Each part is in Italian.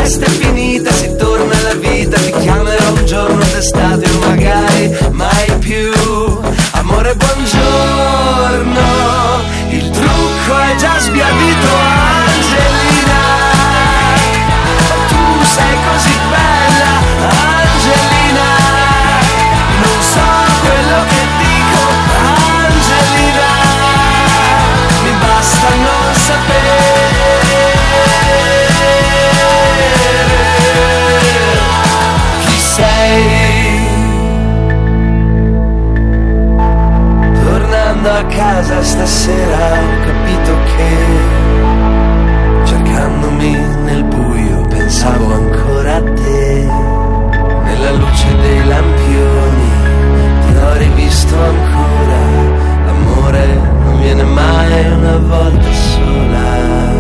festa è finita, si torna alla vita, ti chiamerò un giorno d'estate o magari mai più. Amore buongiorno, il trucco è già sbiadito Angelina, tu sei così bella Angelina, non so quello che dico Angelina, mi basta non sapere chi sei. Tornando a casa stasera ho capito che, cercandomi nel buio, pensavo ancora a te. Nella luce dei lampioni ti ho rivisto ancora. L'amore non viene mai una volta sola.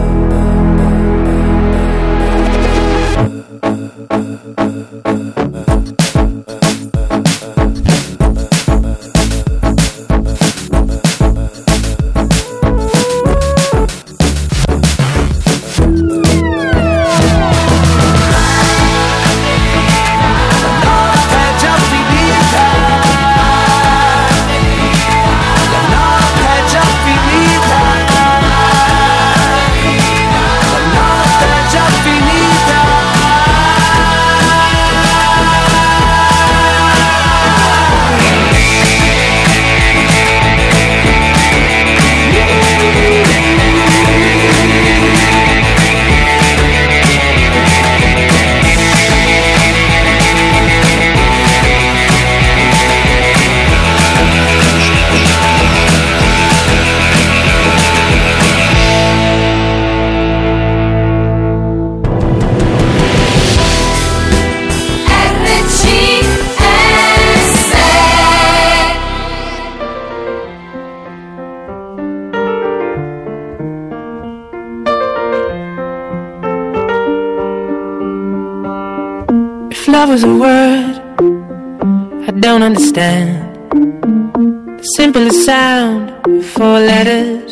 Love was a word I don't understand. The simplest sound, 4 letters.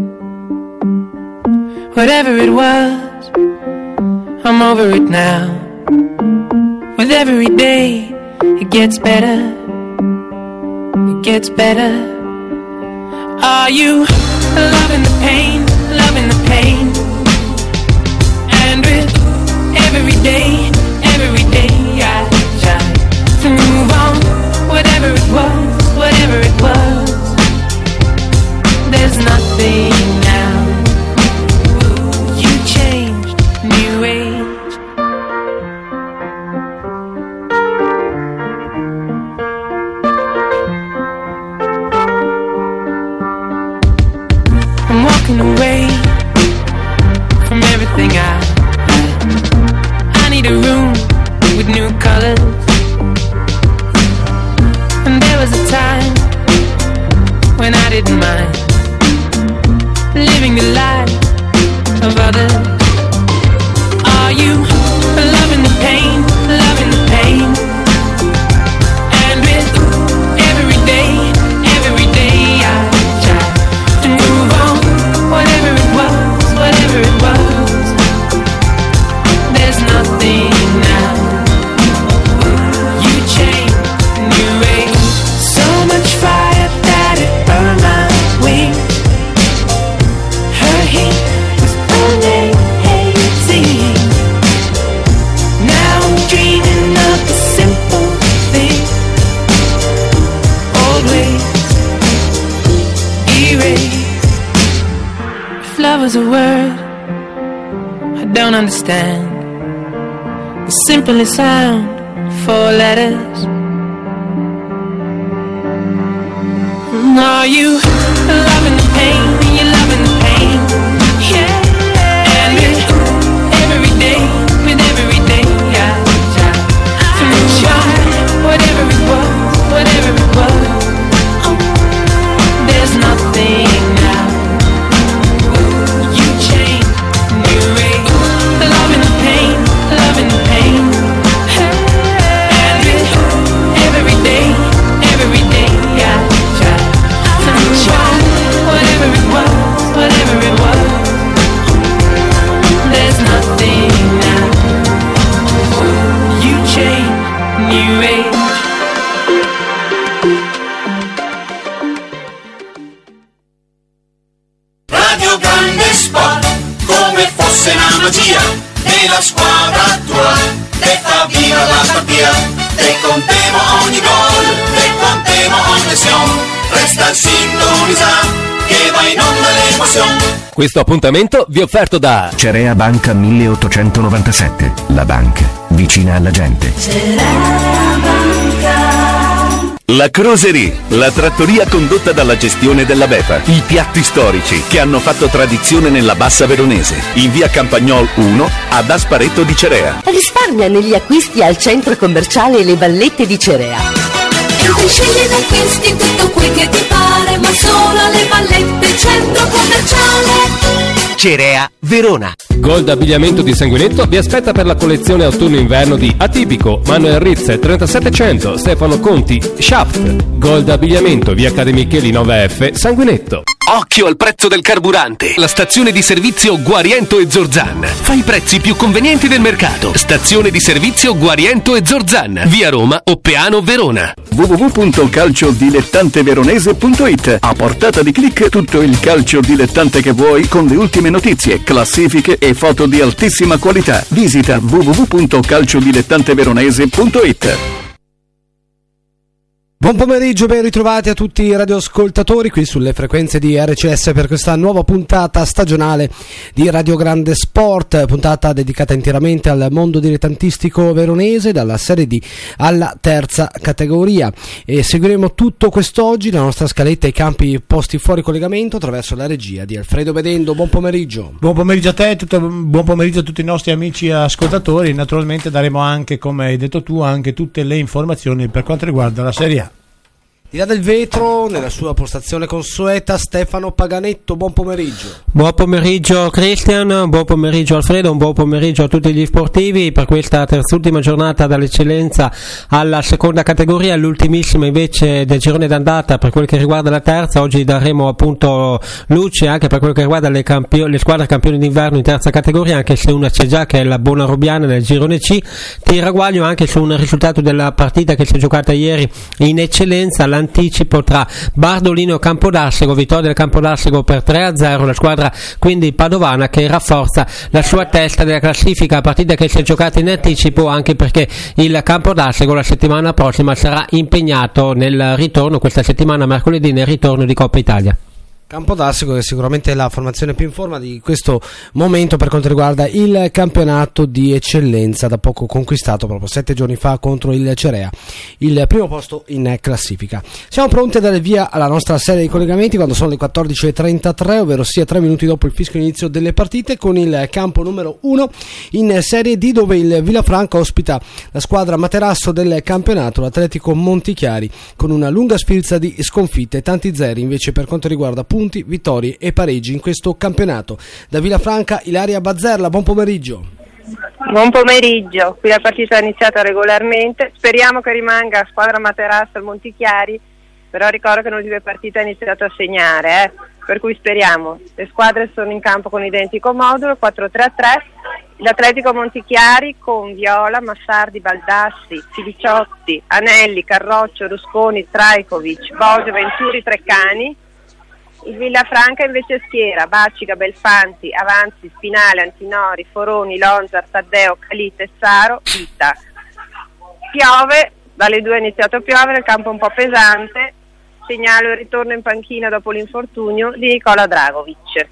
Whatever it was, I'm over it now. With every day, it gets better. It gets better. Are you loving the pain, loving the pain? And with every day I try to move on. Whatever it was, there's nothing now. You changed, new age. I'm walking away from everything I need a room with new colors. And there was a time when I didn't mind living the life of others. Are you loving the pain, loving the pain? And with every day I try to move on. Whatever it was, there's nothing now. You changed, new age. So much fire that it burned my wings. Her heat was amazing. Now I'm dreaming of the simple things. Old ways erased. If love was a word I don't understand. The simplest sound, 4 letters. Are you loving the pain? You're loving the pain, yeah. And with every day I try to move on. Whatever it was, there's nothing now. You changed, new age. Loving the pain, loving the pain. And with every day I try to move on. Whatever it fosse la magia della squadra tua, te fa viva la partita, te contemo ogni gol, te contemo ogni azione, resta in sintonia che va in onda l'emozione. Questo appuntamento vi è offerto da Cerea Banca 1897, la banca vicina alla gente. Cerea Banca. La Croserie, la trattoria condotta dalla gestione della Bepa. I piatti storici che hanno fatto tradizione nella Bassa Veronese. In via Campagnol 1 ad Asparetto di Cerea. Risparmia negli acquisti al centro commerciale Le Vallette di Cerea. Entri, scegli ed acquisti tutto quel che ti pare, ma solo alle Vallette centro commerciale. Cerea Verona. Gold Abbigliamento di Sanguinetto vi aspetta per la collezione autunno-inverno di Atipico, Manuel Rizze 3700, Stefano Conti, Shaft. Gold Abbigliamento, via Accademicheli 9F, Sanguinetto. Occhio al prezzo del carburante. La stazione di servizio Guariento e Zorzan fa i prezzi più convenienti del mercato. Stazione di servizio Guariento e Zorzan, via Roma, Oppeano, Verona. www.calciodilettanteveronese.it. A portata di clic tutto il calcio dilettante che vuoi, con le ultime notizie, classifiche e foto di altissima qualità. Visita www.calciodilettanteveronese.it. Buon pomeriggio, ben ritrovati a tutti i radioascoltatori qui sulle frequenze di RCS per questa nuova puntata stagionale di Radio Grande Sport, puntata dedicata interamente al mondo dilettantistico veronese dalla Serie D alla terza categoria, e seguiremo tutto quest'oggi, la nostra scaletta e i campi posti fuori collegamento attraverso la regia di Alfredo Bedendo. Buon pomeriggio. Buon pomeriggio a te, buon pomeriggio a tutti i nostri amici ascoltatori. Naturalmente daremo anche, come hai detto tu, anche tutte le informazioni per quanto riguarda la Serie A. Di là del vetro, nella sua postazione consueta, Stefano Paganetto, buon pomeriggio. Buon pomeriggio Cristian, buon pomeriggio Alfredo, un buon pomeriggio a tutti gli sportivi per questa terzultima giornata dall'eccellenza alla seconda categoria, l'ultimissima invece del girone d'andata per quel che riguarda la terza. Oggi daremo appunto luce anche per quel che riguarda le squadre campioni d'inverno in terza categoria, anche se una c'è già, che è la Bonarobiana nel girone C. Ti ragguaglio anche su un risultato della partita che si è giocata ieri in eccellenza, l'anticipo tra Bardolino e Campodarsego, vittoria del Campodarsego per 3-0, la squadra quindi padovana che rafforza la sua testa della classifica, partita che si è giocata in anticipo anche perché il Campodarsego la settimana prossima sarà impegnato nel ritorno, questa settimana mercoledì, nel ritorno di Coppa Italia. Campodarsego che è sicuramente la formazione più in forma di questo momento per quanto riguarda il campionato di eccellenza, da poco conquistato proprio 7 giorni fa contro il Cerea, il primo posto in classifica. Siamo pronti a dare via alla nostra serie di collegamenti quando sono le 14.33, ovvero sia 3 minuti dopo il fischio inizio delle partite, con il campo numero 1 in Serie D, dove il Villafranca ospita la squadra materasso del campionato, l'Atletico Montichiari, con una lunga sfilza di sconfitte e tanti zeri invece per quanto riguarda punti, vittorie e pareggi in questo campionato. Da Villafranca Ilaria Bazzerla, buon pomeriggio. Buon pomeriggio, qui la partita è iniziata regolarmente, speriamo che rimanga squadra materasso al Montichiari, però ricordo che nell'ultima partita ha iniziato a segnare, per cui speriamo. Le squadre sono in campo con identico modulo, 4-3-3, l'Atletico Montichiari con Viola, Massardi, Baldassi, Filiciotti, Anelli, Carroccio, Rusconi, Trajkovic, Bosio, Venturi, Treccani. Il Villafranca invece schiera Bacica, Belfanti, Avanzi, Spinale, Antinori, Foroni, Lonzar, Taddeo, Calite, Saro, Vita. Piove, dalle 2 è iniziato a piovere, il campo è un po' pesante, segnalo il ritorno in panchina dopo l'infortunio di Nicola Dragovic.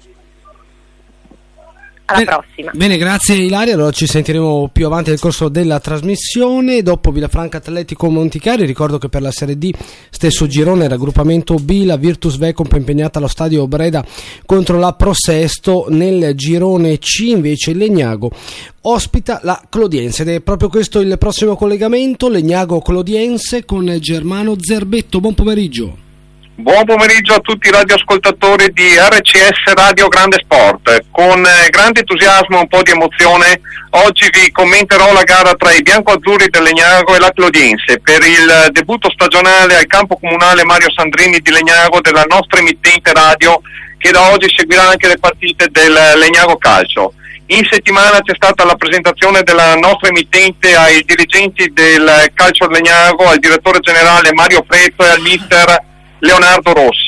Alla prossima. Bene, grazie Ilaria, allora ci sentiremo più avanti nel corso della trasmissione. Dopo Villafranca Atletico Montichiari, ricordo che per la Serie D stesso girone, raggruppamento B, la Virtus Vecomp impegnata allo stadio Breda contro la Prosesto. Nel girone C invece il Legnago ospita la Clodiense, ed è proprio questo il prossimo collegamento, Legnago Clodiense con Germano Zerbetto. Buon pomeriggio. Buon pomeriggio a tutti i radioascoltatori di RCS Radio Grande Sport. Con grande entusiasmo e un po' di emozione oggi vi commenterò la gara tra i biancoazzurri del Legnago e la Clodiense per il debutto stagionale al campo comunale Mario Sandrini di Legnago della nostra emittente radio, che da oggi seguirà anche le partite del Legnago Calcio. In settimana c'è stata la presentazione della nostra emittente ai dirigenti del Calcio Legnago, al direttore generale Mario Prezzo e al mister Leonardo Rossi.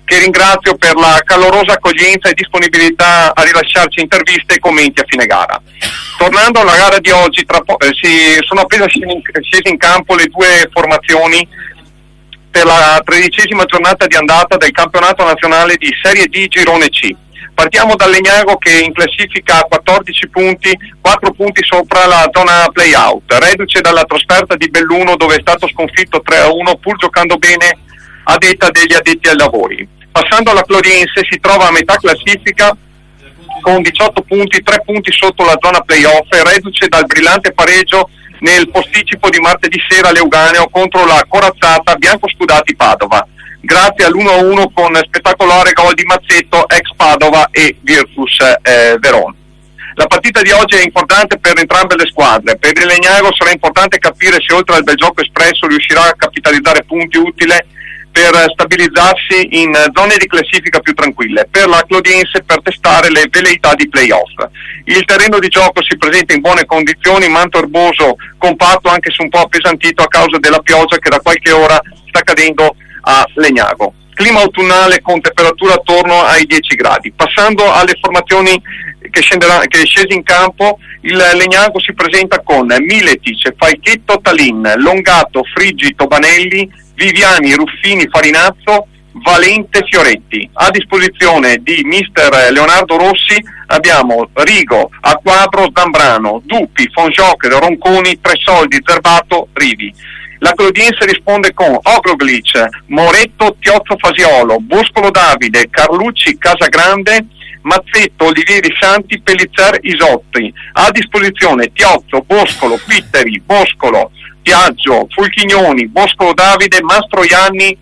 che ringrazio per la calorosa accoglienza e disponibilità a rilasciarci interviste e commenti a fine gara. Tornando alla gara di oggi, sono appena scesi in campo le due formazioni per la 13ª giornata di andata del campionato nazionale di Serie D Girone C. Partiamo dal Legnago che in classifica ha 14 punti, 4 punti sopra la zona play-out, reduce dalla trasferta di Belluno dove è stato sconfitto 3-1 pur giocando bene a detta degli addetti ai lavori. Passando alla Cloriense si trova a metà classifica con 18 punti, 3 punti sotto la zona play-off e reduce dal brillante pareggio nel posticipo di martedì sera a Leuganeo contro la corazzata biancoscudati Padova, grazie all'1-1 con spettacolare gol di Mazzetto, ex Padova e Virtus Verona. La partita di oggi è importante per entrambe le squadre. Per il Legnago sarà importante capire se oltre al bel gioco espresso riuscirà a capitalizzare punti utili per stabilizzarsi in zone di classifica più tranquille, per la Clodiense per testare le veleità di play-off. Il terreno di gioco si presenta in buone condizioni, manto erboso compatto anche se un po' appesantito a causa della pioggia che da qualche ora sta cadendo a Legnago. Clima autunnale con temperatura attorno ai 10 gradi. Passando alle formazioni che scesi in campo, il Legnago si presenta con Miletic, Falchetto, Talin, Longato, Friggi, Tobanelli, Viviani, Ruffini, Farinazzo, Valente, Fioretti. A disposizione di mister Leonardo Rossi abbiamo Rigo, Acquadro, Zambrano, Dupi, Fongiocchero, Ronconi, Tresoldi, Zerbato, Rivi. La Clodiense risponde con Ogloglic, Moretto, Tiozzo, Fasiolo, Boscolo Davide, Carlucci, Casagrande, Mazzetto, Olivieri Santi, Pellizzer, Isotti. A disposizione Tiozzo, Boscolo, Pitteri, Boscolo, Piaggio, Fulchignoni, Boscolo Davide, Mastroianni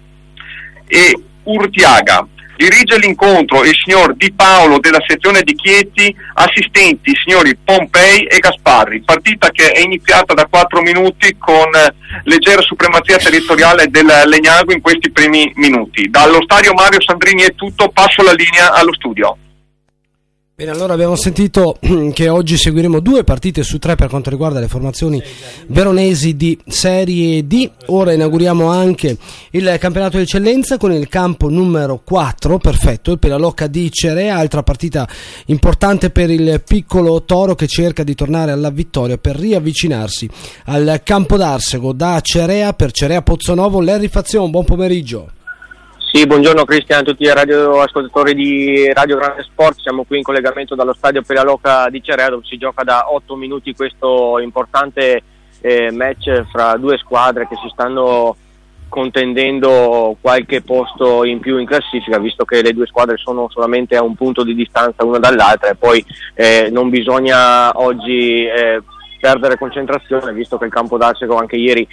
e Urtiaga. Dirige l'incontro il signor Di Paolo della sezione di Chieti, assistenti i signori Pompei e Gasparri. Partita che è iniziata da 4 minuti con leggera supremazia territoriale del Legnago in questi primi minuti. Dallo stadio Mario Sandrini è tutto, passo la linea allo studio. Bene, allora abbiamo sentito che oggi seguiremo 2 partite su 3 per quanto riguarda le formazioni veronesi di Serie D. Ora inauguriamo anche il campionato di eccellenza con il campo numero 4, perfetto, il Pelalocca di Cerea, altra partita importante per il piccolo Toro che cerca di tornare alla vittoria per riavvicinarsi al campo d'Arsego. Da Cerea per Cerea Pozzonovo, Larry Fazion, buon pomeriggio. Sì, buongiorno Cristian, a tutti i radioascoltatori di Radio Grande Sport. Siamo qui in collegamento dallo stadio Pelalocca di Cerea dove si gioca da 8 minuti questo importante match fra 2 squadre che si stanno contendendo qualche posto in più in classifica, visto che le 2 squadre sono solamente a un punto di distanza una dall'altra e poi non bisogna oggi perdere concentrazione, visto che il campo d'Arsego anche ieri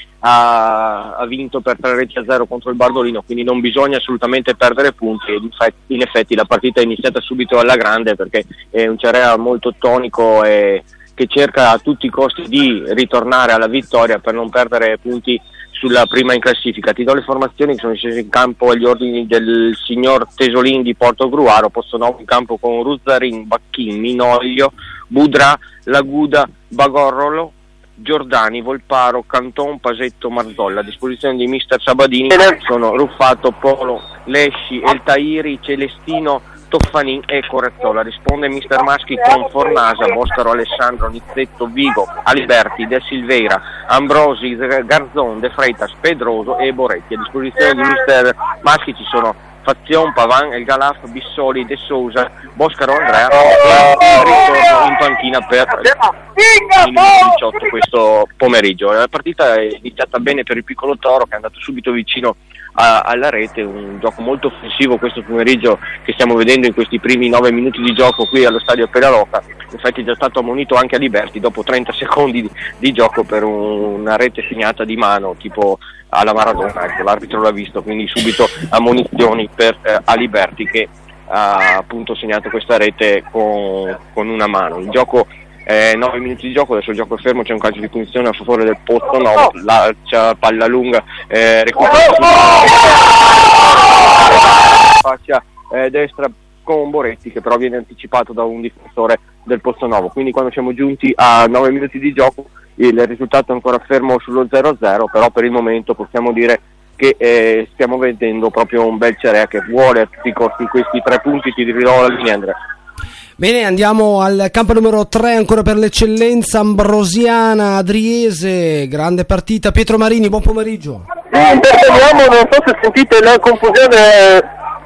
ha vinto per 3-0 contro il Bardolino, quindi non bisogna assolutamente perdere punti e in effetti la partita è iniziata subito alla grande perché è un Cerea molto tonico e che cerca a tutti i costi di ritornare alla vittoria per non perdere punti sulla prima in classifica. Ti do le formazioni che sono scese in campo agli ordini del signor Tesolin di Portogruaro. Pozzonovo in campo con Ruzzarin, Bacchin, Minoglio, Budra, Laguda, Bagorrolo, Giordani, Volparo, Canton, Pasetto, Marzolla. A disposizione di mister Sabadini sono Ruffato, Polo, Lesci, El Tairi, Celestino, Toffanin e Corezzola. Risponde mister Maschi con Fornasa, Boscaro, Alessandro, Nizzetto, Vigo, Aliberti, De Silveira, Ambrosi, Garzon, De Freitas, Pedroso e Boretti. A disposizione di mister Maschi ci sono Fazion, Pavan, El Galaf, Bissoli, De Sousa, Boscaro, Andrea e il ritorno in panchina per il 18 questo pomeriggio. La partita è iniziata bene per il piccolo Toro che è andato subito vicino alla rete, un gioco molto offensivo questo pomeriggio che stiamo vedendo in questi primi 9 minuti di gioco qui allo stadio Pelalocca. Infatti è già stato ammonito anche Aliberti dopo 30 secondi di gioco per una rete segnata di mano tipo alla Maradona, ecco, l'arbitro l'ha visto, quindi subito ammonizioni per Aliberti che ha appunto segnato questa rete con una mano. Il gioco 9 minuti di gioco, adesso il gioco è fermo, c'è un calcio di punizione a favore del Pozzonovo, c'è palla lunga, faccia destra con Boretti che però viene anticipato da un difensore del Pozzonovo, quindi quando siamo giunti a 9 minuti di gioco il risultato è ancora fermo sullo 0-0, però per il momento possiamo dire che stiamo vedendo proprio un bel Cerea che vuole a tutti i costi questi 3 punti. Ti ridò la linea, Andrea. Bene, andiamo al campo numero 3 ancora per l'eccellenza ambrosiana Adriese, grande partita. Pietro Marini, buon pomeriggio. Interveniamo, non so se sentite la confusione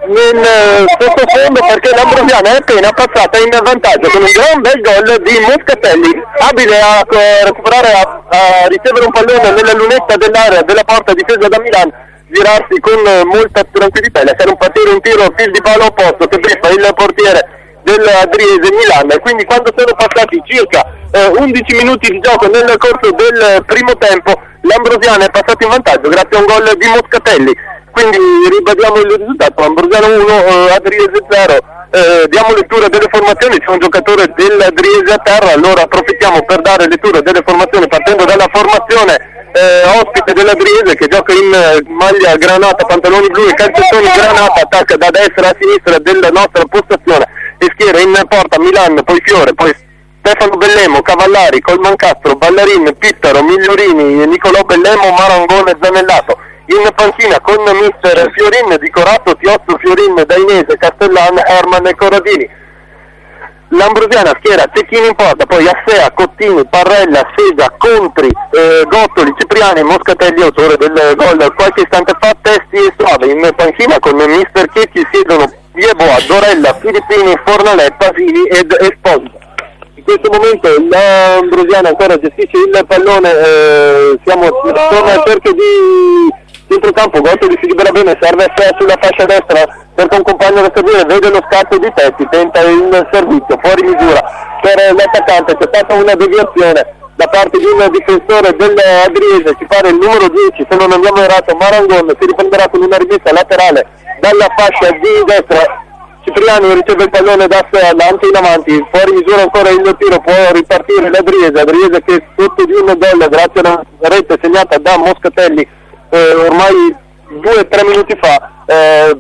nel sottofondo, perché l'Ambrosiana è appena passata in vantaggio con un gran bel gol di Moscatelli, abile a recuperare, a ricevere un pallone nella lunetta dell'area della porta difesa da Milan, girarsi con molta tranquillità e lasciare un tiro a fil di palo opposto che beffa il portiere dell'Adriese Milan. E quindi quando sono passati circa 11 minuti di gioco nel corso del primo tempo, l'Ambrosiana è passata in vantaggio grazie a un gol di Moscatelli. Quindi ribadiamo il risultato: Ambrosiana 1, Adriese 0. Diamo lettura delle formazioni. C'è un giocatore dell'Adriese a terra, allora approfittiamo per dare lettura delle formazioni, partendo dalla formazione ospite dell'Adriese, che gioca in maglia granata, pantaloni blu e calzettoni granata, attacca da destra a sinistra della nostra postazione e schiera in porta Milan, poi Fiore, poi Stefano Bellemo, Cavallari, Colmancastro, Ballarin, Pittaro, Migliorini, Nicolò Bellemo, Marangone, Zanellato. In panchina con mister Fiorin, Di Corazzo, Tiozzo, Fiorin, Dainese, Castellan, Herman e Corradini. L'Ambrosiana schiera Cecchini in porta, poi Assea, Cottini, Parrella, Sega, Contri, Gottoli, Cipriani, Moscatelli, autore del gol qualche istante fa. Testi e Suave. In panchina con mister Checchi siedono Pieboa, Dorella, Filippini, Fornalè, Pasini ed Esposito. In questo momento l'Ambrosiana ancora gestisce il pallone, siamo torna cerca di centrocampo. Gottoli si libera bene, serve sulla fascia destra perché un compagno da servire, vede lo scatto di Tetti, tenta il servizio fuori misura per l'attaccante. C'è stata una deviazione da parte di un difensore dell'Adriese, ci pare il numero 10, se non andiamo errato, Marangon, si riprenderà con una rimessa laterale dalla fascia di destra. Cipriani riceve il pallone da avanti in avanti, fuori misura ancora il tiro, può ripartire Adriese che sotto di un gol grazie a una rete segnata da Moscatelli ormai 2-3 minuti fa,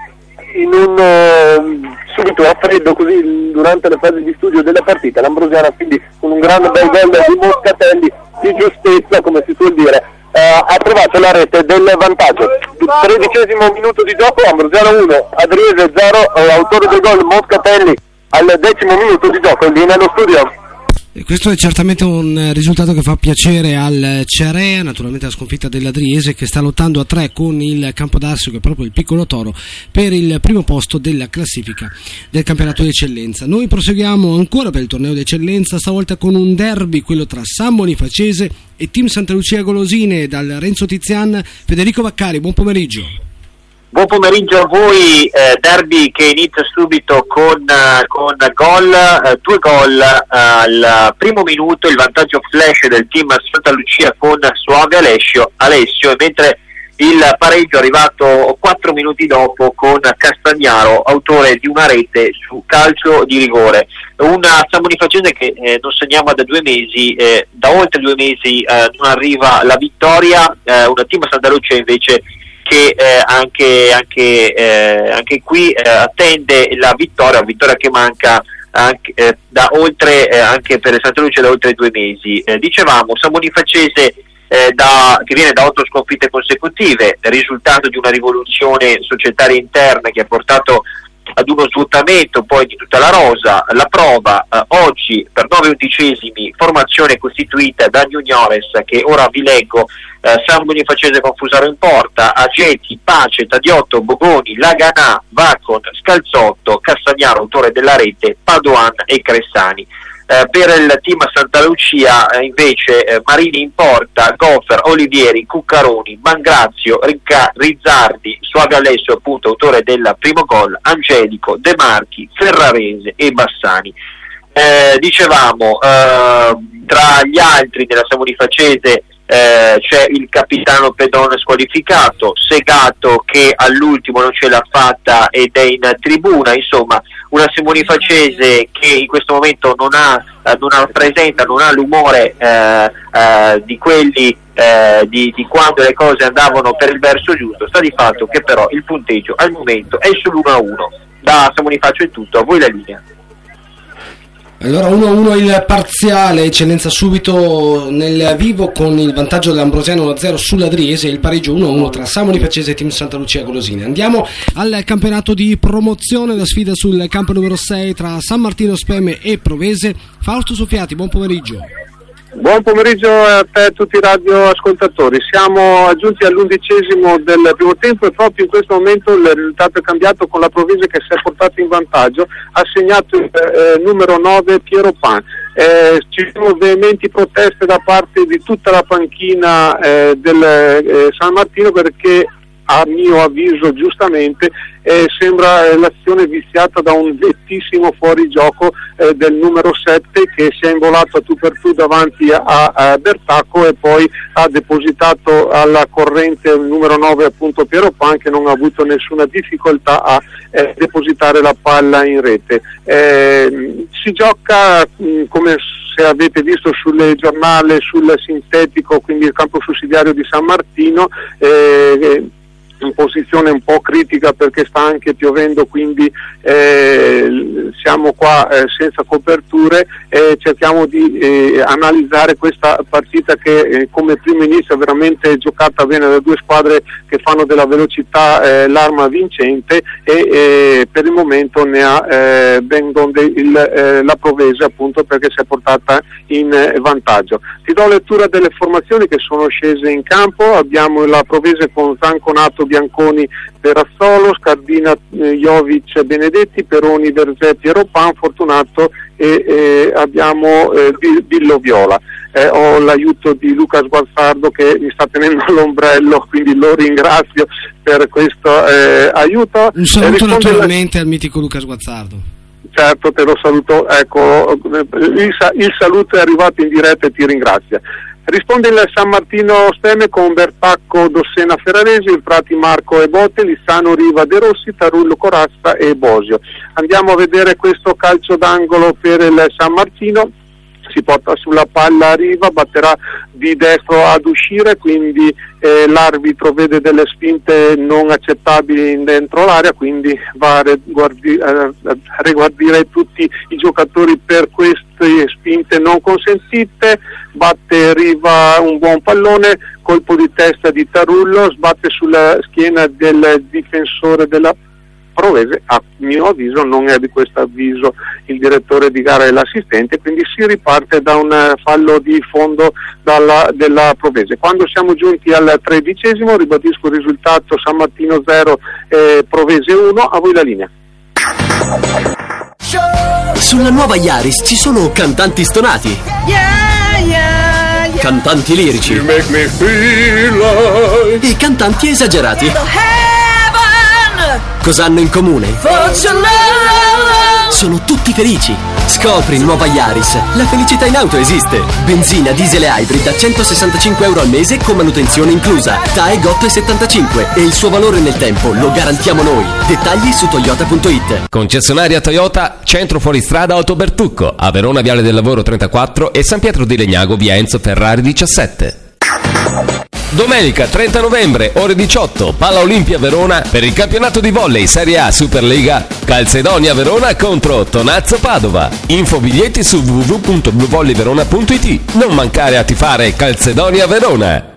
in un subito a freddo, così durante la fase di studio della partita. L'Ambrosiana quindi con un grande bel gol di Moscatelli di giustezza, come si suol dire, ha trovato la rete del vantaggio. 13° minuto di gioco, Ambrosiana 1, Adriese 0, autore del gol Moscatelli al 10° minuto di gioco, in linea allo studio. E questo è certamente un risultato che fa piacere al Cerea, naturalmente la sconfitta dell'Adriese che sta lottando a 3 con il Campodarsio, che è proprio il piccolo Toro, per il primo posto della classifica del campionato di eccellenza. Noi proseguiamo ancora per il torneo di eccellenza, stavolta con un derby, quello tra San Bonifacese e Team Santa Lucia Golosine. Dal Renzo Tizian, Federico Vaccari, buon pomeriggio. Buon pomeriggio a voi, derby che inizia subito con gol, 2 gol al primo minuto, il vantaggio flash del team Santa Lucia con Suave Alessio, e mentre il pareggio è arrivato 4 minuti dopo con Castagnaro, autore di una rete su calcio di rigore. Una San Bonifacese che non segniamo da 2 mesi, da oltre 2 mesi non arriva la vittoria, una team Santa Lucia invece che anche qui attende la vittoria che manca anche, anche per Santa Lucia da oltre 2 mesi. Dicevamo, San Bonifacese che viene da 8 sconfitte consecutive, risultato di una rivoluzione societaria interna che ha portato ad uno svuotamento poi di tutta la rosa. La prova oggi per 9/11, formazione costituita da Juniores, che ora vi leggo: San Bonifacese con Fusaro in porta, Ageti, Pace, Tadiotto, Bogoni, Laganà, Vacon, Scalzotto, Castagnaro, autore della rete, Padoan e Cressani. Per il team Santa Lucia invece Marini in porta, Goffer, Olivieri, Cuccaroni, Mangrazio, Rizzardi, Suave Alessio, appunto autore del primo gol, Angelico, De Marchi, Ferrarese e Bassani. Dicevamo, tra gli altri della San Bonifacese c'è il capitano Pedone squalificato, Segato che all'ultimo non ce l'ha fatta ed è in tribuna. Insomma, una San Bonifacese che in questo momento non ha l'umore di quelli di quando le cose andavano per il verso giusto. Sta di fatto che però il punteggio al momento è sull'1-1. Da San Bonifacio è tutto, a voi la linea. Allora 1-1 il parziale, Eccellenza subito nel vivo con il vantaggio dell'Ambrosiano 1-0 sull'Adriese e il pareggio 1-1 tra Samoli Pacese e Team Santa Lucia Golosina. Andiamo al campionato di promozione, la sfida sul campo numero 6 tra San Martino Speme e Provese. Fausto Soffiati, buon pomeriggio. Buon pomeriggio a te e a tutti i radioascoltatori. Siamo giunti all'11° del primo tempo e proprio in questo momento il risultato è cambiato con la Provese che si è portata in vantaggio, ha segnato il numero 9 Piero Pan. Ci sono veementi proteste da parte di tutta la panchina del San Martino perché a mio avviso giustamente sembra l'azione viziata da un nettissimo fuorigioco del numero 7 che si è involato a tu per tu davanti a Bertacco e poi ha depositato alla corrente il numero 9 appunto Piero Pan, che non ha avuto nessuna difficoltà a depositare la palla in rete. Si gioca come se avete visto sul giornale, sul sintetico, quindi il campo sussidiario di San Martino, in posizione un po' critica perché sta anche piovendo, quindi siamo qua senza coperture e cerchiamo di analizzare questa partita che come primo inizio è veramente giocata bene da due squadre che fanno della velocità l'arma vincente e per il momento ne ha ben donde la Provese appunto perché si è portata in vantaggio. Ti do lettura delle formazioni che sono scese in campo. Abbiamo la Provese con Zanconato, Bianconi, Perazzolo, Scardina, Jovic, Benedetti, Peroni, Verzè, Piero Pan, Fortunato e abbiamo Billo Viola. Ho l'aiuto di Luca Sguazzardo che mi sta tenendo all'ombrello, quindi lo ringrazio per questo aiuto. Un saluto naturalmente al mitico Luca Sguazzardo. Certo, te lo saluto, ecco, il saluto è arrivato in diretta e ti ringrazio. Risponde il San Martino Speme con Bertacco, Dossena Ferraresi, il Prati Marco e Botte, Lissano Riva De Rossi, Tarullo Corazza e Bosio. Andiamo a vedere questo calcio d'angolo per il San Martino. Si porta sulla palla a Riva, batterà di destro ad uscire, quindi l'arbitro vede delle spinte non accettabili dentro l'area, quindi va a riguardare tutti i giocatori per queste spinte non consentite. Batte Riva un buon pallone, colpo di testa di Tarullo, sbatte sulla schiena del difensore della Provese. A mio avviso non è di questo avviso il direttore di gara e l'assistente, quindi si riparte da un fallo di fondo della Provese. Quando siamo giunti al 13°, ribadisco il risultato: San Martino 0, Provese 1. A voi la linea. Sulla nuova Yaris ci sono cantanti stonati, cantanti lirici e cantanti esagerati. Cosa hanno in comune? Sono tutti felici. Scopri nuova Yaris. La felicità in auto esiste. Benzina, diesel e hybrid a €165 al mese con manutenzione inclusa. TAE GOT 75 e il suo valore nel tempo lo garantiamo noi. Dettagli su toyota.it. Concessionaria Toyota, centro fuoristrada Autobertucco, a Verona Viale del Lavoro 34 e San Pietro di Legnago via Enzo Ferrari 17. Domenica 30 novembre, ore 18, Palla Olimpia Verona per il campionato di volley Serie A Superlega Calzedonia Verona contro Tonazzo Padova. Info biglietti su www.bluvolleyverona.it. Non mancare a tifare Calzedonia Verona.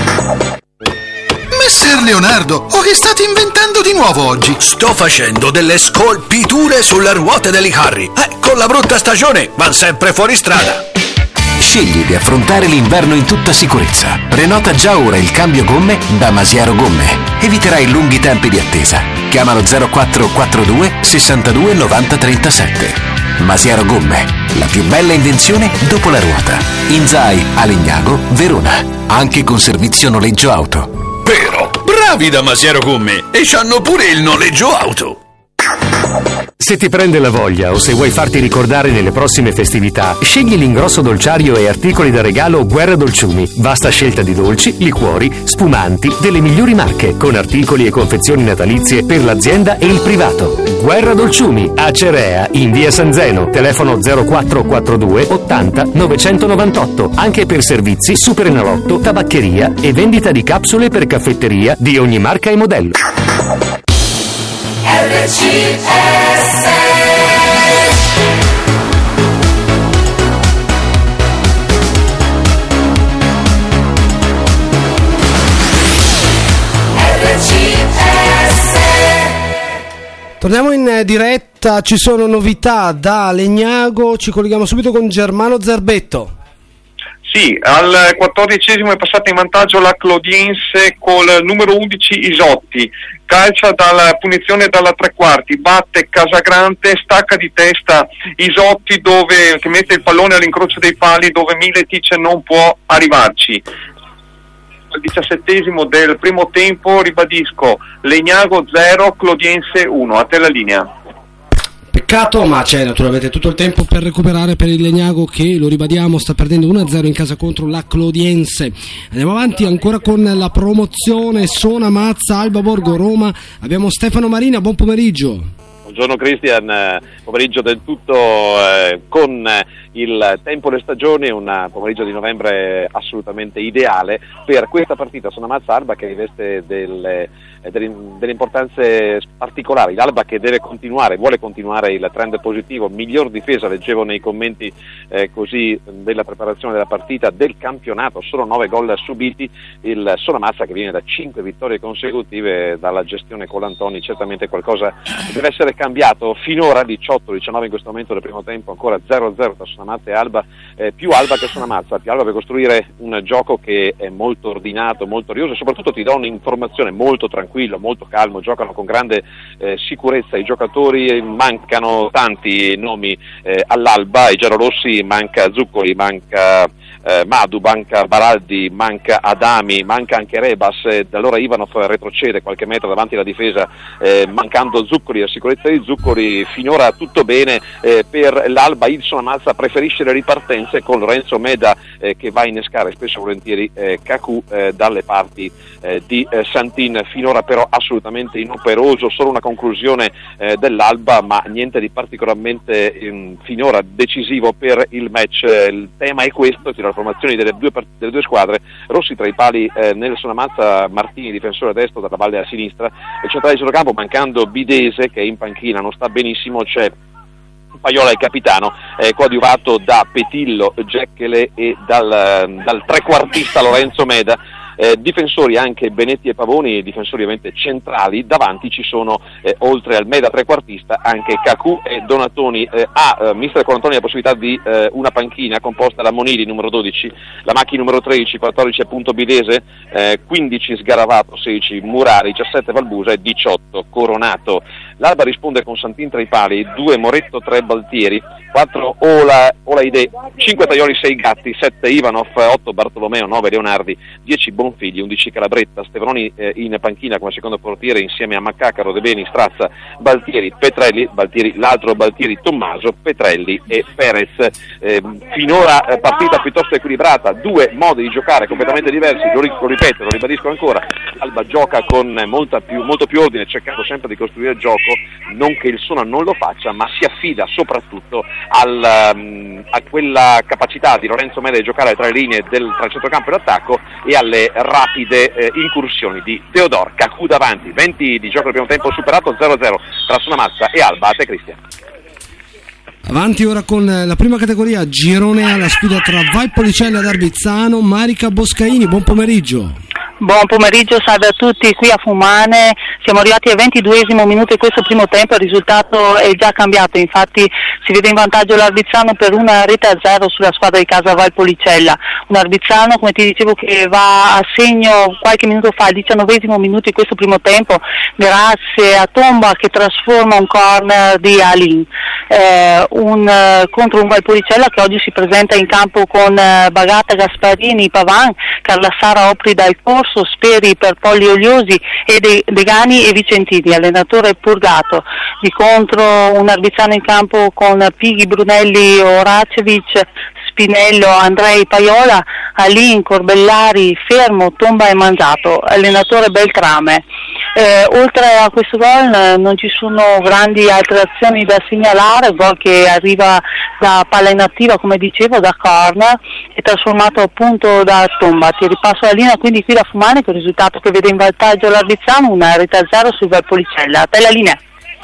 Messer Leonardo, o che state inventando di nuovo oggi? Sto facendo delle scolpiture sulle ruote degli carri. Con la brutta stagione van sempre fuori strada. Scegli di affrontare l'inverno in tutta sicurezza. Prenota già ora il cambio gomme da Masiaro Gomme. Eviterai lunghi tempi di attesa. Chiamalo 0442 62 90 37. Masiaro Gomme, la più bella invenzione dopo la ruota. In Zai, a Legnago, Verona. Anche con servizio noleggio auto. Vero, bravi da Masiaro Gomme, e c'hanno pure il noleggio auto. Se ti prende la voglia o se vuoi farti ricordare nelle prossime festività, scegli l'ingrosso dolciario e articoli da regalo Guerra Dolciumi. Vasta scelta di dolci, liquori, spumanti delle migliori marche, con articoli e confezioni natalizie per l'azienda e il privato. Guerra Dolciumi, a Cerea, in via San Zeno, telefono 0442 80 998, anche per servizi Superenalotto, tabaccheria e vendita di capsule per caffetteria di ogni marca e modello. RCS Torniamo in diretta, ci sono novità da Legnago, ci colleghiamo subito con Germano Zerbetto. Sì, al 14esimo è passata in vantaggio la Clodiense col numero 11 Isotti, calcia dalla punizione dalla tre quarti, batte Casagrande, stacca di testa Isotti che mette il pallone all'incrocio dei pali dove Miletic non può arrivarci. Al 17esimo del primo tempo, ribadisco, Legnago 0, Clodiense 1, a te la linea. Peccato, ma c'è naturalmente tutto il tempo per recuperare per il Legnago che, lo ribadiamo, sta perdendo 1-0 in casa contro la Clodiense. Andiamo avanti ancora con la promozione Sona, Mazza, Alba Borgo, Roma. Abbiamo Stefano Marina, buon pomeriggio. Buongiorno Cristian, pomeriggio del tutto con il tempo delle stagioni, un pomeriggio di novembre assolutamente ideale per questa partita Sona Mazza Alba che riveste delle importanze particolari. L'Alba che vuole continuare il trend positivo, miglior difesa, leggevo nei commenti così della preparazione della partita, del campionato, solo 9 gol subiti, il Sona Mazza che viene da 5 vittorie consecutive, dalla gestione Colantoni certamente qualcosa deve essere cambiato. Finora 18-19 in questo momento del primo tempo, ancora 0-0 tra Sona Mazza e Alba, più Alba che Sona Mazza, più Alba per costruire un gioco che è molto ordinato, molto rioso e soprattutto ti dà un'informazione molto tranquillo, molto calmo, giocano con grande sicurezza i giocatori, mancano tanti nomi all'Alba, ai giallorossi manca Zuccoli, manca Madu, manca Baraldi, manca Adami, manca anche Rebas, allora Ivanov retrocede qualche metro davanti alla difesa, mancando Zuccoli, la sicurezza di Zuccoli. Finora tutto bene per l'Alba. Il Sona Mazza preferisce le ripartenze con Lorenzo Meda che va a innescare spesso e volentieri Cacu dalle parti di Santin. Finora però assolutamente inoperoso, solo una conclusione dell'Alba, ma niente di particolarmente finora decisivo per il match. Il tema è questo, la formazioni delle due squadre, Rossi tra i pali nel Sona Mazza, Martini difensore destro dalla valle a sinistra, e centrale di centrocampo mancando Bidese che è in panchina, non sta benissimo, c'è Paiola il capitano, coadiuvato da Petillo, Geccele e dal trequartista Lorenzo Meda. Difensori anche Benetti e Pavoni, difensori ovviamente centrali. Davanti ci sono oltre al Meda trequartista anche Cacu e Donatoni. Mister Colantoni la possibilità di una panchina composta da Monili numero 12, la Macchi numero 13, 14 appunto Bidese, 15 Sgaravato, 16 Murari, 17 Valbusa e 18 Coronato. L'Alba risponde con Santin tra i pali, 2 Moretto, 3 Baltieri, 4 Olaide, 5 Taioli, 6 Gatti, 7 Ivanov, 8 Bartolomeo, 9 Leonardi, 10 Bonfigli, 11 Calabretta, Stefanoni in panchina come secondo portiere insieme a Maccacaro, De Beni, Strazza, Baltieri, Petrelli, l'altro Baltieri Tommaso, Petrelli e Perez. Finora partita piuttosto equilibrata, 2 modi di giocare completamente diversi, lo ripeto, lo ribadisco ancora. Alba gioca con molto più ordine, cercando sempre di costruire il gioco, non che il Sona non lo faccia, ma si affida soprattutto a quella capacità di Lorenzo Meda di giocare tra le linee tra il centrocampo e l'attacco e alle rapide incursioni di Teodor. Cacu davanti, 20 di gioco del primo tempo superato, 0-0 tra Sona Mazza e Alba. A te Cristian. Avanti ora con la prima categoria, girone A, la sfida tra Valpolicella ed Arbizzano. Marica Boscaini, buon pomeriggio. Buon pomeriggio, salve a tutti, qui a Fumane siamo arrivati al 22esimo minuto di questo primo tempo, il risultato è già cambiato, infatti si vede in vantaggio l'Arbizzano per 1-0 sulla squadra di casa Valpolicella, un Arbizzano come ti dicevo che va a segno qualche minuto fa, al 19esimo minuto di questo primo tempo, grazie a Tomba che trasforma un corner di Alin, contro un Valpolicella che oggi si presenta in campo con Bagata, Gasparini, Pavan, Carlassara Opri dal corso, Speri per Polli Oliosi e Degani e Vicentini, allenatore purgato. Di contro un Arbizzano in campo con Pighi, Brunelli, Oracevic, Spinello, Andrei, Paiola, Alin, Corbellari, Fermo, Tomba e Mangiato, allenatore Beltrame. Oltre a questo gol non ci sono grandi altre azioni da segnalare, gol che arriva da palla inattiva come dicevo, da corner, è trasformato appunto da Tomba. Ti ripasso la linea quindi qui da Fumane con il risultato che vede in vantaggio l'Arbizzano, una rete a 0 sul Valpolicella. A te la linea.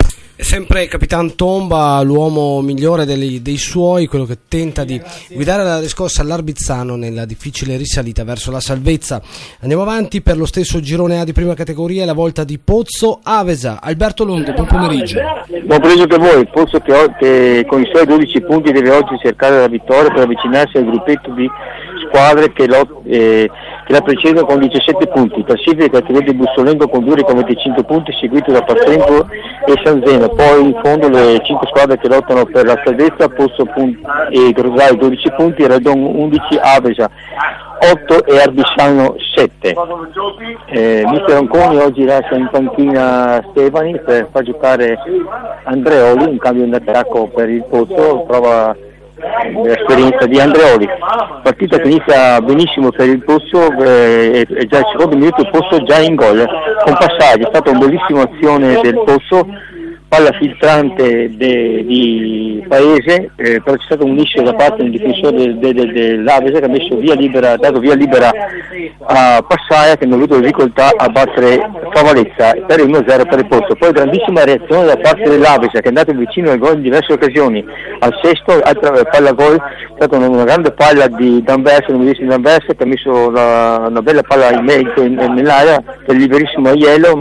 Sempre Capitan Tomba, l'uomo migliore dei suoi, quello che tenta di guidare la riscossa all'Arbizzano nella difficile risalita verso la salvezza. Andiamo avanti per lo stesso girone A di prima categoria, la volta di Pozzo Avesa. Alberto Longo, buon pomeriggio. Buon pomeriggio per voi. Pozzo che con i suoi 12 punti deve oggi cercare la vittoria per avvicinarsi al gruppetto di squadre che la precedono con 17 punti. Classifica categoria di Bussolengo con Duri con 25 punti, seguito da Passenco e San Zeno. Poi in fondo le 5 squadre che lottano per la salvezza, Pozzo e Grosai 12 punti, Redon 11, Avesa 8 e Arbisciano 7. Mister Anconi oggi lascia in panchina Stefani per far giocare Andreoli, un cambio in attacco per il Pozzo, prova l'esperienza di Andreoli. Partita che inizia benissimo per il Pozzo, è già il secondo minuto il Pozzo già in gol con passaggi, è stata una bellissima azione del Pozzo, palla filtrante di Paese, però c'è stato un mischio da parte del difensore dell'Avesa che ha dato via libera a Passaia, che non ha avuto difficoltà a battere Favalezza per il 1-0 per il Pozzo. Poi grandissima reazione da parte dell'Avesa che è andato vicino al gol in diverse occasioni. Al sesto, altra palla gol, è stata una grande palla di D'Anversa, che ha messo una bella palla in mezzo nell'area per il liberissimo Aiello,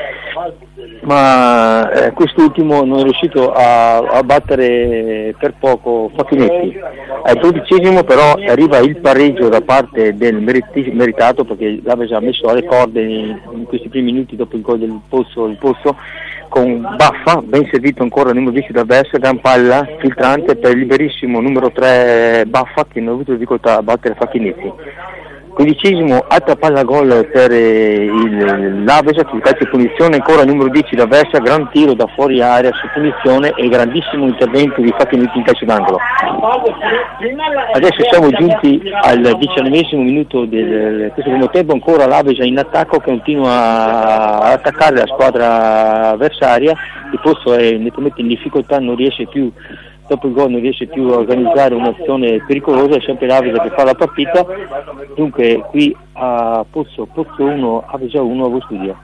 ma quest'ultimo non è riuscito a battere per poco Facchinetti. Al 12esimo però arriva il pareggio da parte del meritato, perché l'Avesa ha messo alle corde in questi primi minuti dopo il gol del Pozzo, il Pozzo con Baffa, ben servito ancora il numero 10 da Versa, gran palla filtrante per il liberissimo numero 3 Baffa, che non ha avuto difficoltà a battere Facchinetti. 15esimo, altra palla gol per l'Avesa sul calcio di punizione, ancora il numero 10 da Versa, gran tiro da fuori area su punizione e grandissimo intervento di Facchinetti in calcio d'angolo. Adesso siamo giunti al 19esimo minuto del questo primo tempo, ancora l'Avesa in attacco che continua a attaccare la squadra avversaria. Il Pozzo è nettamente in difficoltà, non riesce più, dopo il gol non riesce più a organizzare un'azione pericolosa, è sempre l'Avesa che fa la partita. Dunque qui a Pozzo 1, Avesa 1, Avo Studio.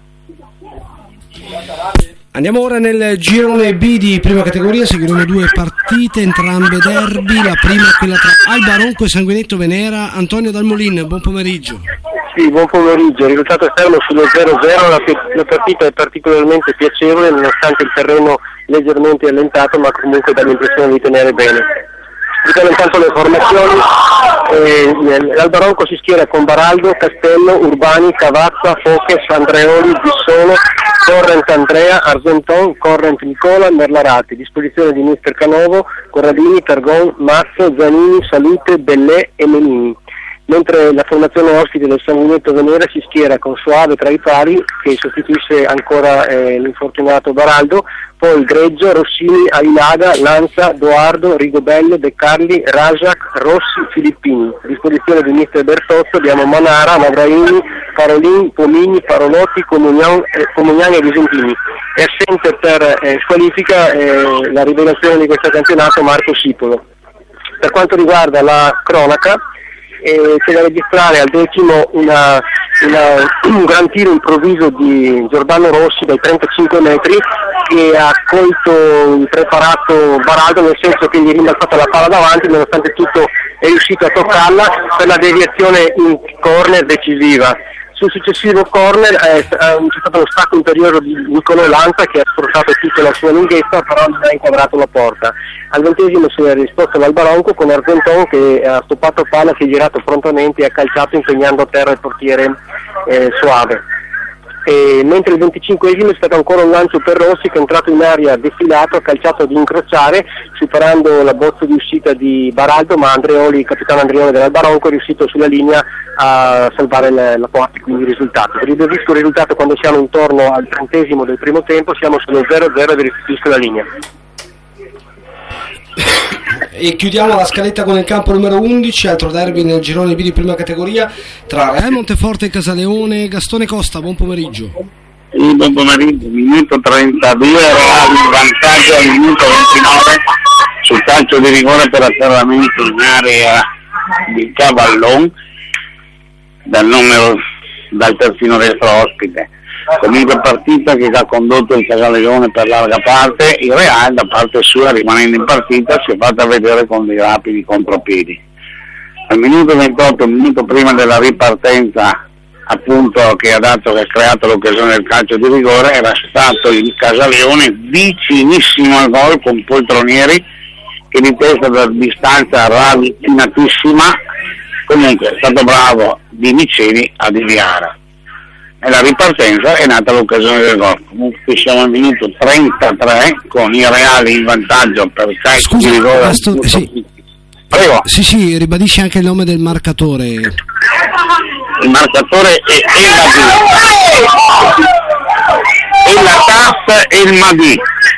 Andiamo ora nel girone B di prima categoria, seguiremo due partite, entrambe derby, la prima è quella tra Alba Ronco e Sanguinetto Venera. Antonio Dalmolin, buon pomeriggio. Sì, buon pomeriggio, il risultato esterno sullo 0-0, la partita è particolarmente piacevole nonostante il terreno leggermente allentato, ma comunque dà l'impressione di tenere bene. Diciamo intanto le formazioni, l'Alba Ronco si schiera con Baraldo, Castello, Urbani, Cavazza, Foches, Andreoli, Bissolo, Corrent Andrea, Argenton, Corrent Nicola, Merlarati, disposizione di Mister Canovo, Corradini, Targon, Mazzo, Zanini, Salute, Bellè e Menini. Mentre la formazione ospite del Sanguinetto Venera si schiera con Soave tra i pali, che sostituisce ancora l'infortunato Baraldo, poi Greggio, Rossini, Ailaga, Lanza, Doardo, Rigobello, De Carli, Rajak, Rossi, Filippini. A disposizione di Mister Bertozzo abbiamo Manara, Lavraini, Parolin, Pomigni, Parolotti, Comugnani e Visentini. È assente per squalifica la rivelazione di questo campionato Marco Sipolo. Per quanto riguarda la cronaca, c'è da registrare al 10° un gran tiro improvviso di Giordano Rossi dai 35 metri che ha colto il preparato Baraldo, nel senso che gli è rimbalzata la palla davanti, nonostante tutto è riuscito a toccarla per la deviazione in corner decisiva. Sul successivo corner c'è stato lo stacco interiore di Niccolò Lanza che ha sfruttato tutta la sua lunghezza, però non ha inquadrato la porta. Al 20° si è risposto l'Alba Ronco con Argenton che ha stoppato palla, che è girato prontamente e ha calciato impegnando a terra il portiere Soave. Mentre il 25° è stato ancora un lancio per Rossi che è entrato in aria defilato, ha calciato ad incrociare superando la bozza di uscita di Baraldo, ma Andreoli, il capitano Andreoli dell'Alba Ronco, è riuscito sulla linea a salvare la porta, quindi il risultato. Per il visto il risultato, quando siamo intorno al 30° del primo tempo siamo sullo 0-0 e vi restituisco la linea. E chiudiamo la scaletta con il campo numero 11, altro derby nel girone B di prima categoria tra Monteforte e Casaleone. Gastone Costa, buon pomeriggio. Sì, buon pomeriggio, minuto 32, Real in vantaggio al minuto 29 sul calcio di rigore per atterramento in area di Cavallon dal terzino destro ospite. Comunque partita che ha condotto il Casaleone per larga parte, il Real da parte sua, rimanendo in partita, si è fatta vedere con dei rapidi contropiedi. Al minuto 28, un minuto prima della ripartenza, appunto, che ha creato l'occasione del calcio di rigore, era stato il Casaleone vicinissimo al gol con Poltronieri che di testa da distanza ravvicinatissima, comunque è stato bravo Di Miceli a deviare. Nella ripartenza è nata l'occasione del gol. Comunque siamo al minuto 33 con i Reali in vantaggio per il calcio di rigore. Prego. Sì, ribadisci anche il nome del marcatore. Il marcatore è El Maghi. E la TAF e il Maghi.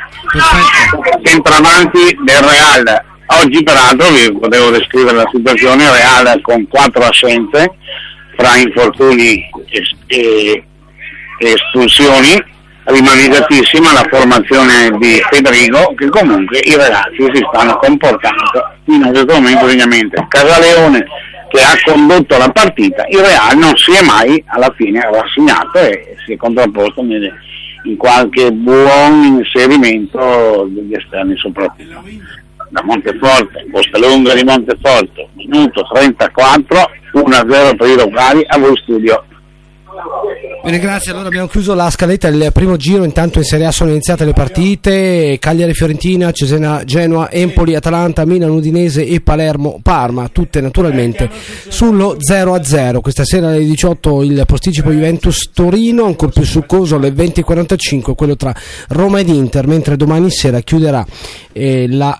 Centravanti del Real. Oggi peraltro vi potevo descrivere la situazione. Real con 4 assenze fra infortuni e espulsioni, rimanigatissima la formazione di Federico, che comunque i ragazzi si stanno comportando in un questo momento degnamente. Casaleone che ha condotto la partita, il Real non si è mai alla fine rassegnato e si è contrapposto in qualche buon inserimento degli esterni soprattutto. Da Monteforte, Costalunga di Monteforte, minuto 34, 1-0 per i locali. A voi studio. Bene, grazie. Allora abbiamo chiuso la scaletta del primo giro. Intanto in Serie A sono iniziate le partite: Cagliari Fiorentina, Cesena Genoa, Empoli Atalanta, Milan Udinese e Palermo Parma, tutte naturalmente sullo 0-0. Questa sera alle 18 il posticipo Juventus Torino, ancora più succoso alle 20:45 quello tra Roma ed Inter, mentre domani sera chiuderà la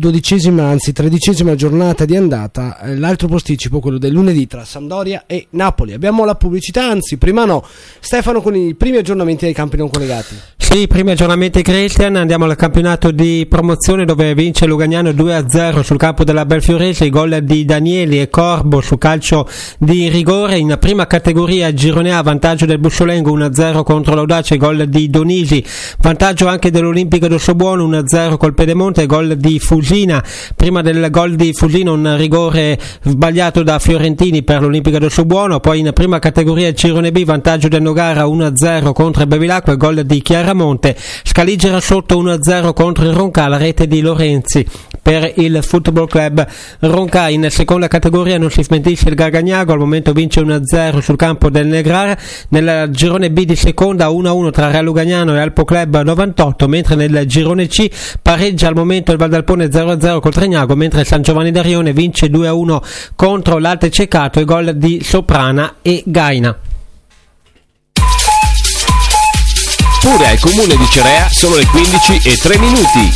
13ª giornata di andata, l'altro posticipo, quello del lunedì, tra Sampdoria e Napoli. Abbiamo la pubblicità, anzi prima no, Stefano, con i primi aggiornamenti dei campi non collegati. Sì, i primi aggiornamenti Christian. Andiamo al campionato di promozione dove vince Lugagnano 2-0 sul campo della Belfiorese, i gol di Danieli e Corbo su calcio di rigore. In prima categoria girone A, vantaggio del Bussolengo 1-0 contro l'Audace, gol di Donisi, vantaggio anche dell'Olimpico d'Ossobuono 1-0 col Pedemonte, gol di Fusina. Prima del gol di Fusina un rigore sbagliato da Fiorentini per l'Olimpico d'Ossobuono. Poi in prima categoria girone B, vantaggio del Nogara 1-0 contro il Bevilacqua, gol di Chiaramonte. Scaligera sotto 1-0 contro il Ronca, la rete di Lorenzi per il Football Club Ronca. In seconda categoria non si smentisce il Gargagnago, al momento vince 1-0 sul campo del Negrar. Nel girone B di seconda 1-1 tra Real Lugagnano e Alpo Club 98, mentre nel girone C pareggia al momento il Valdalpone 0-0 col Tregnago, mentre San Giovanni d'Arione vince 2-1 contro l'Alte Ceccato, e gol di Soprana e Gaina. Pure al comune di Cerea sono le 15:03.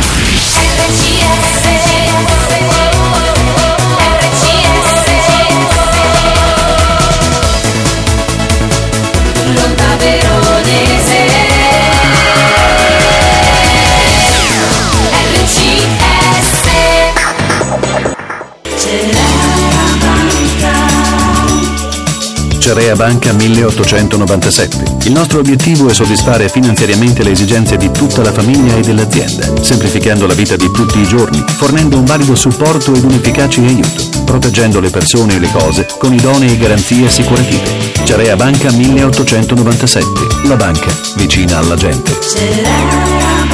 Cerea Banca 1897. Il nostro obiettivo è soddisfare finanziariamente le esigenze di tutta la famiglia e dell'azienda, semplificando la vita di tutti i giorni, fornendo un valido supporto ed un efficace aiuto, proteggendo le persone e le cose con idonee garanzie assicurative. Cerea Banca 1897. La banca vicina alla gente.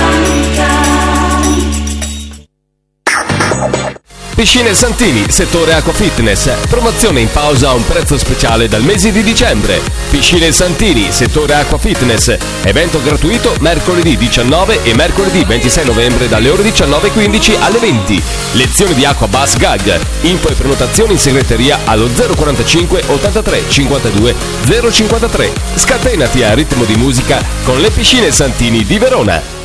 Piscine Santini, settore acqua fitness, promozione in pausa a un prezzo speciale dal mese di dicembre. Piscine Santini, settore acqua fitness, evento gratuito mercoledì 19 e mercoledì 26 novembre dalle ore 19:15 alle 20. Lezioni di acqua Bass Gag. Info e prenotazioni in segreteria allo 045 83 52 053. Scatenati a ritmo di musica con le Piscine Santini di Verona.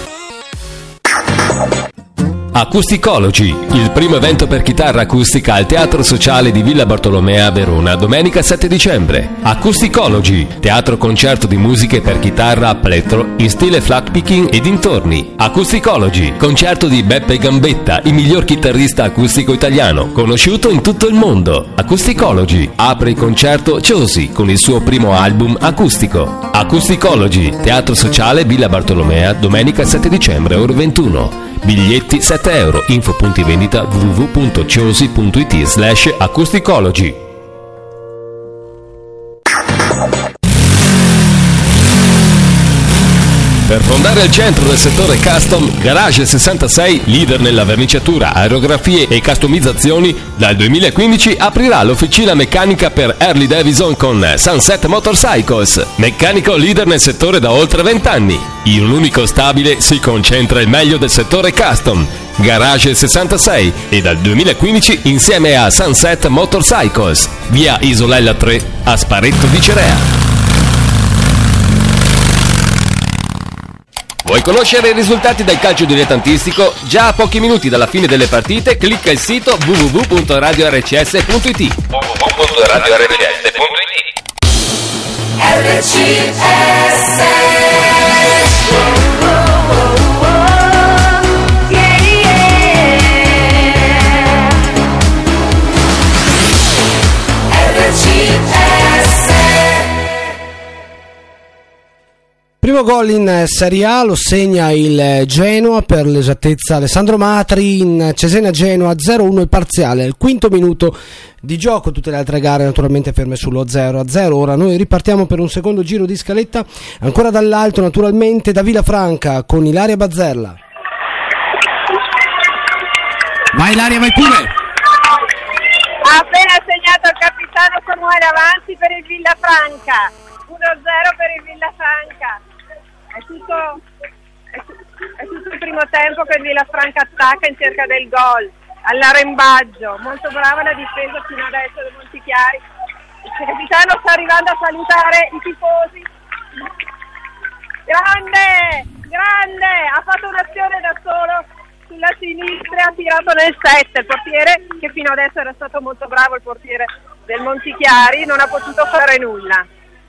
Acousticology, il primo evento per chitarra acustica al Teatro Sociale di Villa Bartolomea a Verona, domenica 7 dicembre. Acousticology, teatro concerto di musiche per chitarra a plettro in stile flat picking e dintorni. Acousticology, concerto di Beppe Gambetta, il miglior chitarrista acustico italiano, conosciuto in tutto il mondo. Acousticology, apre il concerto Ciosi con il suo primo album acustico. Acousticology, Teatro Sociale Villa Bartolomea, domenica 7 dicembre, ore 21. Biglietti €7. Info punti vendita www.ciosi.it/acousticology. Per fondare il centro del settore custom, Garage 66, leader nella verniciatura, aerografie e customizzazioni, dal 2015 aprirà l'officina meccanica per Harley Davidson con Sunset Motorcycles, meccanico leader nel settore da oltre 20 anni. In un unico stabile si concentra il meglio del settore custom, Garage 66, e dal 2015 insieme a Sunset Motorcycles, via Isolella 3 a Sparetto di Cerea. Vuoi conoscere i risultati del calcio dilettantistico? Già a pochi minuti dalla fine delle partite, clicca il sito www.radiorcs.it. Primo gol in Serie A lo segna il Genoa, per l'esattezza Alessandro Matri, in Cesena-Genoa 0-1 il parziale, al quinto minuto di gioco, tutte le altre gare naturalmente ferme sullo 0-0. Ora noi ripartiamo per un secondo giro di scaletta, ancora dall'alto naturalmente da Villafranca con Ilaria Bazzerla. Vai Ilaria, vai pure! Ha appena segnato il capitano Samuele avanti per il Villafranca, 1-0 per il Villafranca. È tutto il primo tempo che il Villafranca attacca in cerca del gol, all'arrembaggio, molto brava la difesa fino adesso del Montichiari. Il capitano sta arrivando a salutare i tifosi. Grande, ha fatto un'azione da solo sulla sinistra, ha tirato nel 7, il portiere che fino adesso era stato molto bravo, il portiere del Montichiari, non ha potuto fare nulla.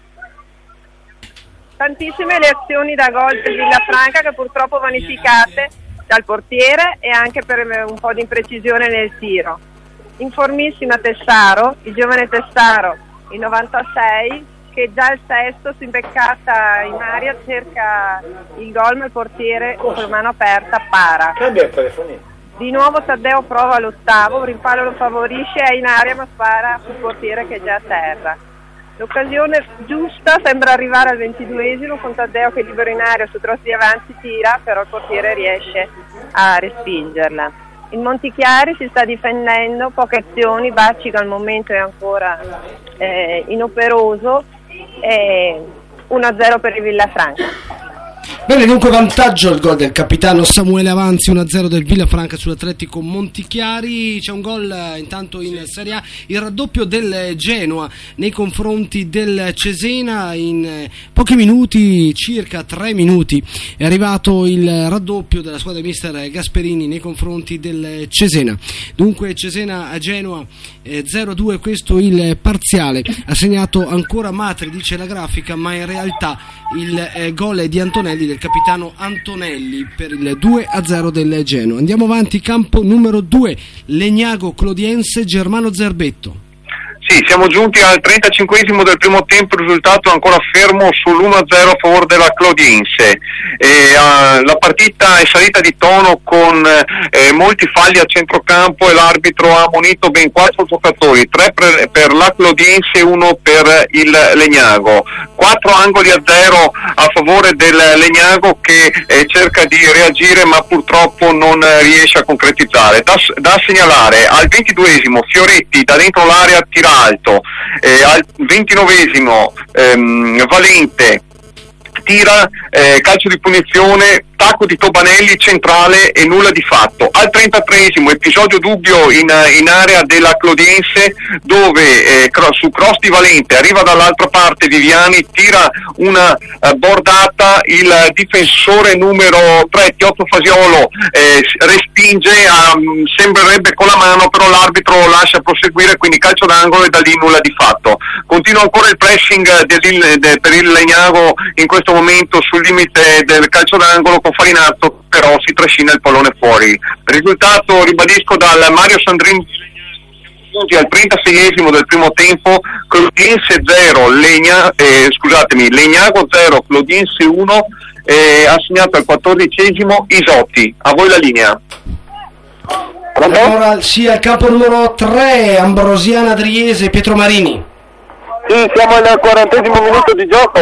Tantissime le azioni da gol del Villafranca che purtroppo vanificate dal portiere e anche per un po' di imprecisione nel tiro. Informissima Tessaro, il giovane Tessaro, il 96, che già il sesto si imbeccata in aria, cerca il gol ma il portiere con la mano aperta para. Cambia il telefonino. Di nuovo Taddeo prova l'ottavo, Rimpallo lo favorisce, è in aria ma spara sul portiere che è già a terra. L'occasione giusta sembra arrivare al 22esimo con Taddeo che libero in aria su cross di avanti tira, però il portiere riesce a respingerla. Il Montichiari si sta difendendo, poche azioni, Baccica al momento è ancora inoperoso, 1-0 per il Villafranca. Bene, dunque vantaggio il gol del capitano Samuele Avanzi, 1-0 del Villafranca sull'Atletico Montichiari. C'è un gol intanto in Serie A, il raddoppio del Genoa nei confronti del Cesena, in pochi minuti, circa 3 minuti, è arrivato il raddoppio della squadra di mister Gasperini nei confronti del Cesena. Dunque Cesena a Genoa 0-2, questo il parziale, ha segnato ancora Matri, dice la grafica, ma in realtà il gol è di Antonelli, del capitano Antonelli, per il 2-0 del Genoa. Andiamo avanti, campo numero 2, Legnago Clodiense, Germano Zerbetto. Sì, siamo giunti al 35esimo del primo tempo, il risultato ancora fermo sull'1-0 a favore della Clodiense. La partita è salita di tono con molti falli a centrocampo e l'arbitro ha ammonito ben 4 giocatori, 3 per la Clodiense e 1 per il Legnago. 4 angoli a 0 a favore del Legnago che cerca di reagire ma purtroppo non riesce a concretizzare. Da segnalare al 22esimo Fioretti da dentro l'area tira alto, al 29esimo Valente tira calcio di punizione, tacco di Tobanelli centrale e nulla di fatto. Al 33esimo episodio dubbio in area della Clodiense dove su cross di Valente arriva dall'altra parte Viviani, tira una bordata, il difensore numero 3 Tiotto Fasiolo respinge, sembrerebbe con la mano, però l'arbitro lascia proseguire, quindi calcio d'angolo e da lì nulla di fatto. Continua ancora il pressing per il Legnago in questo momento sul limite del calcio d'angolo con Farinazzo, però si trascina il pallone fuori. Risultato, ribadisco, dal Mario Sandrini al 36esimo del primo tempo, Clodiense 0, Legnago 0, Clodiense 1, ha segnato al 14esimo Isotti. A voi la linea. Allora sia il campo numero 3, Ambrosiana Driese, Pietro Marini. Sì, siamo al 40° minuto di gioco.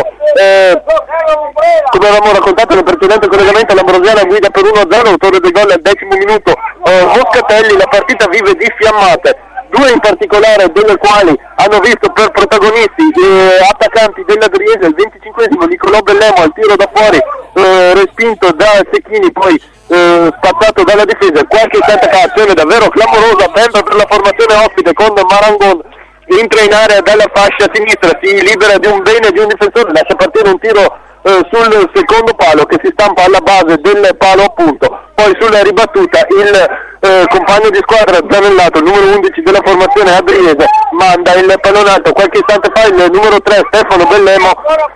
Come avevamo raccontato nel precedente collegamento, l'Ambrosiana guida per 1-0, autore del gol al 10° minuto Moscatelli. La partita vive di fiammate, due in particolare delle quali hanno visto per protagonisti attaccanti dell'Adriese. Il 25° Nicolò Bellemo al tiro da fuori, respinto da Secchini, poi spazzato dalla difesa. Qualche azione davvero clamorosa sempre per la formazione ospite, con Marangon entra in area dalla fascia sinistra, si libera di un bene di un difensore, lascia partire un tiro sul secondo palo che si stampa alla base del palo appunto. Poi sulla ribattuta il compagno di squadra Zanellato, il numero 11 della formazione adriese, manda il pallone alto. Qualche istante fa il numero 3 Stefano Bellemo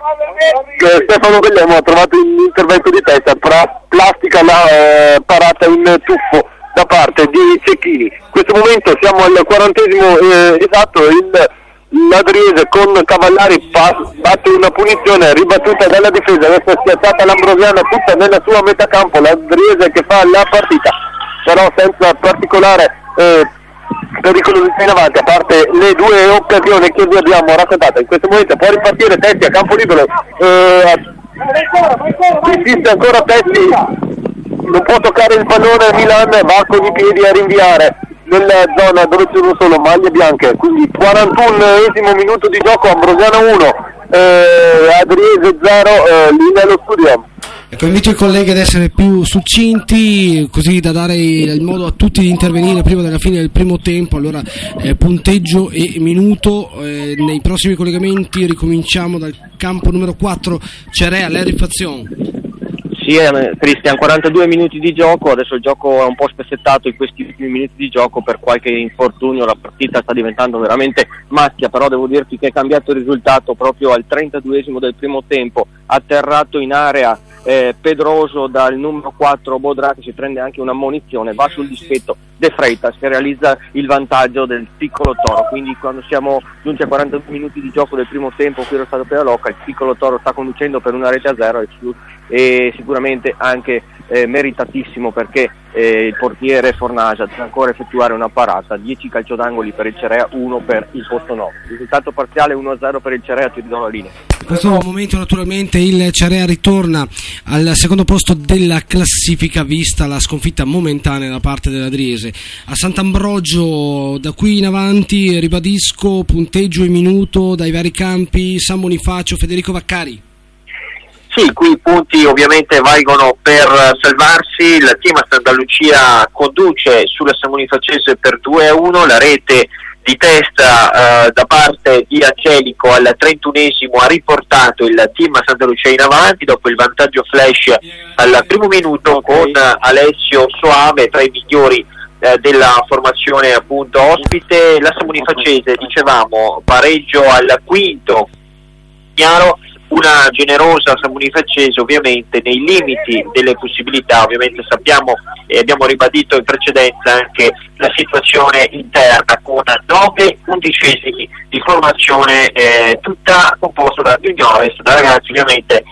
ha trovato un intervento di testa, plastica la parata in tuffo da parte di Cecchini. In questo momento siamo al 40° esatto, l'Adriese con Cavallari batte una punizione ribattuta dalla difesa, adesso è schiacciata l'Ambrosiana tutta nella sua metà campo, l'Adriese che fa la partita però senza particolare pericolosità in avanti, a parte le due occasioni che vi abbiamo raccontato. In questo momento può ripartire Tetti a campo libero, insiste ancora Tetti, non può toccare il pallone, Milan va con i piedi a rinviare nella zona dove ci sono solo maglie bianche. Quindi 41° minuto di gioco, Ambrosiana 1, Adriese 0, linea allo studio. Ecco, invito i colleghi ad essere più succinti, così da dare il modo a tutti di intervenire prima della fine del primo tempo. Allora punteggio e minuto. Nei prossimi collegamenti ricominciamo dal campo numero 4, Cerea, Larry Fazion. Sì, Cristian, 42 minuti di gioco, adesso il gioco è un po' spezzettato in questi ultimi minuti di gioco per qualche infortunio, la partita sta diventando veramente maschia, però devo dirti che è cambiato il risultato proprio al 32° del primo tempo, atterrato in area Pedroso dal numero 4 Bodra, che si prende anche una ammonizione, va sul dischetto De Freitas che realizza il vantaggio del piccolo Toro. Quindi quando siamo giunti a 42 minuti di gioco del primo tempo qui allo Stadio Peraloca, il piccolo Toro sta conducendo per una rete a 0 e sicuramente anche meritatissimo, perché il portiere Fornagia deve ancora effettuare una parata. 10 calciodangoli per il Cerea, 1 per il posto 9. Risultato parziale 1-0 per il Cerea, ti ridò la linea. In questo momento naturalmente il Cerea ritorna al secondo posto della classifica, vista la sconfitta momentanea da parte dell'Adriese. A Sant'Ambrogio da qui in avanti, ribadisco, punteggio e minuto dai vari campi, San Bonifacio, Federico Vaccari. Sì, qui i punti ovviamente valgono per salvarsi. Il team a Santa Lucia conduce sulla San Bonifacese per 2-1, la rete di testa da parte di Angelico al 31° ha riportato il team a Santa Lucia in avanti dopo il vantaggio flash al primo minuto con Alessio Soave tra i migliori della formazione appunto ospite. La San Bonifacese, dicevamo, pareggio al quinto, chiaro, una generosa San Bonifacese ovviamente nei limiti delle possibilità. Ovviamente sappiamo e abbiamo ribadito in precedenza anche la situazione interna con 9 undicesimi di formazione tutta composta da juniores, da ragazzi ovviamente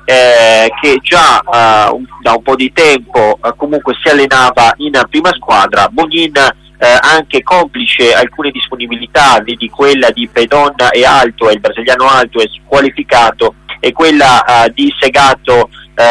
che già da un po' di tempo comunque si allenava in prima squadra. Bognin anche complice alcune disponibilità, vedi quella di Pedon e Alto, il brasiliano Alto è squalificato, e quella di Segato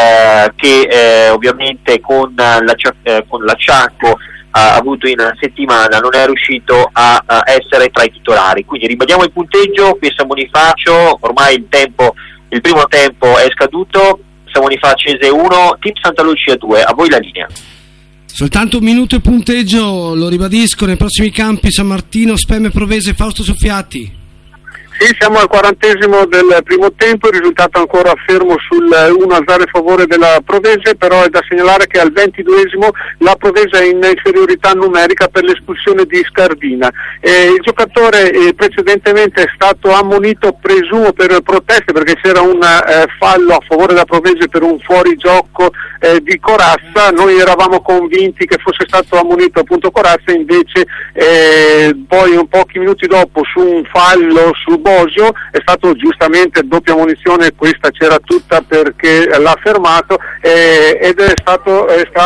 che ovviamente con l'acciacco avuto in settimana non è riuscito a essere tra i titolari. Quindi ribadiamo il punteggio qui a San Bonifacio, ormai il primo tempo è scaduto. San Bonifacese 1, Team Santa Lucia 2, a voi la linea. Soltanto un minuto e punteggio, lo ribadisco, nei prossimi campi San Martino, Spemme Provese, Fausto Soffiati. Sì, siamo al 40° del primo tempo, il risultato ancora fermo sul 1-0 a favore della Provese, però è da segnalare che al 22° la Provese è in inferiorità numerica per l'espulsione di Scardina. Il giocatore precedentemente è stato ammonito, presumo per proteste, perché c'era un fallo a favore della Provese per un fuorigioco di Corazza. Noi eravamo convinti che fosse stato ammonito appunto Corazza, invece poi pochi minuti dopo su un fallo sul Bosio, è stato giustamente doppia munizione, questa c'era tutta perché l'ha fermato, ed è stato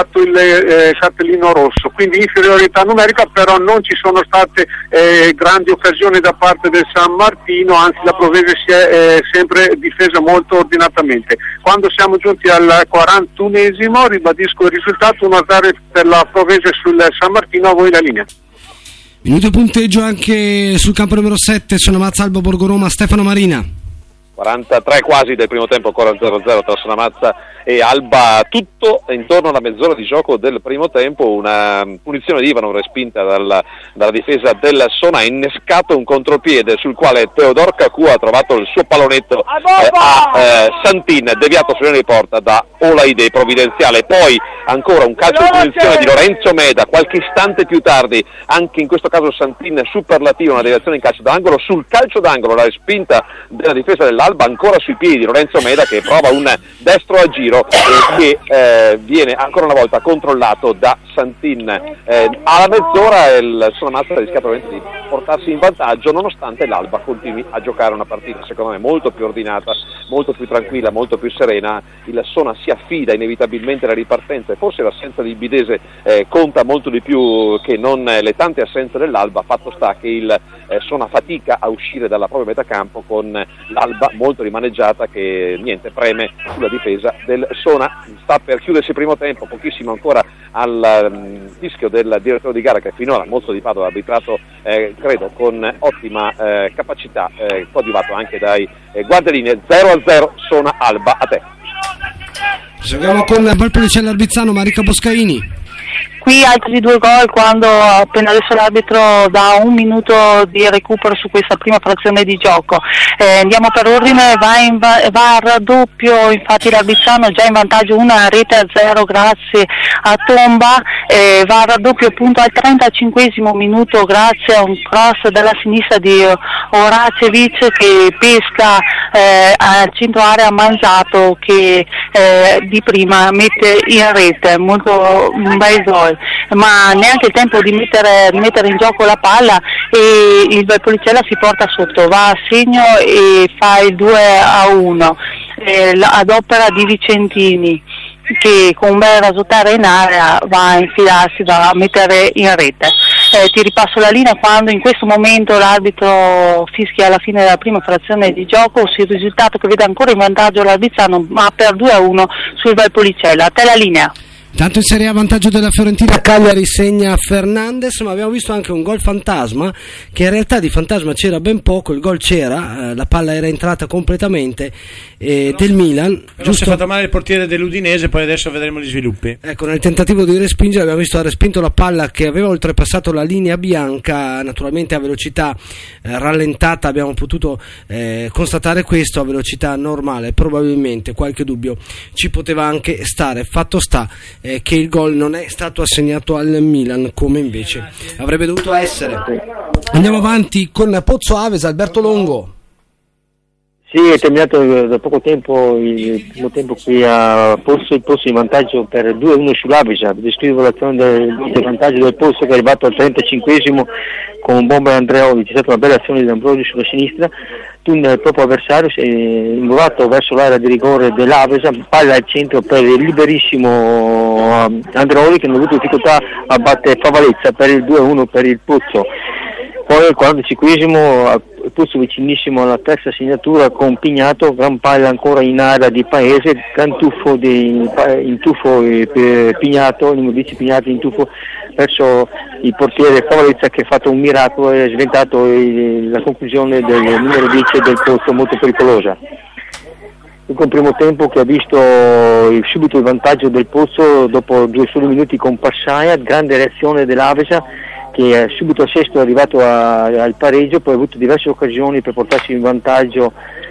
il cartellino rosso, quindi inferiorità numerica, però non ci sono state grandi occasioni da parte del San Martino, anzi la Provese si è sempre difesa molto ordinatamente. Quando siamo giunti al 41esimo, ribadisco il risultato 1-0 per la Provese sul San Martino. A voi la linea. Minuto punteggio anche sul campo numero 7, Sonamazza Alba Borgoroma, Stefano Marina. 43 quasi del primo tempo, ancora 0-0 tra Sonamazza e Alba, tutto intorno alla mezz'ora di gioco del primo tempo. Una punizione di Ivano respinta dalla difesa del Sona, ha innescato un contropiede sul quale Teodor Cacù ha trovato il suo pallonetto a Santin, deviato sulla linea di porta da Olaide provvidenziale. Poi ancora un calcio di punizione di Lorenzo Meda, qualche istante più tardi, anche in questo caso Santin superlativo, una deviazione in calcio d'angolo, sul calcio d'angolo la respinta della difesa dell'Alba, ancora sui piedi di Lorenzo Meda che prova un destro a giro che viene ancora una volta controllato da Santin. Alla mezz'ora il Sonamazza rischia probabilmente di portarsi in vantaggio, nonostante l'Alba continui a giocare una partita secondo me molto più ordinata, molto più tranquilla, molto più serena. Il Sona si affida inevitabilmente alla ripartenza e forse l'assenza di Bidese conta molto di più che non le tante assenze dell'Alba. Fatto sta che il Sona fatica a uscire dalla propria metacampo, con l'Alba molto rimaneggiata che preme sulla difesa del Sona. Sta per chiudersi il primo tempo, pochissimo ancora al fischio del direttore di gara che finora molto di Padova ha arbitrato credo con ottima capacità, coadiuvato anche dai guardialine. 0-0 Sona Alba. A te. Giochiamo con Valpolicella Arbizzano, Marica Boscaini. Qui altri 2 gol quando appena adesso l'arbitro dà un minuto di recupero su questa prima frazione di gioco. Andiamo per ordine, va a raddoppio, infatti l'Arbizzano già in vantaggio 1-0 grazie a Tomba, va a raddoppio appunto al 35esimo minuto grazie a un cross dalla sinistra di Oracevic che pesca al centro area Manzato che di prima mette in rete, molto un bel gol, ma neanche il tempo di mettere in gioco la palla e il Valpolicella si porta sotto, va a segno e fa il 2-1 ad opera di Vicentini che con un bel rasottare in area va a infilarsi, va a mettere in rete. Ti ripasso la linea quando in questo momento l'arbitro fischia alla fine della prima frazione di gioco, il risultato che vede ancora in vantaggio l'Arbizzano ma per 2-1 sul Valpolicella. A te la linea. Tanto in Serie A vantaggio della Fiorentina, Cagliari segna Fernandes, ma abbiamo visto anche un gol fantasma, che in realtà di fantasma c'era ben poco, il gol c'era, la palla era entrata completamente del Milan. Però si è fatto male il portiere dell'Udinese, poi adesso vedremo gli sviluppi. Ecco, nel tentativo di respingere abbiamo visto ha respinto la palla che aveva oltrepassato la linea bianca, naturalmente a velocità rallentata abbiamo potuto constatare questo, a velocità normale probabilmente qualche dubbio ci poteva anche stare. Fatto sta che il gol non è stato assegnato al Milan come invece avrebbe dovuto essere. Andiamo avanti con Pozzo Avesa, Alberto Longo. Sì, è terminato da poco tempo il primo tempo qui a Pozzo, il Pozzo in vantaggio per 2-1 sull'Avesa. Descrivo l'azione del vantaggio del Pozzo che è arrivato al 35esimo con un bomber Andreovic, c'è stata una bella azione di D'Ambrosio sulla sinistra, il proprio avversario si è involato verso l'area di rigore dell'Avesa, palla al centro per il liberissimo Andreoli che non ha avuto difficoltà a battere Favalezza per il 2-1 per il Pozzo. Poi al 45esimo Pozzo vicinissimo alla terza segnatura con Pignato, gran palla ancora in area di Paese, gran tuffo Pignato, il numero 10 Pignato in tuffo verso il portiere Favalezza che ha fatto un miracolo e ha sventato la conclusione del numero 10 del Pozzo, molto pericolosa. Dunque un primo tempo che ha visto subito il vantaggio del Pozzo dopo 2 soli minuti con Passaia, grande reazione dell'Avesa che subito a sesto è arrivato al pareggio, poi ha avuto diverse occasioni per portarsi in vantaggio,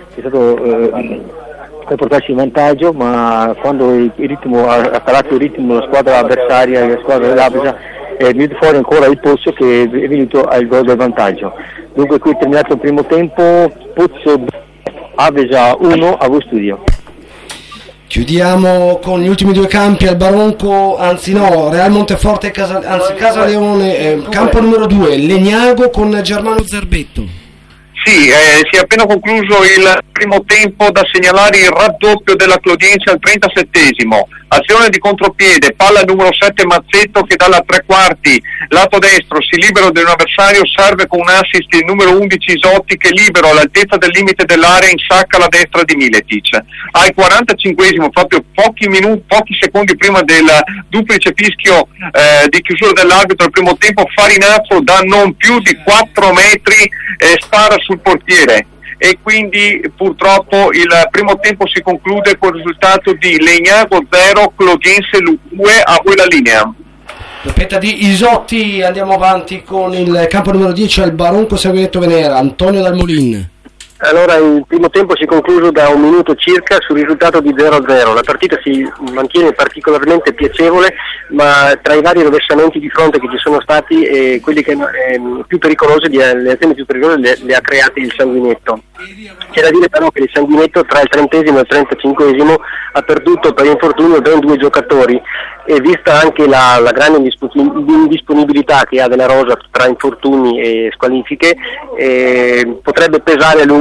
ma quando il ritmo ha calato il ritmo la squadra avversaria, la squadra dell'Avesa, è venuto fuori ancora il Pozzo che è venuto al gol del vantaggio. Dunque qui è terminato il primo tempo, Pozzo Avesa 1, a voi studio. Chiudiamo con gli ultimi 2 campi al Baronco, Real Monteforte Casaleone, campo numero 2, Legnago con Germano Zerbetto. Sì, si è appena concluso il primo tempo, da segnalare il raddoppio della Clodiense al 37esimo. Azione di contropiede, palla numero 7 Mazzetto che dalla tre quarti, lato destro, si libera di un avversario, serve con un assist il numero 11 Isotti che libero all'altezza del limite dell'area insacca la destra di Miletic. Al 45esimo, proprio pochi secondi prima del duplice fischio di chiusura dell'arbitro, il primo tempo, Farinazzo da non più di 4 metri spara sul portiere. E quindi purtroppo il primo tempo si conclude con il risultato di Legnago 0, Clodiense 2. A voi la linea. Doppietta di Isotti, andiamo avanti con il campo numero 10 al Baronco Sanguinetto Venera, Antonio Dalmolin. Allora, il primo tempo si è concluso da un minuto circa sul risultato di 0-0. La partita si mantiene particolarmente piacevole, ma tra i vari rovesciamenti di fronte che ci sono stati, quelli che più pericolose, le azioni più pericolose le ha create il Sanguinetto. C'è da dire però che il Sanguinetto tra il 30esimo e il 35esimo ha perduto per infortunio ben 2 giocatori, e vista anche la grande indisponibilità che ha della rosa tra infortuni e squalifiche, potrebbe pesare a lungo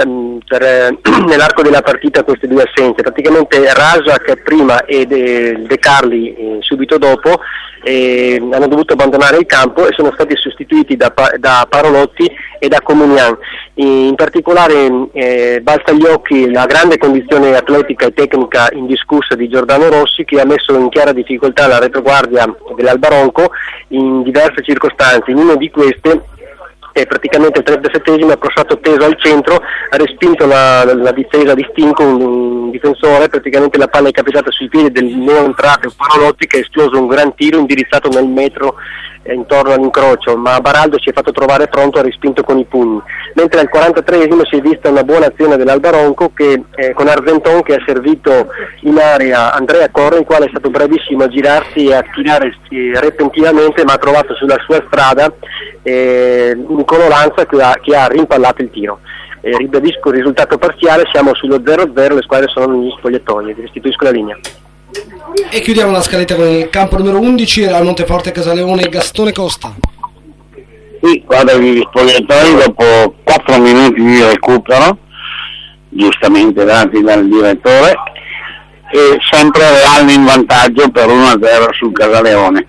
nell'arco della partita queste due assenze. Praticamente Razak prima e De Carli subito dopo hanno dovuto abbandonare il campo e sono stati sostituiti da Parolotti e da Comunian. In particolare balza agli occhi la grande condizione atletica e tecnica indiscussa di Giordano Rossi, che ha messo in chiara difficoltà la retroguardia dell'Albaronco in diverse circostanze. In una di queste praticamente il 37esimo ha crossato teso al centro, ha respinto la difesa di Stinco, un difensore, praticamente la palla è capitata sui piedi del neoentrato Parolotti, che ha esploso un gran tiro indirizzato nel metro intorno all'incrocio, ma Baraldo si è fatto trovare pronto, ha respinto con i pugni. Mentre al 43esimo si è vista una buona azione dell'Albaronco che con Argenton, che ha servito in area Andrea Corre, il quale è stato bravissimo a girarsi e a tirare repentinamente, ma ha trovato sulla sua strada Nicolo Lanza che ha rimpallato il tiro. Ribadisco il risultato parziale, siamo sullo 0-0, le squadre sono negli spogliatoi. Vi restituisco la linea. E chiudiamo la scaletta con il campo numero 11 al Monteforte Casaleone, Gastone Costa. Sì, guarda gli spogliatoi dopo 4 minuti di recupero, giustamente dati dal direttore, e sempre Real in vantaggio per 1-0 sul Casaleone.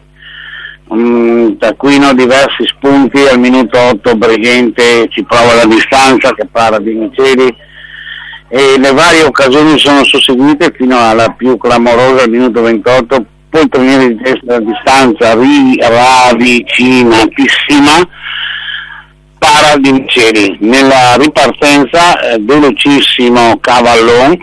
Taccuino diversi spunti, al minuto 8 Bregente ci prova la distanza che para di Miceli, e le varie occasioni sono susseguite fino alla più clamorosa al minuto 28, poltroniere di testa a distanza ravvicinatissima, para di Miceli. Nella ripartenza velocissimo Cavallon,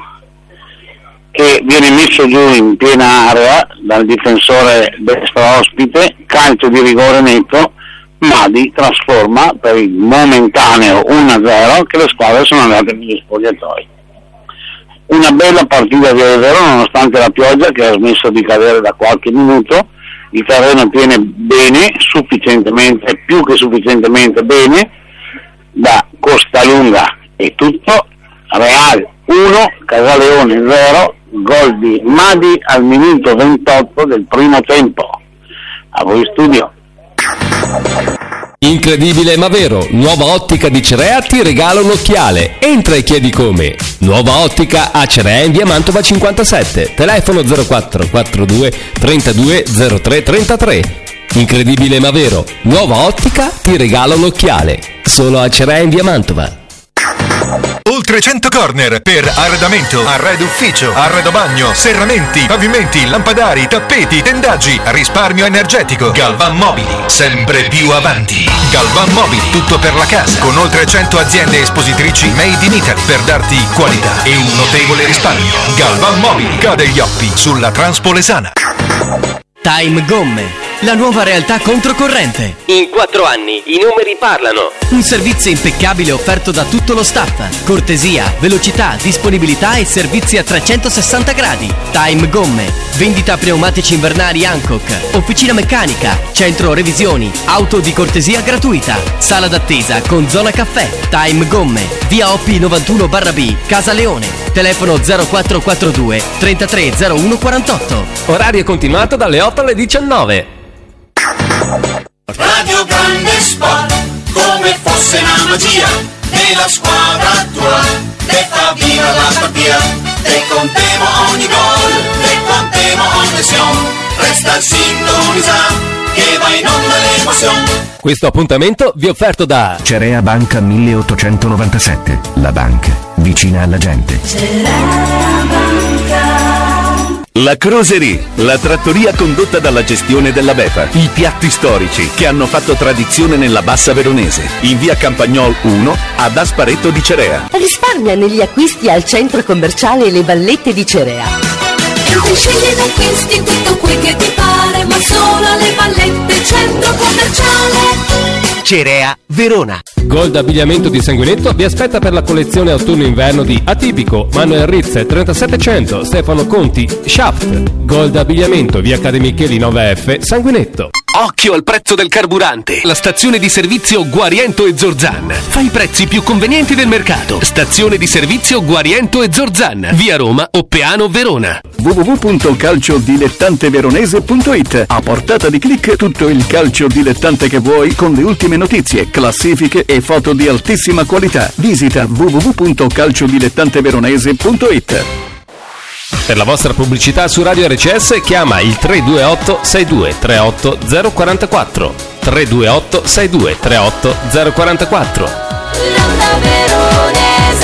che viene messo giù in piena area dal difensore destro ospite, calcio di rigore netto, Madi trasforma per il momentaneo 1-0 che le squadre sono andate negli spogliatoi. Una bella partita di Avero, nonostante la pioggia che ha smesso di cadere da qualche minuto. Il terreno tiene bene, sufficientemente, più che sufficientemente bene. Da Costalunga è tutto. Real 1, Casaleone 0, gol di Madi al minuto 28 del primo tempo. A voi studio. Incredibile ma vero, Nuova Ottica di Cerea ti regala un occhiale. Entra e chiedi come. Nuova Ottica a Cerea in via Mantova 57, telefono 0442 32 03 33. Incredibile ma vero, Nuova Ottica ti regala un occhiale. Solo a Cerea in via Mantova. Oltre 100 corner per arredamento, arredo ufficio, arredo bagno, serramenti, pavimenti, lampadari, tappeti, tendaggi, risparmio energetico. Galvan Mobili, sempre più avanti. Galvan Mobili, tutto per la casa, con oltre 100 aziende espositrici made in Italy per darti qualità e un notevole risparmio. Galvan Mobili, cade gli occhi sulla Transpolesana. Time Gomme, la nuova realtà controcorrente. In 4 anni i numeri parlano. Un servizio impeccabile offerto da tutto lo staff. Cortesia, velocità, disponibilità e servizi a 360 gradi. Time Gomme, vendita pneumatici invernali Hankook, officina meccanica, centro revisioni, auto di cortesia gratuita, sala d'attesa con zona caffè. Time Gomme, via OP 91/B, Casa Leone, telefono 0442 330148. Orario continuato dalle 8 alle 19. Radio Grande Sport come fosse una magia, della squadra tua, te fa viva la partita, te contemo ogni gol, te contemo ogni azione, resta sintonizzato, che va in onda l'emozione. Questo appuntamento vi è offerto da Cerea Banca 1897, la banca vicina alla gente. La Croserie, la trattoria condotta dalla gestione della Bepa. I piatti storici che hanno fatto tradizione nella Bassa Veronese. In via Campagnol 1 ad Asparetto di Cerea. Risparmia negli acquisti al centro commerciale Le Vallette di Cerea. Puoi scegliere acquisti tutto quel che ti pare, ma solo alle Vallette centro commerciale. Cerea Verona. Gold Abbigliamento di Sanguinetto vi aspetta per la collezione autunno-inverno di Atipico, Manuel Rizze 3700, Stefano Conti, Shaft. Gold Abbigliamento, via Accademia Micheli 9F, Sanguinetto. Occhio al prezzo del carburante. La stazione di servizio Guariento e Zorzan fa i prezzi più convenienti del mercato. Stazione di servizio Guariento e Zorzan, via Roma, Oppeano, Verona. www.calciodilettanteveronese.it. A portata di clic tutto il calcio dilettante che vuoi, con le ultime notizie, classifiche e foto di altissima qualità. Visita www.calciodilettanteveronese.it. Per la vostra pubblicità su Radio RCS chiama il 328 62 38 044. 328 62 38 044. L'onda veronese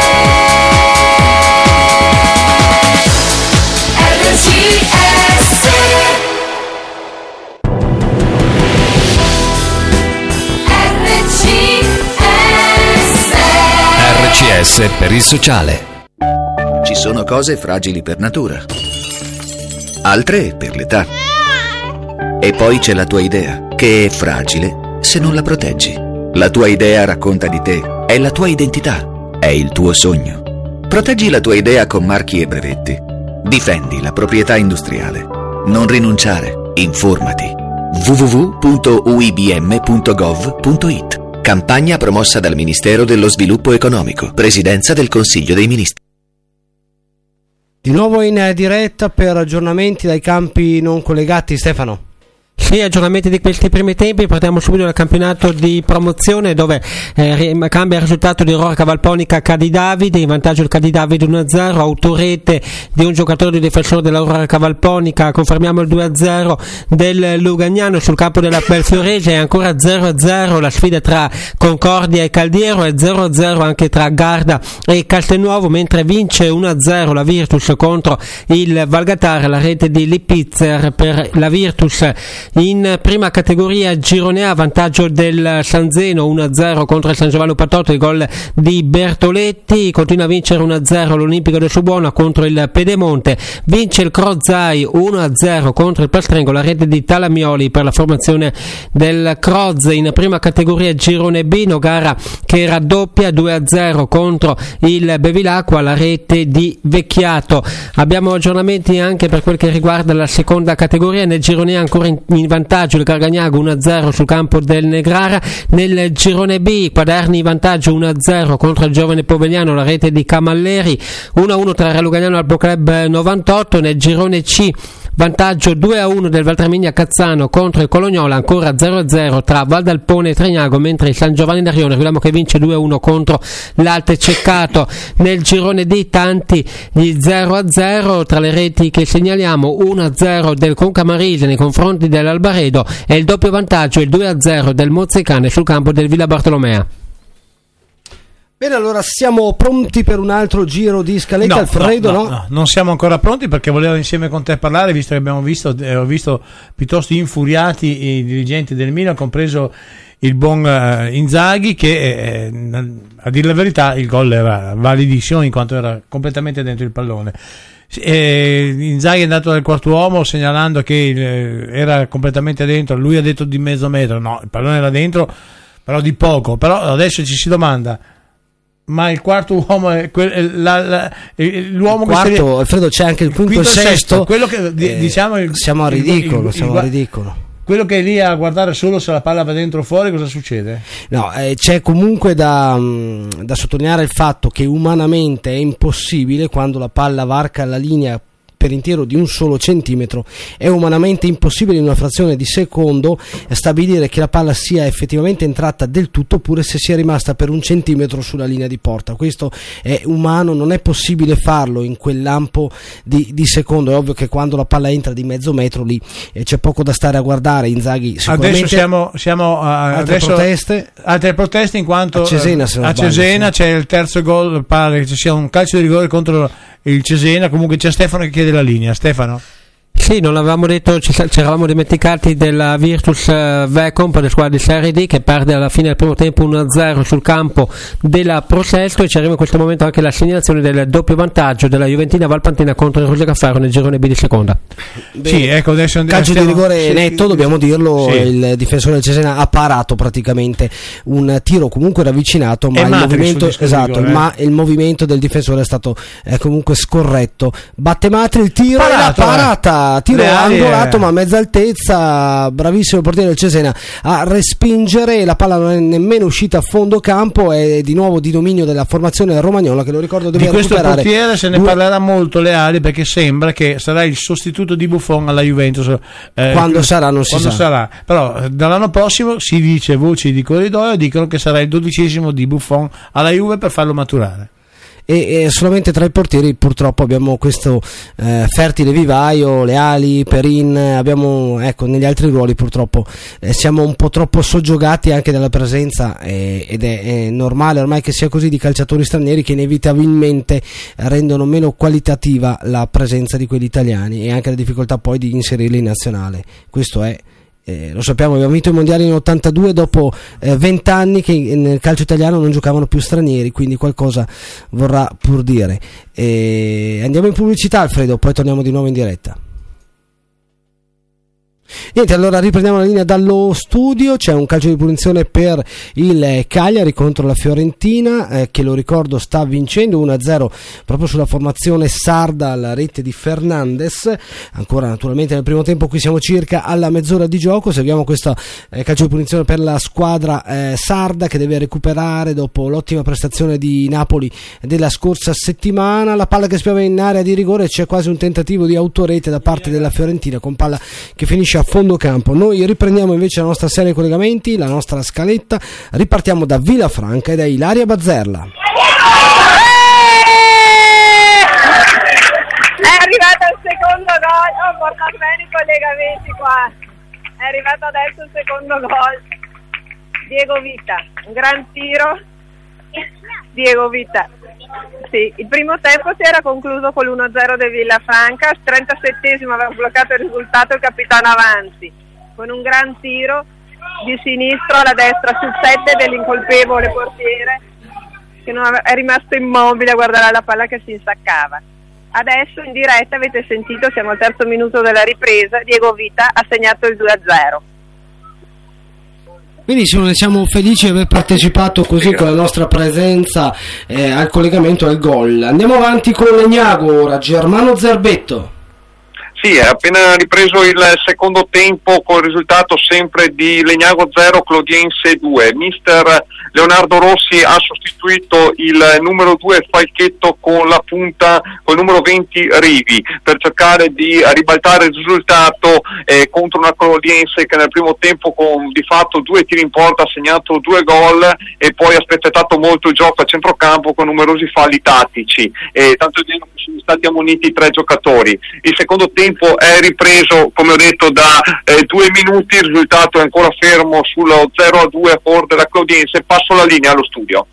RCS. RCS per il sociale. Ci sono cose fragili per natura, altre per l'età. E poi c'è la tua idea, che è fragile se non la proteggi. La tua idea racconta di te, è la tua identità, è il tuo sogno. Proteggi la tua idea con marchi e brevetti. Difendi la proprietà industriale. Non rinunciare, informati. www.uibm.gov.it. Campagna promossa dal Ministero dello Sviluppo Economico, Presidenza del Consiglio dei Ministri. Di nuovo in diretta per aggiornamenti dai campi non collegati, Stefano. Sì, aggiornamenti di questi primi tempi. Partiamo subito dal campionato di promozione, dove cambia il risultato di Aurora Cavalponica Cadi Davide, in vantaggio il Cadi Davide 1-0, autorete di un giocatore di difensore dell'Aurora Cavalponica. Confermiamo il 2-0 del Lugagnano sul campo della Belfiorese, è ancora 0-0 la sfida tra Concordia e Caldiero, e 0-0 anche tra Garda e Castelnuovo, mentre vince 1-0 la Virtus contro il Valgatare, la rete di Lipizzer per la Virtus. In prima categoria Girone A, vantaggio del Sanzeno 1-0 contro il San Giovanni Patotto, il gol di Bertoletti. Continua a vincere 1-0 l'Olimpico del Subuona contro il Pedemonte, vince il Crozai 1-0 contro il Pastrengo, la rete di Talamioli per la formazione del Croz. In prima categoria Girone B, Nogara che raddoppia 2-0 contro il Bevilacqua, la rete di Vecchiato. Abbiamo aggiornamenti anche per quel che riguarda la seconda categoria. Nel Girone A ancora in vantaggio il Gargagnago 1-0 sul campo del Negrara. Nel Girone B Quaderni in vantaggio 1-0 contro il Giovane Povegliano, la rete di Camalleri, 1-1 tra Lugagnano e Albo Club 98. Nel Girone C vantaggio 2-1 del Valtraminia Cazzano contro il Colognola, ancora 0-0 tra Valdalpone e Trignago, mentre il San Giovanni d'Arione ricordiamo che vince 2-1 contro l'Alte Ceccato. Nel Girone D tanti gli 0-0 tra le reti che segnaliamo, 1-0 del Concamarise nei confronti dell'Albaredo e il doppio vantaggio il 2-0 del Mozzecane sul campo del Villa Bartolomea. Bene, allora siamo pronti per un altro giro di scaletta, Alfredo? No, non siamo ancora pronti, perché volevo insieme con te parlare, visto che abbiamo visto, ho visto piuttosto infuriati i dirigenti del Milan, compreso il buon Inzaghi, che a dire la verità il gol era validissimo in quanto era completamente dentro il pallone. Inzaghi è andato dal quarto uomo segnalando che era completamente dentro, lui ha detto di mezzo metro, no, il pallone era dentro però di poco. Però adesso ci si domanda, ma il quarto uomo è l'uomo il quarto, Alfredo, c'è anche il quinto e il sesto, quello che diciamo siamo a ridicolo, quello che è lì a guardare solo se la palla va dentro o fuori, cosa succede? No, c'è comunque da sottolineare il fatto che umanamente è impossibile, quando la palla varca la linea per intero di un solo centimetro. È umanamente impossibile in una frazione di secondo stabilire che la palla sia effettivamente entrata del tutto oppure se sia rimasta per un centimetro sulla linea di porta. Questo è umano, non è possibile farlo in quel lampo di secondo. È ovvio che quando la palla entra di mezzo metro lì c'è poco da stare a guardare. Inzaghi sicuramente. Adesso siamo altre proteste in quanto a Cesena c'è il terzo gol, pare che ci sia un calcio di rigore contro il Cesena. Comunque c'è Stefano che chiede la linea. Stefano? Sì, non l'avevamo detto, ci eravamo dimenticati della Virtus Vecom per le squadre di Serie D che perde alla fine del primo tempo 1-0 sul campo della Prosesto, e ci arriva in questo momento anche la segnalazione del doppio vantaggio della Juventina Valpantina contro il Rosecaffaro nel girone B di seconda. Sì, ecco, adesso calcio di rigore netto, dobbiamo dirlo, sì. Il difensore del Cesena ha parato praticamente un tiro comunque ravvicinato, ma il movimento del difensore è stato comunque scorretto. Batte Matri, il tiro e la parata. Tiro angolato ma a mezza altezza, bravissimo il portiere del Cesena a respingere, la palla non è nemmeno uscita a fondo campo, è di nuovo di dominio della formazione romagnola che, lo ricordo, deve recuperare. Di questo portiere se ne parlerà molto, Leali, perché sembra che sarà il sostituto di Buffon alla Juventus quando sarà non si sa, però dall'anno prossimo si dice, voci di corridoio dicono che sarà il 12° di Buffon alla Juve per farlo maturare. E solamente tra i portieri purtroppo abbiamo questo fertile vivaio, Leali, Perin, abbiamo, ecco, negli altri ruoli purtroppo siamo un po' troppo soggiogati anche dalla presenza ed è normale ormai che sia così, di calciatori stranieri che inevitabilmente rendono meno qualitativa la presenza di quelli italiani e anche la difficoltà poi di inserirli in nazionale. Questo è lo sappiamo, abbiamo vinto i mondiali in 82 dopo 20 anni che nel calcio italiano non giocavano più stranieri, quindi qualcosa vorrà pur dire. Andiamo in pubblicità, Alfredo, poi torniamo di nuovo in diretta. Niente, allora riprendiamo la linea dallo studio. C'è un calcio di punizione per il Cagliari contro la Fiorentina che, lo ricordo, sta vincendo 1-0 proprio sulla formazione sarda, alla rete di Fernandes. Ancora naturalmente nel primo tempo, qui siamo circa alla mezz'ora di gioco. Seguiamo questo calcio di punizione per la squadra sarda che deve recuperare dopo l'ottima prestazione di Napoli della scorsa settimana. La palla che spiava in area di rigore, c'è quasi un tentativo di autorete da parte della Fiorentina con palla che finisce a fondo campo. Noi riprendiamo invece la nostra serie di collegamenti, la nostra scaletta. Ripartiamo da Villafranca e da Ilaria Bazzerla. È arrivato il secondo gol, ho portato bene i collegamenti qua. È arrivato adesso il secondo gol. Diego Vita, un gran tiro. Diego Vita. Sì, il primo tempo si era concluso con l'1-0 del Villafranca, al 37esimo aveva bloccato il risultato il capitano Avanzi, con un gran tiro di sinistro alla destra sul 7 dell'incolpevole portiere, che è rimasto immobile a guardare la palla che si insaccava. Adesso in diretta avete sentito, siamo al terzo minuto della ripresa, Diego Vita ha segnato il 2-0. Benissimo, ne siamo felici di aver partecipato così con la nostra presenza al collegamento al gol. Andiamo avanti con Legnago ora, Germano Zerbetto. Sì, è appena ripreso il secondo tempo con il risultato sempre di Legnago 0, Clodiense 2. Mister Leonardo Rossi ha sostituito il numero 2 Falchetto con la punta, con il numero 20 Rivi, per cercare di ribaltare il risultato contro una Clodiense che nel primo tempo con di fatto 2 tiri in porta ha segnato 2 gol e poi ha spezzettato molto il gioco a centrocampo con numerosi falli tattici, tanto è vero che sono stati ammoniti 3 giocatori. Il secondo tempo è ripreso, come ho detto, da 2 minuti, il risultato è ancora fermo sullo 0-2 a favore della Clodiense. Passo la linea allo studio.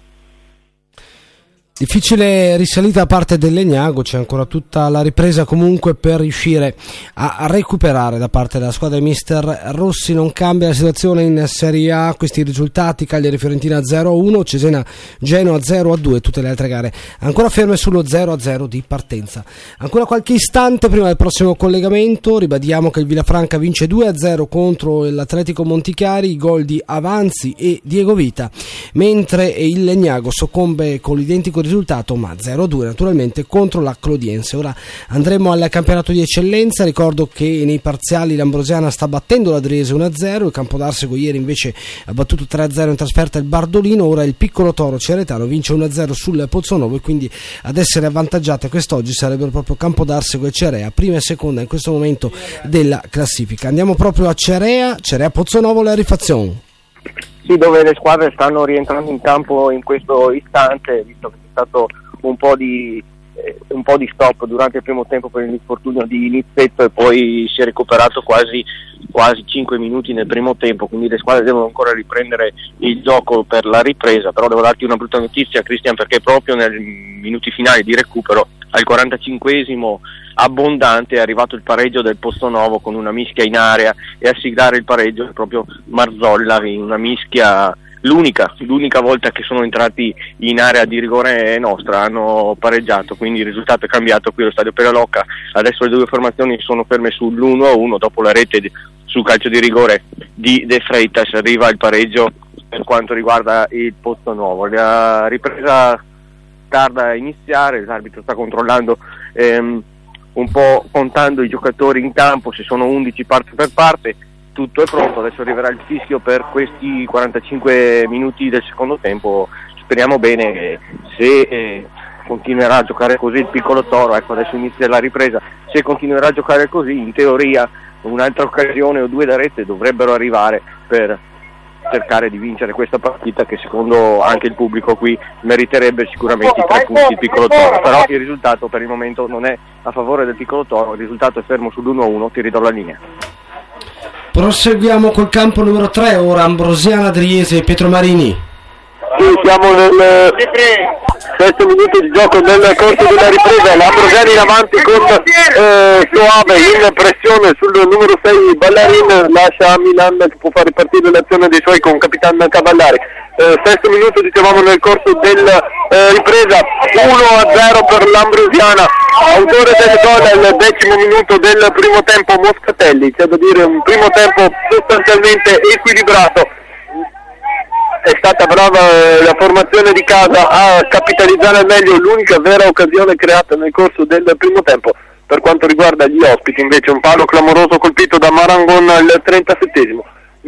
Difficile risalita da parte del Legnago, c'è ancora tutta la ripresa comunque per riuscire a recuperare da parte della squadra di mister Rossi. Non cambia la situazione in Serie A, questi risultati: Cagliari Fiorentina 0-1, Cesena Genoa 0-2, tutte le altre gare ancora ferme sullo 0-0 di partenza. Ancora qualche istante prima del prossimo collegamento, ribadiamo che il Villafranca vince 2-0 contro l'Atletico Montichiari, i gol di Avanzi e Diego Vita, mentre il Legnago soccombe con l'identico risultato risultato, ma 0-2 naturalmente contro la Clodiense. Ora andremo al campionato di eccellenza. Ricordo che nei parziali l'Ambrosiana sta battendo l'Adriese 1-0, il Campodarsego ieri invece ha battuto 3-0 in trasferta il Bardolino. Ora il Piccolo Toro Ceretano vince 1-0 sul Pozzonovo, e quindi ad essere avvantaggiate quest'oggi sarebbero proprio Campodarsego e Cerea, prima e seconda in questo momento della classifica. Andiamo proprio a Cerea Pozzonovo, la rifazione. Sì, dove le squadre stanno rientrando in campo in questo istante, visto che c'è stato un po' di stop durante il primo tempo per l'infortunio di Nizzetto, e poi si è recuperato quasi 5 minuti nel primo tempo, quindi le squadre devono ancora riprendere il gioco per la ripresa. Però devo darti una brutta notizia, Cristian, perché proprio nei minuti finali di recupero, al 45esimo abbondante, è arrivato il pareggio del Pozzonovo con una mischia in area, e a siglare il pareggio è proprio Marzolla, in una mischia, l'unica volta che sono entrati in area di rigore nostra hanno pareggiato, quindi il risultato è cambiato qui allo stadio Peralocca. Adesso le due formazioni sono ferme sull'1-1 dopo la rete sul calcio di rigore di De Freitas. Arriva il pareggio per quanto riguarda il Pozzonovo. La ripresa tarda a iniziare, l'arbitro sta controllando un po', contando i giocatori in campo, se sono 11 parte per parte. Tutto è pronto, adesso arriverà il fischio per questi 45 minuti del secondo tempo. Speriamo bene che se continuerà a giocare così il Piccolo Toro, ecco adesso inizia la ripresa, se continuerà a giocare così, in teoria un'altra occasione o due da rete dovrebbero arrivare per cercare di vincere questa partita, che secondo anche il pubblico qui meriterebbe sicuramente i 3 punti il Piccolo Toro. Però il risultato per il momento non è a favore del Piccolo Toro, il risultato è fermo sull'1-1, ti ridò la linea. Proseguiamo col campo numero 3, ora Ambrosiana, Adriese e Pietro Marini. Sì, siamo nel sesto minuto di gioco nel corso della ripresa, l'Ambrosiana in avanti con Soave in pressione sul numero 6 Ballarin, lascia Milan che può far ripartire l'azione dei suoi con Capitan Cavallari. Sesto minuto, dicevamo, nel corso della ripresa, 1-0 per l'Ambrosiana. Autore del gol al 10° minuto del primo tempo Moscatelli, c'è da dire un primo tempo sostanzialmente equilibrato. È stata brava la formazione di casa a capitalizzare al meglio l'unica vera occasione creata nel corso del primo tempo. Per quanto riguarda gli ospiti invece un palo clamoroso colpito da Marangon al 37esimo.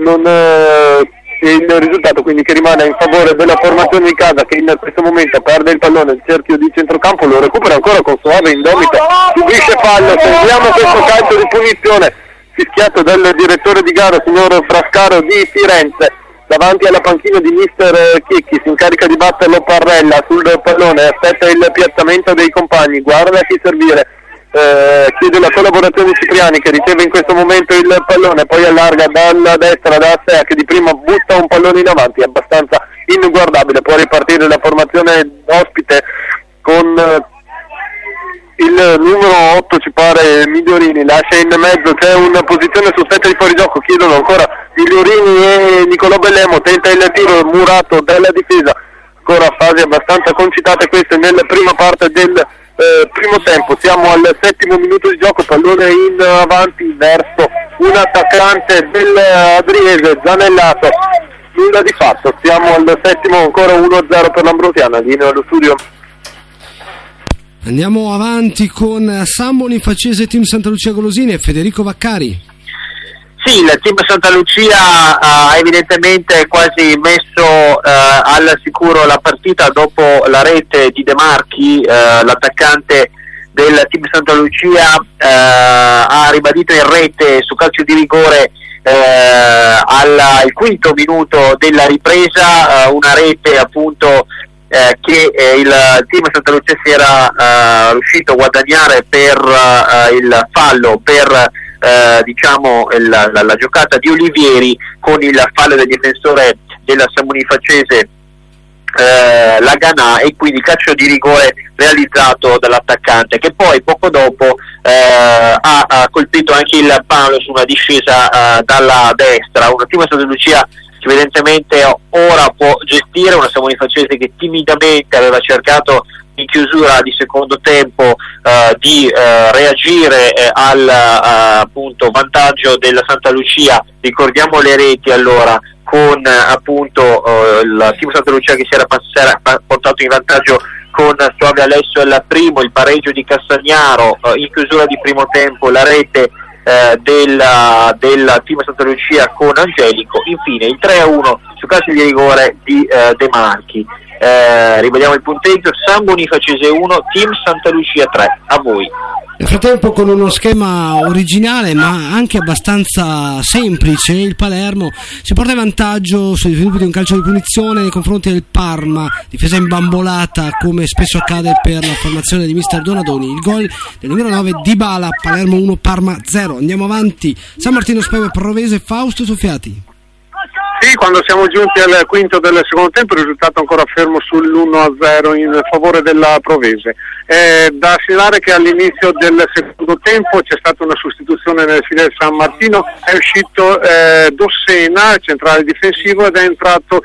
Il risultato quindi che rimane in favore della formazione di casa, che in questo momento perde il pallone nel cerchio di centrocampo, lo recupera ancora con Soave indomito, subisce fallo, sentiamo questo calcio di punizione fischiato dal direttore di gara signor Frascaro di Firenze. Davanti alla panchina di mister Chicchi si incarica di batterlo Parrella sul pallone, aspetta il piazzamento dei compagni, guarda chi servire, chiede la collaborazione di Cipriani che riceve in questo momento il pallone, poi allarga dalla destra da Assea che di prima butta un pallone in avanti, abbastanza inguardabile. Può ripartire la formazione ospite con il numero 8, ci pare, Migliorini, lascia in mezzo, c'è una posizione sospetta di fuorigioco, chiedono ancora Migliorini e Nicolò Bellemo, tenta il tiro murato dalla difesa, ancora fasi abbastanza concitate queste nella prima parte del primo tempo. Siamo al 7° minuto di gioco, pallone in avanti verso un attaccante dell'Adriese, Zanellato, nulla di fatto, siamo al 7°, ancora 1-0 per l'Ambrosiana. Linea allo studio. Andiamo avanti con San Bonifacese Team Santa Lucia Golosini e Federico Vaccari. Sì, il Team Santa Lucia ha evidentemente quasi messo al sicuro la partita dopo la rete di De Marchi, l'attaccante del Team Santa Lucia ha ribadito in rete su calcio di rigore al 5° minuto della ripresa, una rete appunto che il Team Santa Lucia si era riuscito a guadagnare per il fallo, per diciamo la giocata di Olivieri, con il fallo del difensore della San Bonifacese Laganà, e quindi calcio di rigore realizzato dall'attaccante, che poi poco dopo ha colpito anche il palo su una discesa dalla destra. Un Team Santa Lucia che evidentemente ora può gestire, una San Bonifacese che timidamente aveva cercato di in chiusura di secondo tempo di reagire al appunto vantaggio della Santa Lucia. Ricordiamo le reti allora, con appunto il team Santa Lucia che si era portato in vantaggio con Suave Alessio al primo, il pareggio di Castagnaro in chiusura di primo tempo, la rete del team Santa Lucia con Angelico, infine il 3-1 su calcio di rigore di De Marchi. Ribadiamo il punteggio: San Bonifacese 1, team Santa Lucia 3. A voi. Nel frattempo, con uno schema originale ma anche abbastanza semplice, il Palermo si porta in vantaggio sugli sviluppi di un calcio di punizione nei confronti del Parma, difesa imbambolata come spesso accade per la formazione di mister Donadoni. Il gol del numero 9 Dybala, Palermo 1 Parma 0. Andiamo avanti. San Martino Speve Provese, Fausto Soffiati. Sì, quando siamo giunti al quinto del secondo tempo il risultato ancora fermo sull'1-0 in favore della Provese. Da segnalare che all'inizio del secondo tempo c'è stata una sostituzione nelle file del San Martino, è uscito Dossena, centrale difensivo, ed è entrato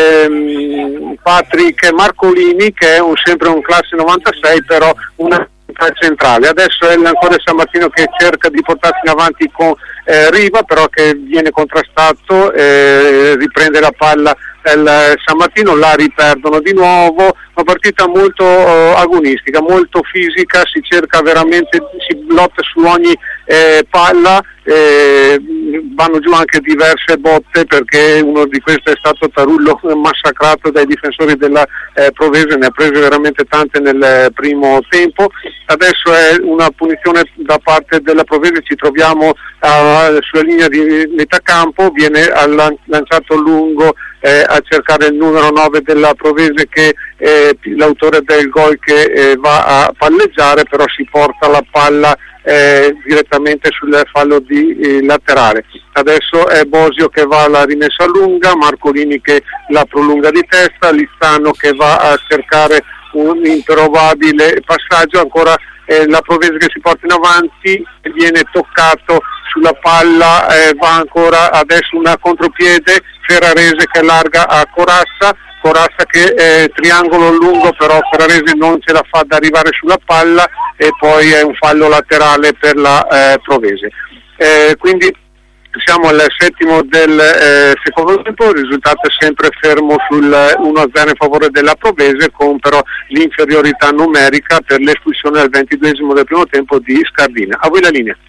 Patrick Marcolini, che è sempre un classe 96, però una centrale. Adesso è ancora il San Martino che cerca di portarsi in avanti con Riva, però che viene contrastato, riprende la palla il San Martino, la riperdono di nuovo. Una partita molto agonistica, molto fisica, si cerca veramente, si lotta su ogni palla, vanno giù anche diverse botte, perché uno di questi è stato Tarullo, massacrato dai difensori della Provese, ne ha prese veramente tante nel primo tempo. Adesso è una punizione da parte della Provese, ci troviamo sulla linea di metà campo, viene lanciato lungo a cercare il numero 9 della Provese, che è l'autore del gol, che va a palleggiare, però si porta la palla direttamente sul fallo di laterale. Adesso è Bosio che va alla rimessa lunga, Marcolini che la prolunga di testa, Lizzano che va a cercare un improbabile passaggio, ancora la Provese che si porta in avanti, viene toccato sulla palla, va ancora adesso una contropiede, Ferrarese che allarga a Corazza che triangolo lungo, però Ferrarese non ce la fa ad arrivare sulla palla, e poi è un fallo laterale per la Provese. Quindi siamo al settimo del secondo tempo, il risultato è sempre fermo sul 1-0 in favore della Provese, con però l'inferiorità numerica per l'espulsione al 22esimo del primo tempo di Scardina. A voi la linea.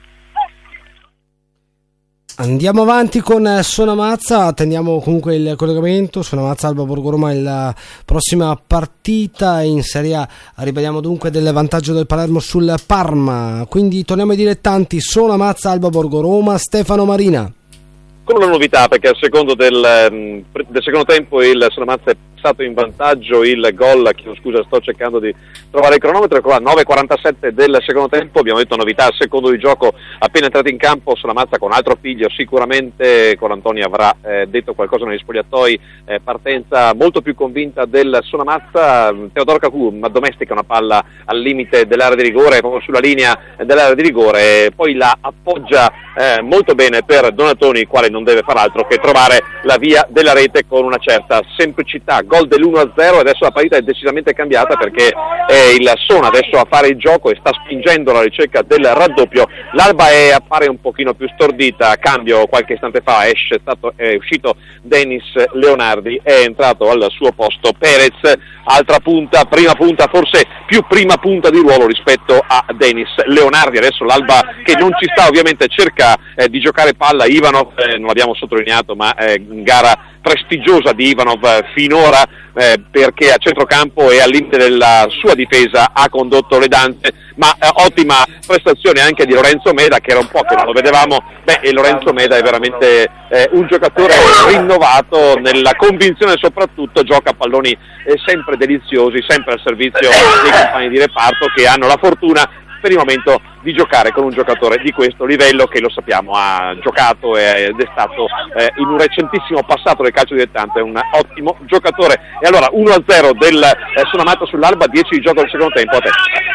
Andiamo avanti con Sonamazza, attendiamo comunque il collegamento. Sonamazza Alba Borgo Roma è la prossima partita in Serie A. Ribadiamo dunque del vantaggio del Palermo sul Parma, quindi torniamo ai dilettanti. Sonamazza Alba Borgo Roma, Stefano Marina. Con una novità, perché al secondo del secondo tempo il Sonamazza è passato in vantaggio, il gol, chiedo scusa, sto cercando di trovare il cronometro, 9:47 del secondo tempo. Abbiamo detto novità al secondo di gioco, appena entrato in campo Sonamazza con altro figlio, sicuramente Colantoni avrà detto qualcosa negli spogliatoi, partenza molto più convinta del Sonamazza. Teodoro Cacù addomestica una palla al limite dell'area di rigore, proprio sulla linea dell'area di rigore, poi la appoggia molto bene per Donatoni, il quale non deve far altro che trovare la via della rete con una certa semplicità. Gol dell'1-0, adesso la partita è decisamente cambiata, perché il Sona adesso a fare il gioco e sta spingendo alla ricerca del raddoppio. L'Alba appare un pochino più stordita, cambio qualche istante fa, è uscito Dennis Leonardi, è entrato al suo posto Perez, altra punta, prima punta, forse più prima punta di ruolo rispetto a Dennis Leonardi. Adesso l'Alba che non ci sta, ovviamente cerca di giocare palla. Ivanov, non l'abbiamo sottolineato, ma gara prestigiosa di Ivanov finora, perché a centrocampo e al limite della sua difesa ha condotto le danze, ma ottima prestazione anche di Lorenzo Meda, che era un po' che non lo vedevamo. E Lorenzo Meda è veramente un giocatore rinnovato, nella convinzione soprattutto, gioca palloni sempre deliziosi, sempre al servizio dei compagni di reparto, che hanno la fortuna per il momento di giocare con un giocatore di questo livello, che lo sappiamo ha giocato ed è stato in un recentissimo passato del calcio dilettante un ottimo giocatore. E allora 1-0 del Sonamazza sull'Alba, 10 di gioco del secondo tempo. A te.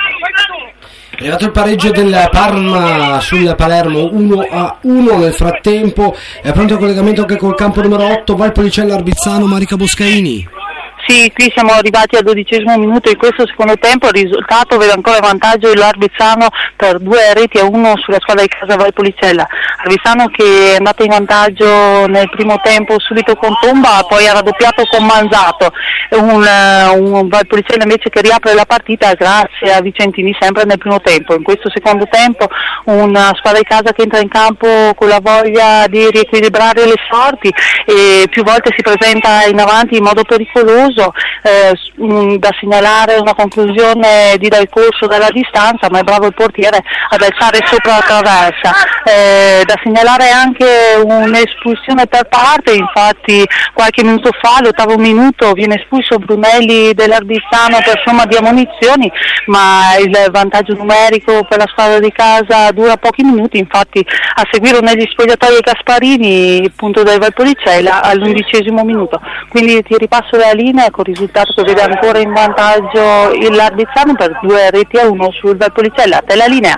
È arrivato il pareggio del Parma sul Palermo, 1-1 nel frattempo. È pronto il collegamento anche col campo numero 8, Valpolicella Arbizzano, Marica Boscaini. Sì, qui siamo arrivati al 12° minuto di questo secondo tempo, il risultato vede ancora in vantaggio l'Arbizzano per 2-1 sulla squadra di casa Valpolicella. Arbizzano che è andato in vantaggio nel primo tempo subito con Tomba, poi ha raddoppiato con Manzato, un Valpolicella invece che riapre la partita grazie a Vicentini sempre nel primo tempo. In questo secondo tempo una squadra di casa che entra in campo con la voglia di riequilibrare le sorti e più volte si presenta in avanti in modo pericoloso. Da segnalare una conclusione di Dal Corso dalla distanza, ma è bravo il portiere ad alzare sopra la traversa. Da segnalare anche un'espulsione per parte, infatti qualche minuto fa, all'8° minuto, viene espulso Brunelli dell'Arbizzano per somma di ammonizioni, ma il vantaggio numerico per la squadra di casa dura pochi minuti, infatti a seguire negli spogliatoi Gasparini, punto del Valpolicella all'11° minuto. Quindi ti ripasso la linea con il risultato che vede ancora in vantaggio l'Arbizzano per 2-1 sul Valpolicella. A te la linea.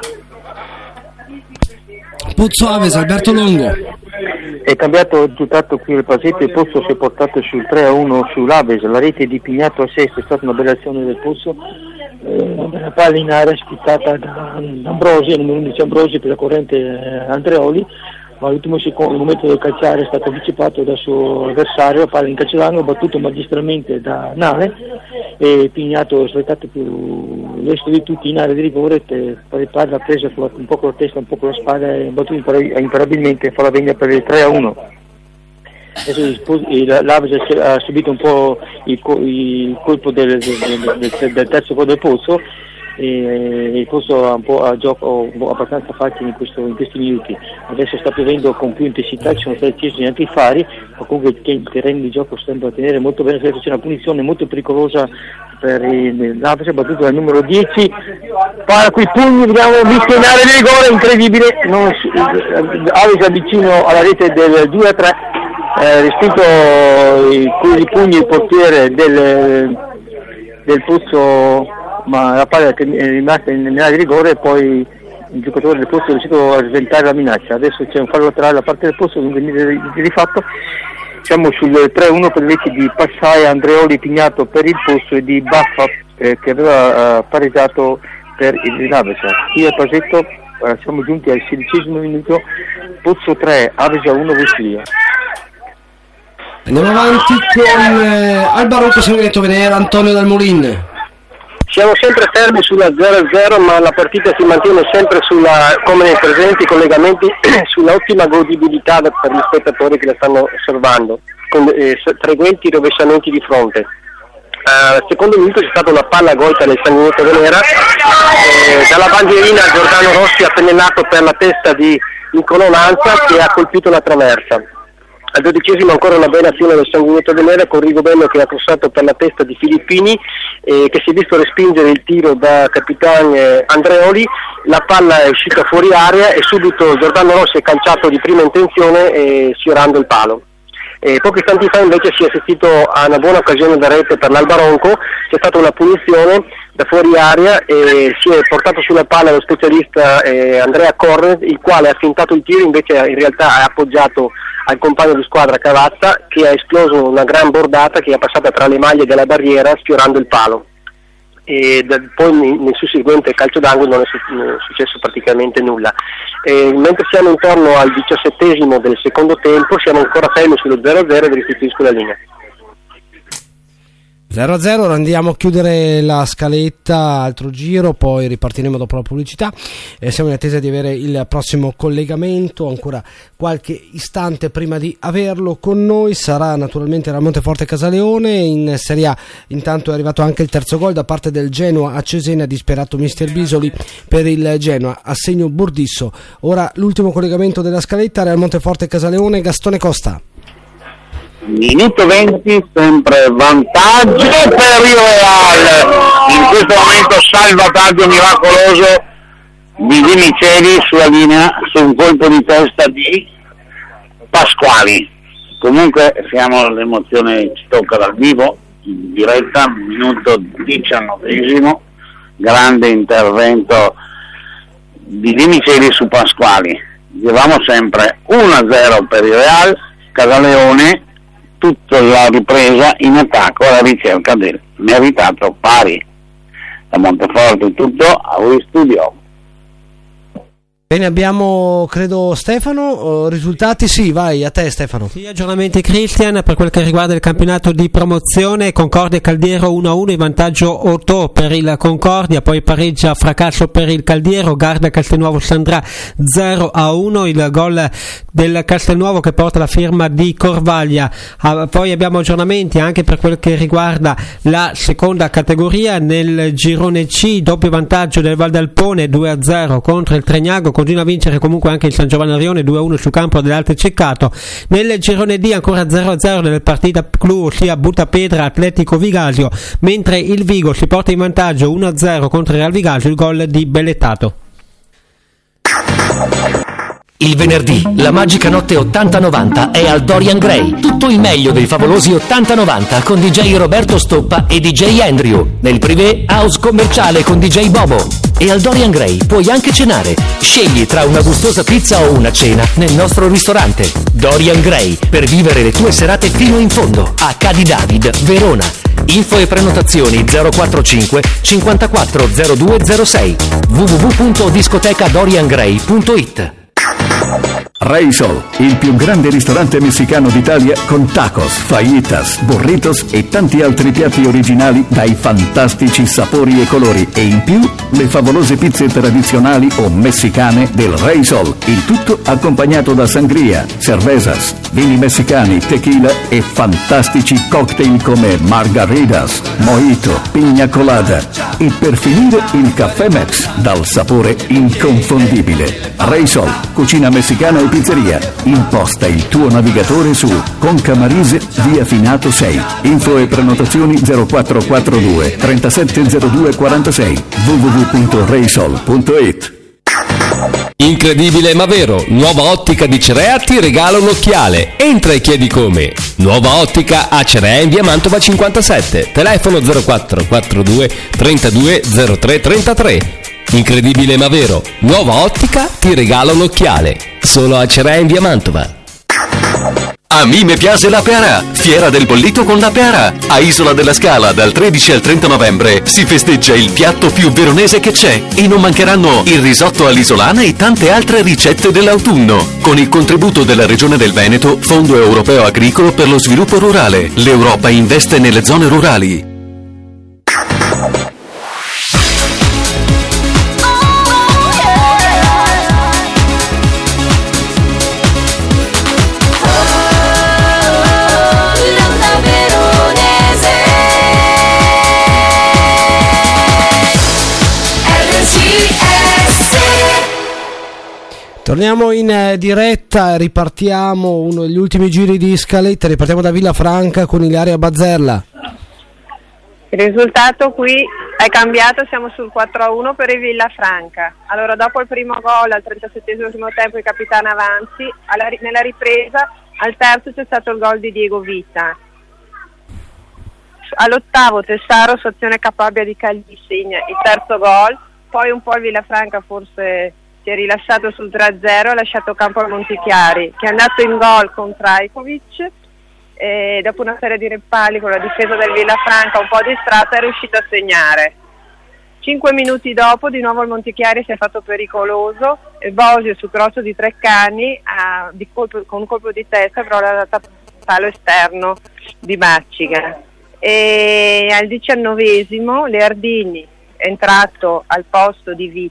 Pozzo Avesa, Alberto Longo. È cambiato il risultato qui al Pasetto, il Pozzo si è portato sul 3-1 sull'Avesa, la rete di Pignato a Sesto, è stata una bella azione del Pozzo, una bella palla in area sputtata da Ambrosi, il numero 11 Ambrosi per la corrente Andreoli, ma all'ultimo secondo, il momento del calciare è stato anticipato dal suo avversario, palla in calcio d'angolo, battuto magistralmente da Nale e Pignato è saltato più l'esto di tutti in area di rigore, palla presa un po' con la testa, un po' con la spalla e battuto imparabilmente, fa la vegna per il 3-1. Adesso l'Avesa ha subito un po' il colpo del terzo gol del Pozzo e il Pozzo ha un po' a gioco abbastanza facile in questi minuti. Adesso sta piovendo con più intensità, ci sono stati accesi anche i fari, ma comunque il terreno di gioco sembra tenere molto bene. Adesso c'è una punizione molto pericolosa per l'Avesa, battuto dal numero 10, para quei pugni, vediamo, missionare di rigore, incredibile, Avesa vicino alla rete del 2-3, respinto i pugni il portiere del Pozzo, ma la palla è rimasta nell'area di rigore e poi il giocatore del Pozzo è riuscito a sventare la minaccia. Adesso c'è un fallo laterale da parte del Pozzo, quindi di fatto siamo sul 3-1 per invece di Passaia, Andreoli, Pignato per il Pozzo e di Baffa che aveva pareggiato per il Avesa. Qui al Pasetto siamo giunti al 16° minuto, Pozzo 3, Avesa 1, Voslia. Andiamo avanti con Alba Rocco, Sanguinetto Venera, Antonio Dal Molin. Siamo sempre fermi sulla 0-0, ma la partita si mantiene sempre come nei presenti collegamenti, sulla ottima godibilità per gli spettatori che la stanno osservando, con frequenti rovesciamenti di fronte. Al secondo minuto c'è stata una palla golta del Sanguinetto Venera, dalla bandierina Giordano Rossi ha pennellato per la testa di Niccolò Lanza che ha colpito la traversa. Al 12° ancora una bella azione del Sanguinetto Venera con Rigobello che ha crossato per la testa di Filippini che si è visto respingere il tiro da capitano Andreoli, la palla è uscita fuori area e subito Giordano Rossi è calciato di prima intenzione sfiorando il palo. Pochi istanti fa invece si è assistito a una buona occasione da rete per l'Alba Ronco, c'è stata una punizione da fuori area e si è portato sulla palla lo specialista Andrea Cornet, il quale ha fintato il tiro, invece in realtà ha appoggiato al compagno di squadra Cavazza che ha esploso una gran bordata che è passata tra le maglie della barriera sfiorando il palo. E poi nel susseguente calcio d'angolo non è successo praticamente nulla. Mentre siamo intorno al 17° del secondo tempo siamo ancora fermi sullo 0-0 e vi restituisco la linea. 0-0, ora andiamo a chiudere la scaletta, altro giro, poi ripartiremo dopo la pubblicità. Siamo in attesa di avere il prossimo collegamento, ancora qualche istante prima di averlo con noi sarà naturalmente la Monteforte Casaleone. In Serie A intanto è arrivato anche il terzo gol da parte del Genoa a Cesena, disperato Mister Bisoli per il Genoa a segno Burdisso. Ora l'ultimo collegamento della scaletta, Real Monteforte Casaleone, Gastone Costa. Minuto 20, sempre vantaggio per il Real, in questo momento salvataggio miracoloso di Dimiceli sulla linea su un colpo di testa di Pasquali. Comunque siamo all'emozione, ci tocca dal vivo in diretta, minuto 19, grande intervento di Dimiceli su Pasquali. Dicevamo sempre 1-0 per il Real. Casaleone tutta la ripresa in attacco alla ricerca del meritato pari. Da Monteforte tutto, a voi studio. Bene, abbiamo credo Stefano, risultati? Sì, vai, a te Stefano. Sì, aggiornamenti Christian per quel che riguarda il campionato di promozione. Concordia Caldiero 1-1 in vantaggio Otto per il Concordia, poi pareggia Fracasso per il Caldiero, Garda Castelnuovo Sandra 0-1, il gol del Castelnuovo che porta la firma di Corvaglia. Poi abbiamo aggiornamenti anche per quel che riguarda la seconda categoria. Nel girone C, doppio vantaggio del Valdalpone 2-0 contro il Tregnago, continua a vincere comunque anche il San Giovanni Arione 2-1 sul campo dell'Alte Ceccato. Nel girone D ancora 0-0 nella partita clou, ossia Buttapedra Atletico Vigasio, mentre il Vigo si porta in vantaggio 1-0 contro il Real Vigasio, il gol di Bellettato. Il venerdì, la magica notte 80-90 è al Dorian Gray. Tutto il meglio dei favolosi 80-90 con DJ Roberto Stoppa e DJ Andrew. Nel privé, house commerciale con DJ Bobo. E al Dorian Gray puoi anche cenare. Scegli tra una gustosa pizza o una cena nel nostro ristorante. Dorian Gray, per vivere le tue serate fino in fondo. A Cadi David, Verona. Info e prenotazioni 045 54 0206 www.discotecadoriangray.it. Reysol, il più grande ristorante messicano d'Italia con tacos, fajitas, burritos e tanti altri piatti originali dai fantastici sapori e colori, e in più le favolose pizze tradizionali o messicane del Reysol, il tutto accompagnato da sangria, cervezas, vini messicani, tequila e fantastici cocktail come margaritas, mojito, pina colada e per finire il caffè Max dal sapore inconfondibile. Reysol, cucina messicana e pizzeria. Imposta il tuo navigatore su Concamarise, via Finato 6. Info e prenotazioni 0442 370246 www.reysol.it. Incredibile ma vero, Nuova Ottica di Cerea ti regala un occhiale. Entra e chiedi come. Nuova Ottica a Cerea in via Mantova 57, telefono 0442 32 03 33. Incredibile ma vero, Nuova Ottica ti regala un occhiale. Solo a Cerea in via Mantova. A me piace la Pearà, fiera del bollito con la Pearà. A Isola della Scala dal 13 al 30 novembre si festeggia il piatto più veronese che c'è e non mancheranno il risotto all'isolana e tante altre ricette dell'autunno. Con il contributo della Regione del Veneto, Fondo Europeo Agricolo per lo Sviluppo Rurale. L'Europa investe nelle zone rurali. Torniamo in diretta, ripartiamo uno degli ultimi giri di scaletta, ripartiamo da Villafranca con Ilaria Bazzerla. Il risultato qui è cambiato, siamo sul 4-1 per il Villafranca. Allora, dopo il primo gol al 37esimo primo tempo il capitano Avanzi, nella ripresa al terzo c'è stato il gol di Diego Vita. All'ottavo Tessaro su azione capabile di Cagli segna il terzo gol, poi un po' il Villafranca forse si è rilassato sul 3-0, ha lasciato campo a Montichiari che è andato in gol con Trajkovic e dopo una serie di rimpalli con la difesa del Villafranca un po' distratta è riuscito a segnare. 5 minuti dopo di nuovo il Montichiari si è fatto pericoloso e Bosio su cross di Treccani con un colpo di testa però l'ha data palo esterno di Bacciga. E al 19esimo Leardini è entrato al posto di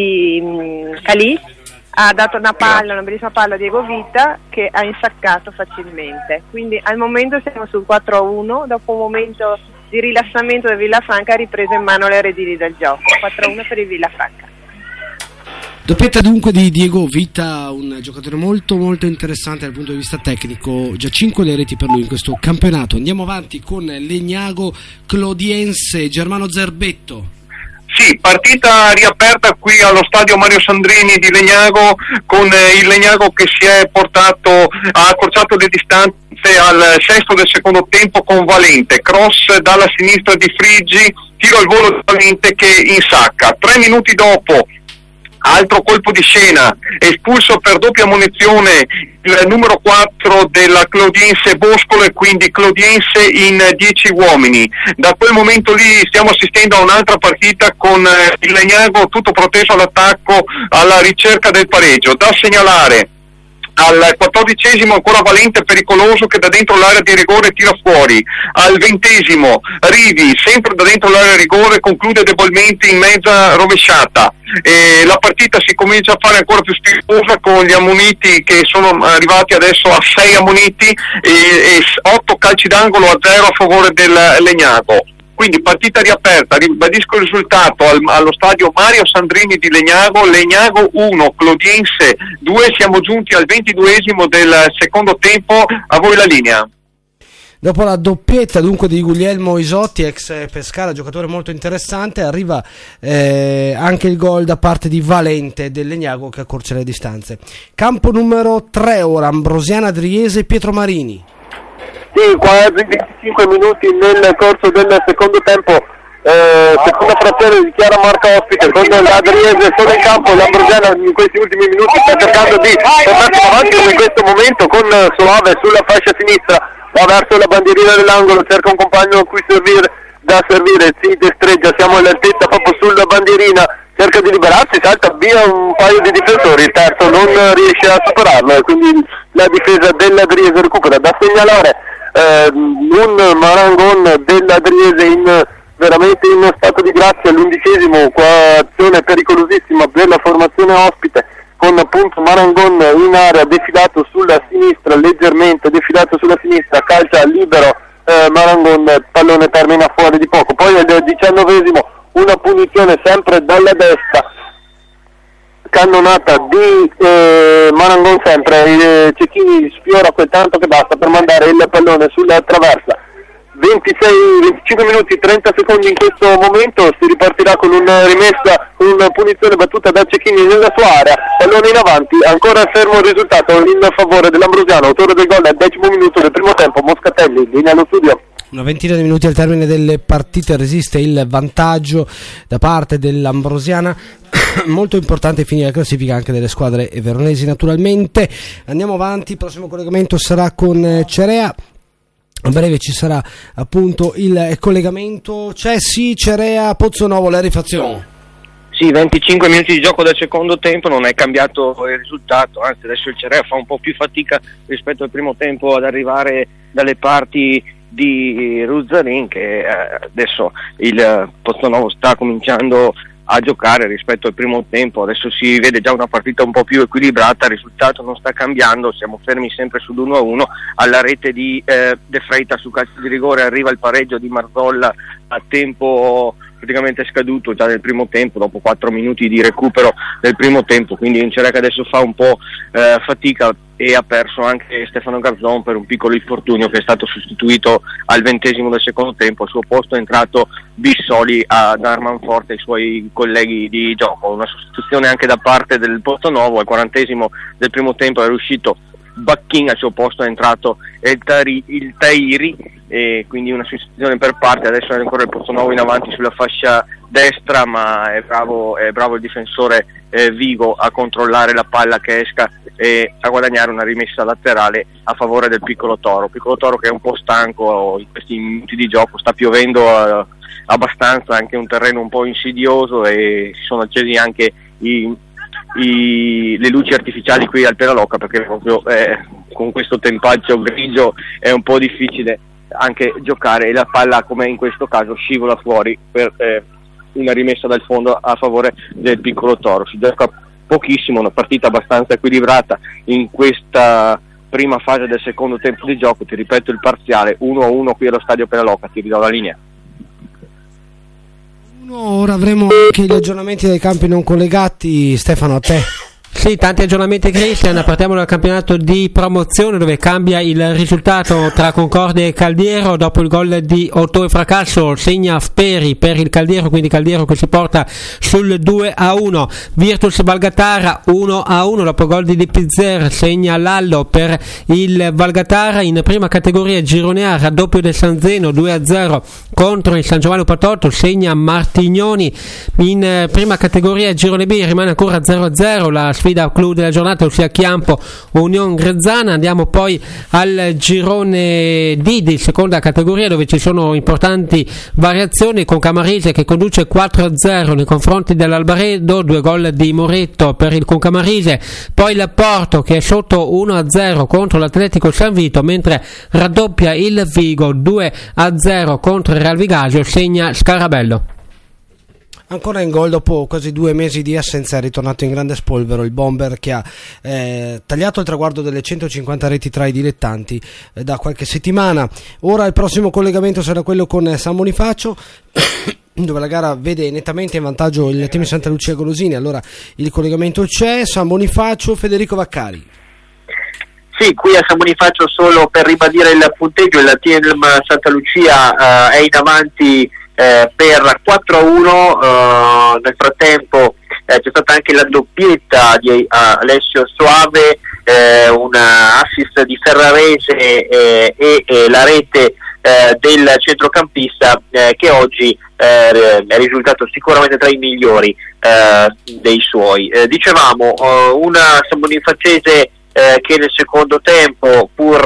Calì, ha dato una bellissima palla a Diego Vita che ha insaccato facilmente. Quindi al momento siamo sul 4-1, dopo un momento di rilassamento del Villafranca ha ripreso in mano le redini del gioco. 4-1 per il Villafranca. Doppietta dunque di Diego Vita, un giocatore molto molto interessante dal punto di vista tecnico, già 5 le reti per lui in questo campionato. Andiamo avanti con Legnago Clodiense, Germano Zerbetto. Sì, partita riaperta qui allo stadio Mario Sandrini di Legnago con il Legnago che si è portato, ha accorciato le distanze al sesto del secondo tempo con Valente, cross dalla sinistra di Friggi, tiro al volo di Valente che insacca. 3 minuti dopo Altro colpo di scena, espulso per doppia ammonizione il numero 4 della Clodiense Boscolo e quindi Clodiense in 10 uomini. Da quel momento lì stiamo assistendo a un'altra partita con il Legnago tutto proteso all'attacco alla ricerca del pareggio. Da segnalare al 14esimo ancora Valente pericoloso che da dentro l'area di rigore tira fuori, al 20esimo Rivi sempre da dentro l'area di rigore conclude debolmente in mezza rovesciata. La partita si comincia a fare ancora più spiritosa con gli ammoniti che sono arrivati adesso a 6 ammoniti e 8 calci d'angolo a 0 a favore del Legnago. Quindi partita riaperta, ribadisco il risultato allo stadio Mario Sandrini di Legnago 1, Clodiense 2, siamo giunti al 22esimo del secondo tempo, a voi la linea. Dopo la doppietta dunque di Guglielmo Isotti, ex Pescara, giocatore molto interessante, arriva anche il gol da parte di Valente del Legnago che accorcia le distanze. Campo numero 3 ora, Ambrosiana Driese Pietro Marini. Sì, quasi 25 minuti nel corso del secondo tempo, seconda frazione di Chiara Marca ospite con l'Adriese solo in campo. L'Ambrosiana in questi ultimi minuti sta cercando di portarsi avanti in questo momento con Soave sulla fascia sinistra, va verso la bandierina dell'angolo, cerca un compagno a cui da servire, si destreggia, siamo all'altezza proprio sulla bandierina, cerca di liberarsi, salta via un paio di difensori, il terzo non riesce a superarlo e quindi la difesa dell'Adriese recupera. Da segnalare un Marangon dell'Adriese veramente in stato di grazia, all'11esimo, azione pericolosissima della formazione ospite con appunto Marangon in area, defilato sulla sinistra, leggermente defilato sulla sinistra, calcia libero Marangon, pallone termina fuori di poco. Poi al 19esimo una punizione sempre dalla destra, cannonata di Marangon sempre, Cecchini sfiora quel tanto che basta per mandare il pallone sulla traversa. 25 minuti 30 secondi in questo momento, si ripartirà con una rimessa, una punizione battuta da Cecchini nella sua area, pallone in avanti, ancora fermo il risultato in favore dell'Ambrosiano, autore del gol al 10° minuto del primo tempo, Moscatelli, linea allo studio. Una ventina di minuti al termine delle partite resiste il vantaggio da parte dell'Ambrosiana, molto importante finire la classifica anche delle squadre veronesi naturalmente. Andiamo avanti, il prossimo collegamento sarà con Cerea. A breve ci sarà appunto il collegamento Cessi, Cerea, Pozzonovo, la rifazione. Sì, 25 minuti di gioco del secondo tempo, non è cambiato il risultato, anzi adesso il Cerea fa un po' più fatica rispetto al primo tempo ad arrivare dalle parti di Ruzzarin, che adesso il Pozzonovo sta cominciando a giocare rispetto al primo tempo, adesso si vede già una partita un po' più equilibrata, il risultato non sta cambiando, siamo fermi sempre sull'1-1, alla rete di De Freitas su calcio di rigore arriva il pareggio di Marzolla a tempo praticamente scaduto già nel primo tempo, dopo 4 minuti di recupero del primo tempo, quindi in Cerea che adesso fa un po' fatica e ha perso anche Stefano Garzon per un piccolo infortunio, che è stato sostituito al 20° del secondo tempo. Al suo posto è entrato Bissoli a dar manforte ai suoi colleghi di gioco, una sostituzione anche da parte del Pozzonovo. Al 40° del primo tempo è uscito Bacchin, al suo posto è entrato il Tairi, e quindi una sostituzione per parte. Adesso è ancora il Pozzonovo in avanti sulla fascia destra, ma è bravo il difensore Vigo a controllare la palla che esca e a guadagnare una rimessa laterale a favore del Piccolo Toro che è un po' stanco in questi minuti di gioco, sta piovendo abbastanza, anche un terreno un po' insidioso e si sono accesi anche le luci artificiali qui al Peralocca, perché proprio con questo tempaggio grigio è un po' difficile anche giocare e la palla, come in questo caso, scivola fuori per una rimessa dal fondo a favore del Piccolo Toro. Si gioca pochissimo, una partita abbastanza equilibrata in questa prima fase del secondo tempo di gioco. Ti ripeto il parziale 1-1 qui allo stadio Peralocca, ti ridò la linea. Ora avremo anche gli aggiornamenti dei campi non collegati. Stefano, a te. Sì, tanti aggiornamenti, Cristian. Partiamo dal campionato di promozione, dove cambia il risultato tra Concordia e Caldiero. Dopo il gol di Ottone Fracasso segna Speri per il Caldiero, quindi Caldiero che si porta sul 2-1. Virtus Valgatara 1-1, dopo il gol di Pizzer segna Lallo per il Valgatara. In prima categoria girone A, raddoppio del San Zeno 2-0 contro il San Giovanni Patotto, segna Martignoni. In prima categoria girone B rimane ancora 0-0 la sfida clou della giornata, ossia Chiampo Union Grezzana. Andiamo poi al girone D di seconda categoria, dove ci sono importanti variazioni, con Camarese che conduce 4-0 nei confronti dell'Albaredo, 2 gol di Moretto per il Concamarise. Poi il Porto che è sotto 1-0 contro l'Atletico San Vito, mentre raddoppia il Vigo 2-0 contro il Real Vigasio, segna Scarabello. Ancora in gol dopo quasi 2 mesi di assenza è ritornato in grande spolvero il bomber, che ha tagliato il traguardo delle 150 reti tra i dilettanti da qualche settimana. Ora il prossimo collegamento sarà quello con San Bonifacio dove la gara vede nettamente in vantaggio il team Santa Lucia Golosini. Allora il collegamento c'è. San Bonifacio, Federico Vaccari. Sì, qui a San Bonifacio, solo per ribadire il punteggio, il team Santa Lucia è in avanti per 4-1. Nel frattempo c'è stata anche la doppietta di Alessio Soave, un assist di Ferrarese e la rete del centrocampista che oggi è risultato sicuramente tra i migliori dei suoi. Dicevamo, una San Bonifacese che nel secondo tempo, pur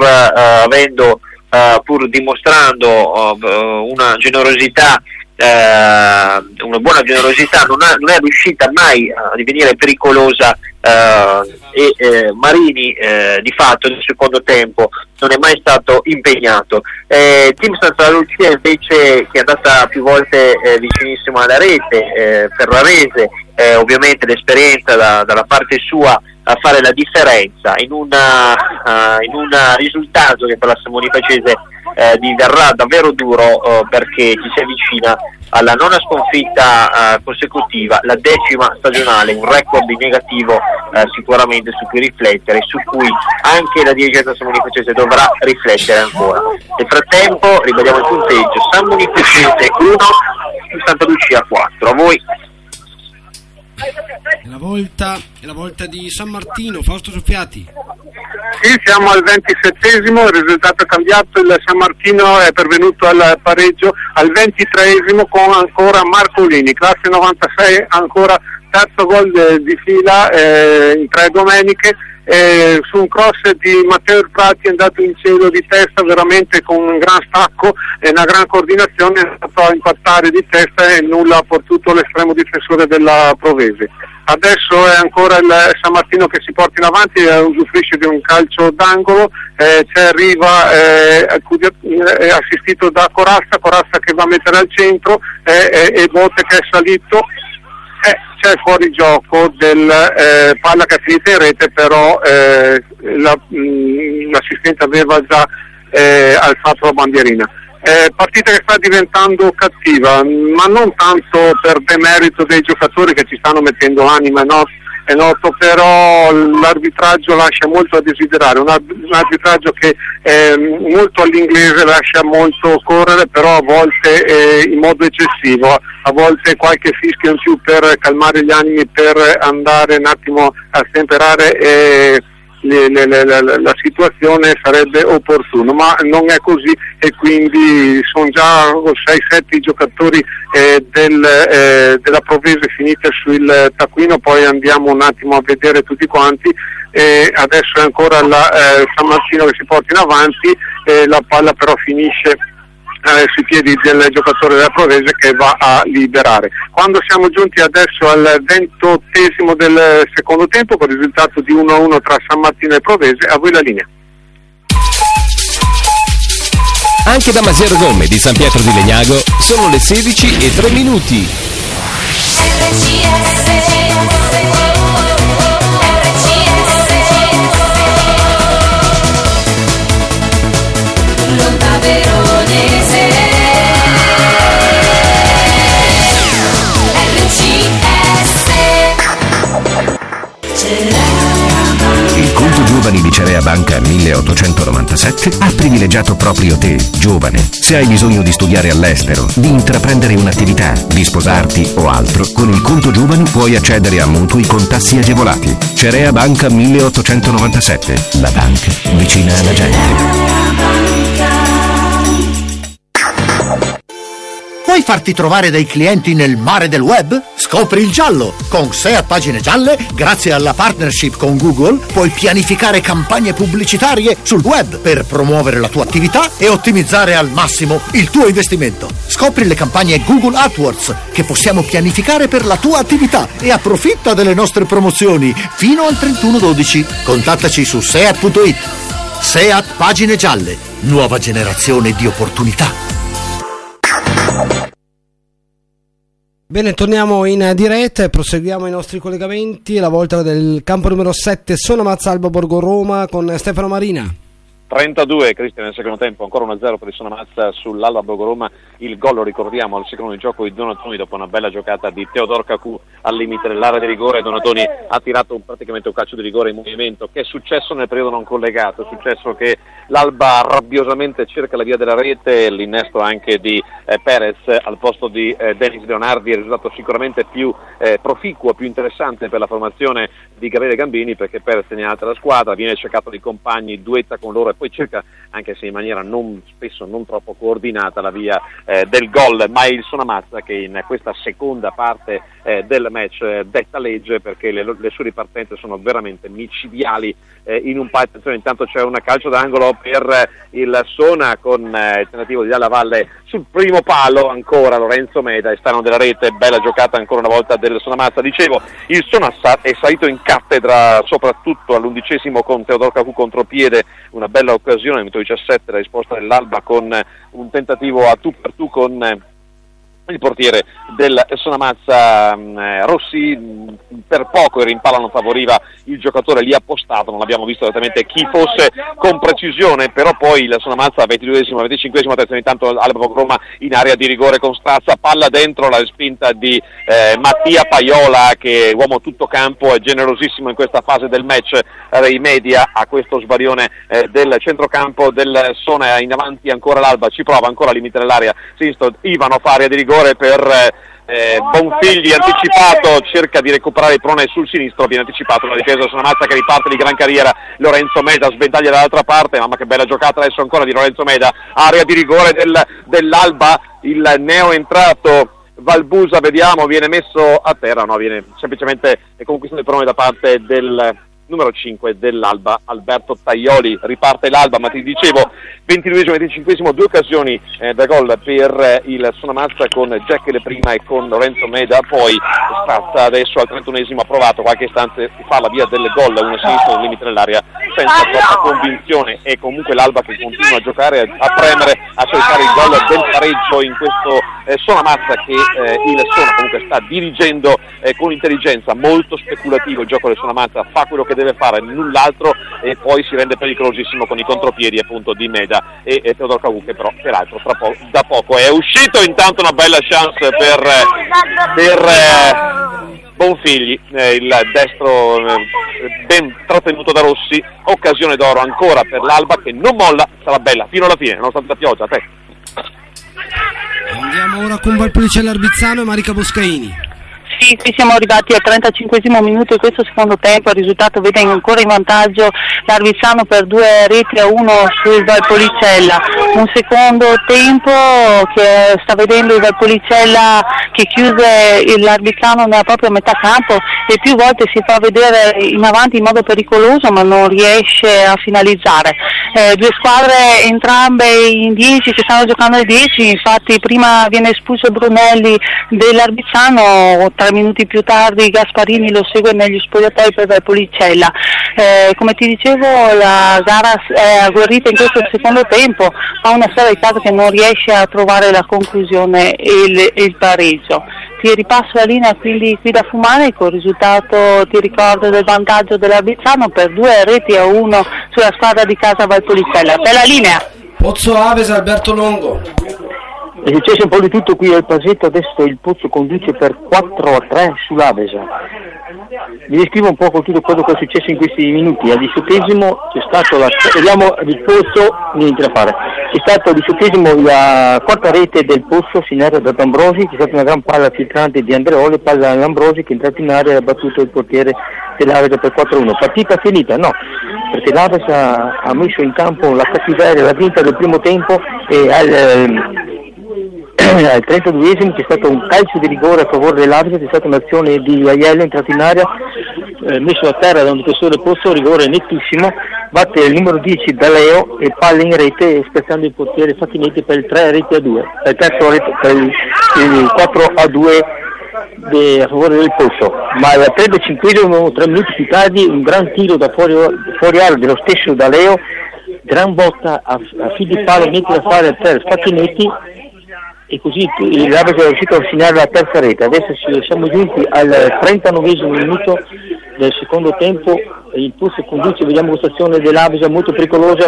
dimostrando una generosità, una buona generosità, non è riuscita mai a divenire pericolosa, e Marini di fatto nel secondo tempo non è mai stato impegnato. Team Santa Lucia invece, che è andata più volte vicinissimo alla rete, Ferrarese, ovviamente l'esperienza dalla parte sua a fare la differenza in un risultato che per la San Bonifacese diverrà davvero duro, perché ci si avvicina alla 9ª sconfitta consecutiva, la 10ª stagionale, un record in negativo sicuramente su cui riflettere, su cui anche la dirigenza San Bonifacese dovrà riflettere ancora. Nel frattempo ribadiamo il punteggio: San Bonifacese 1, Santa Lucia 4. A voi. La volta di San Martino, Fausto Soffiati. Sì, siamo al 27esimo, il risultato è cambiato, il San Martino è pervenuto al pareggio al 23esimo con ancora Marcolini, classe 96, ancora terzo gol di fila in 3 domeniche. Su un cross di Matteo Prati è andato in cielo di testa, veramente con un gran stacco e una gran coordinazione, è andato a impattare di testa e nulla ha potuto l'estremo difensore della Provese. Adesso è ancora il San Martino che si porta in avanti, usufruisce di un calcio d'angolo, c'è Riva assistito da Corazza che va a mettere al centro, e Botte che è salito. C'è fuori gioco del palla che è finita in rete, però l'assistente aveva già alzato la bandierina. Partita che sta diventando cattiva, ma non tanto per demerito dei giocatori che ci stanno mettendo l'anima, è noto, però l'arbitraggio lascia molto a desiderare, un arbitraggio che molto all'inglese, lascia molto correre, però a volte in modo eccessivo, a volte qualche fischio in più per calmare gli animi, per andare un attimo a stemperare la situazione sarebbe opportuno, ma non è così, e quindi sono già 6-7 giocatori della Provese finite sul taccuino. Poi andiamo un attimo a vedere tutti quanti, adesso è ancora San Martino che si porta in avanti, la palla però finisce sui piedi del giocatore della Provese che va a liberare. Quando siamo giunti adesso al 28esimo del secondo tempo, con il risultato di 1-1 tra San Martino e Provese, a voi la linea. Anche da Masiero Gomme di San Pietro di Legnago sono le 16:03. RCS Giovani di Cerea Banca 1897 ha privilegiato proprio te, giovane. Se hai bisogno di studiare all'estero, di intraprendere un'attività, di sposarti o altro, con il conto giovani puoi accedere a mutui con tassi agevolati. Cerea Banca 1897, la banca vicina alla gente. Vuoi farti trovare dai clienti nel mare del web? Scopri il giallo! Con SEAT Pagine Gialle, grazie alla partnership con Google, puoi pianificare campagne pubblicitarie sul web per promuovere la tua attività e ottimizzare al massimo il tuo investimento. Scopri le campagne Google AdWords che possiamo pianificare per la tua attività e approfitta delle nostre promozioni fino al 31/12. Contattaci su SEAT.it. SEAT Pagine Gialle, nuova generazione di opportunità. Bene, torniamo in diretta e proseguiamo i nostri collegamenti. La volta del campo numero 7, Sonamazza Alba Borgo Roma con Stefano Marina. 32 Cristian nel secondo tempo, ancora 1-0 per il Sonamazza sull'Alba Borgo Roma. Il gol, lo ricordiamo, al secondo di gioco di Donatoni dopo una bella giocata di Teodor Cacù al limite dell'area di rigore. Donatoni ha tirato praticamente un calcio di rigore in movimento. Che è successo nel periodo non collegato? È successo che l'Alba rabbiosamente cerca la via della rete, l'innesto anche di Perez al posto di Denis Leonardi è risultato sicuramente più proficuo, più interessante per la formazione di Gabriele Gambini, perché Perez segnala la squadra, viene cercato di compagni, duetta con loro e poi cerca, anche se in maniera spesso non troppo coordinata, la via del gol. Ma è il Sonamazza che in questa seconda parte del match detta legge, perché le sue ripartenze sono veramente micidiali in un paio. Attenzione, intanto c'è un calcio d'angolo per il Sona con il tentativo di Dalla Valle sul primo palo, ancora Lorenzo Meda, esterno della rete, bella giocata ancora una volta del Sonamazza. Dicevo, il Sona è salito in cattedra soprattutto all'11° con Teodor Cacù contropiede, una bella occasione nel minuto 17, la risposta dell'Alba con un tentativo a tu per tu con il portiere del Sonamazza Rossi. Per poco il rimpallo non favoriva il giocatore lì appostato, non abbiamo visto esattamente chi fosse con precisione, però poi il Sonamazza 22esimo, 25esimo, attenzione intanto Alba Roma in area di rigore con Strazza, palla dentro, la respinta di Mattia Paiola, che uomo tutto campo, è generosissimo in questa fase del match, rimedia a questo sbarione del centrocampo del Sona. In avanti ancora l'Alba, ci prova ancora al limite dell'area sinistro, Ivanov, area di rigore per Bonfigli, anticipato, cerca di recuperare il prone sul sinistro, viene anticipato la difesa Sonamazza che riparte di gran carriera. Lorenzo Meda sventaglia dall'altra parte, mamma che bella giocata adesso ancora di Lorenzo Meda, area di rigore dell'Alba, il neo entrato Valbusa, vediamo, viene messo a terra, no, viene semplicemente conquistato il prone da parte del numero 5 dell'Alba, Alberto Taioli. Riparte l'Alba, ma ti dicevo 22esimo, 25esimo, due occasioni da gol per il Sonamazza con Jekyll prima e con Lorenzo Meda, poi Strazza adesso al 31esimo ha provato qualche istante, fa la via del gol, uno sinistro nel limite dell'area senza troppa convinzione, e comunque l'Alba che continua a giocare, a premere, a cercare il gol del pareggio in questo Sonamazza che il Sona comunque sta dirigendo con intelligenza, molto speculativo il gioco del Sonamazza, fa quello che deve fare, null'altro, e poi si rende pericolosissimo con i contropiedi appunto di Meda e Teodor Cavù, che però peraltro da poco è uscito. Intanto una bella chance per Bonfigli, il destro ben trattenuto da Rossi, occasione d'oro ancora per l'Alba che non molla, sarà bella fino alla fine nonostante la pioggia. Andiamo ora con Valpolicella Arbizzano e Marica Boscaini. Sì, qui siamo arrivati al 35esimo minuto di questo secondo tempo, il risultato vede ancora in vantaggio l'Arbizzano per 2-1 sul Valpolicella. Un secondo tempo che sta vedendo il Valpolicella che chiude l'Arbizzano nella propria metà campo e più volte si fa vedere in avanti in modo pericoloso, ma non riesce a finalizzare. Due squadre entrambe in 10 che stanno giocando ai 10, infatti prima viene espulso Brunelli dell'Arbizzano, 3 minuti più tardi Gasparini lo segue negli spogliatoi per Valpolicella. Come ti dicevo, la gara è agguerrita in questo secondo tempo, ma una serie di casi che non riesce a trovare la conclusione e il pareggio. Ti ripasso la linea quindi qui da Fumanico, il risultato ti ricordo del vantaggio dell'Arbizzano per 2-1 sulla squadra di casa Valpolicella. Per la linea Pozzo Aves, Alberto Longo. È successo un po' di tutto qui al Pasetto, adesso il Pozzo conduce per 4-3 sull'Avesa. Vi descrivo un po' tutto quello che è successo in questi minuti. Al 18esimo c'è stato vediamo il Pozzo, niente da fare. È stato al 18esimo la quarta rete del Pozzo segnata da D'Ambrosi, c'è stata una gran palla filtrante di Andreoli, palla all'Ambrosi che è entrato in area e ha battuto il portiere dell'Avesa per 4-1. Partita finita? No, perché l'Avesa ha messo in campo la cattiveria, la vinta del primo tempo e al 32esimo c'è stato un calcio di rigore a favore dell'Avesa, c'è stata un'azione di Aiello entrato in area, messo a terra da un difensore Pozzo, rigore nettissimo, batte il numero 10 Daleo e palla in rete spezzando il portiere Facchinetti per il 3-2, per il terzo rete, per il 4-2 a favore del Pozzo. Ma al 35esimo, 3 minuti più tardi, un gran tiro da fuori area dello stesso Daleo, gran botta a fili di palo, mette da fare per Facchinetti e così l'Avesa è riuscito a segnare la terza rete. Adesso siamo giunti al 39esimo minuto del secondo tempo, il Pozzo conduce, vediamo questa azione dell'Avesa molto pericolosa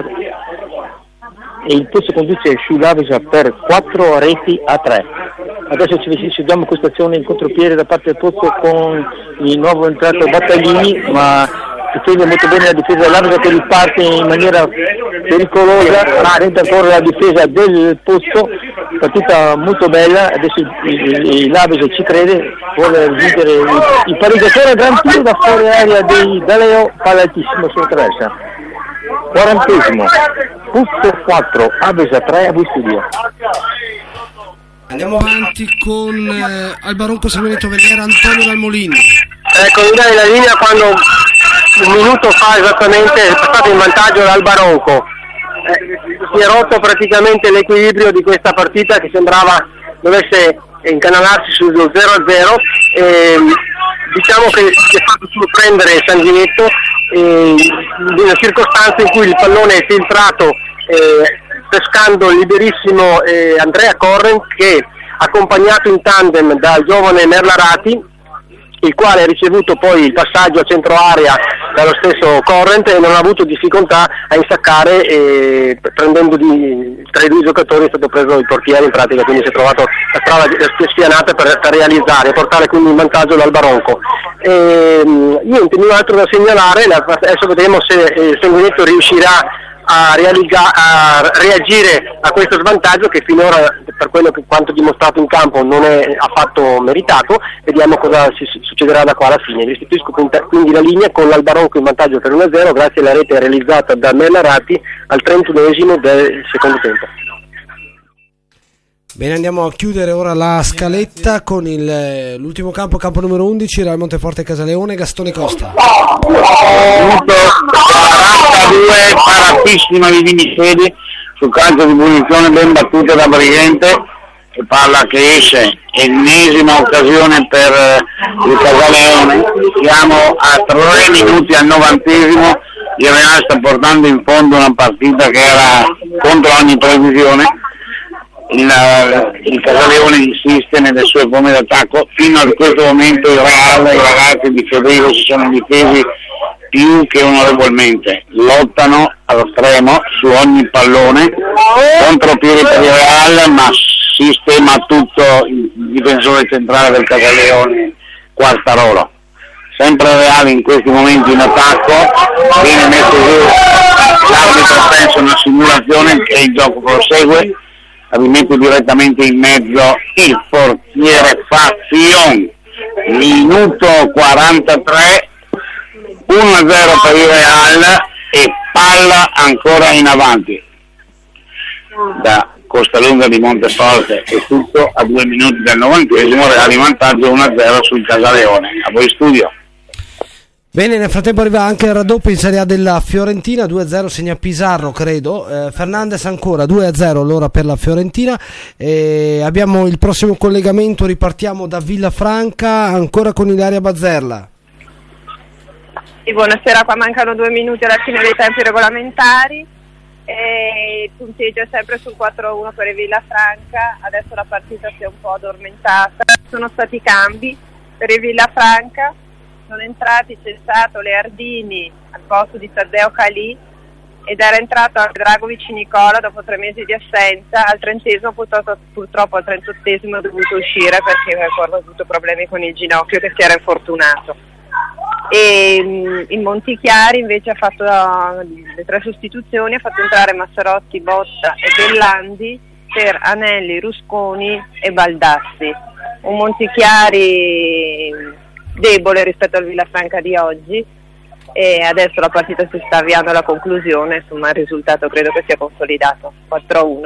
e il Pozzo conduce sull'Avesa per 4 reti a 3. Adesso ci vediamo questa azione in contropiede da parte del Pozzo con il nuovo entrato Battaglini, ma difende molto bene la difesa dell'Avesa che riparte in maniera pericolosa, tenta ancora la difesa del Pozzo, partita molto bella, adesso l'Avesa ci crede, vuole raggiungere il pareggiatore, gran tiro da fuori area di Daleo, palla altissima sulla traversa. 40esimo, Pozzo 4, Avesa 3, a voi studio. Andiamo avanti con Albaronco Sanguinetto Venera, Antonio Dalmolini. Ecco, mi dai la linea quando un minuto fa esattamente è passato in vantaggio l'Albaronco. Si è rotto praticamente l'equilibrio di questa partita che sembrava dovesse incanalarsi sullo 0-0 e diciamo che si è fatto sorprendere Sanguinetto in una circostanza in cui il pallone è filtrato pescando il liberissimo Andrea Corren, che accompagnato in tandem dal giovane Merlarati, il quale ha ricevuto poi il passaggio a centro area dallo stesso Corrent e non ha avuto difficoltà a insaccare e prendendo tra i due giocatori è stato preso il portiere in pratica, quindi si è trovato la strada spianata per realizzare e portare quindi in vantaggio l'Albaronco. Niente, nulla altro da segnalare, adesso vedremo se il Sanguinetto riuscirà a reagire a questo svantaggio che finora, per quello che quanto dimostrato in campo, non è affatto meritato. Vediamo cosa succederà da qua alla fine. Restituisco quindi la linea con l'Albaronco in vantaggio per 1-0 grazie alla rete realizzata da Mellarati al 31esimo del secondo tempo. Bene, andiamo a chiudere ora la scaletta con l'ultimo campo numero 11, Real Monteforte Casaleone, Gastone Costa. 42, paratissima di Dinichedi sul calcio di punizione ben battuta da Briente, e palla che esce, ennesima occasione per il Casaleone. Siamo a 3 minuti al 90esimo, il Real sta portando in fondo una partita che era contro ogni previsione. Il Casaleone insiste nelle sue forme d'attacco, fino a questo momento il Real e i ragazzi di Federico si sono difesi più che onorevolmente, lottano allo stremo su ogni pallone, contropiede per il Real, ma sistema tutto il difensore centrale del Casaleone, Quartarolo. Sempre il Real in questi momenti in attacco, viene messo giù l'arbitro, pensa una simulazione e il gioco prosegue. Rimette direttamente in mezzo il portiere Fazion, minuto 43, 1-0 per il Real e palla ancora in avanti da Costalunga di Monteforte. È tutto a 2 minuti del 90esimo, Real in vantaggio 1-0 sul Casaleone. A voi studio. Bene, nel frattempo arriva anche il raddoppio in Serie A della Fiorentina, 2-0 segna Pizarro, credo, Fernandez ancora, 2-0 l'ora per la Fiorentina. Abbiamo il prossimo collegamento, ripartiamo da Villafranca, ancora con Ilaria Bazzerla. Sì, buonasera, qua mancano 2 minuti alla fine dei tempi regolamentari, il punteggio è sempre sul 4-1 per il Villafranca, adesso la partita si è un po' addormentata, sono stati cambi per il Villafranca. Sono entrati, c'è stato Leardini al posto di Taddeo Calì ed era entrato a Dragovic Nicola dopo 3 mesi di assenza. Al 30esimo purtroppo al 38esimo è dovuto uscire perché aveva avuto problemi con il ginocchio, che si era infortunato. E il Montichiari invece ha fatto le 3 sostituzioni, ha fatto entrare Massarotti, Botta e Bellandi per Anelli, Rusconi e Baldassi. Un Montichiari debole rispetto al Villafranca di oggi, e adesso la partita si sta avviando alla conclusione, insomma il risultato credo che sia consolidato, 4-1.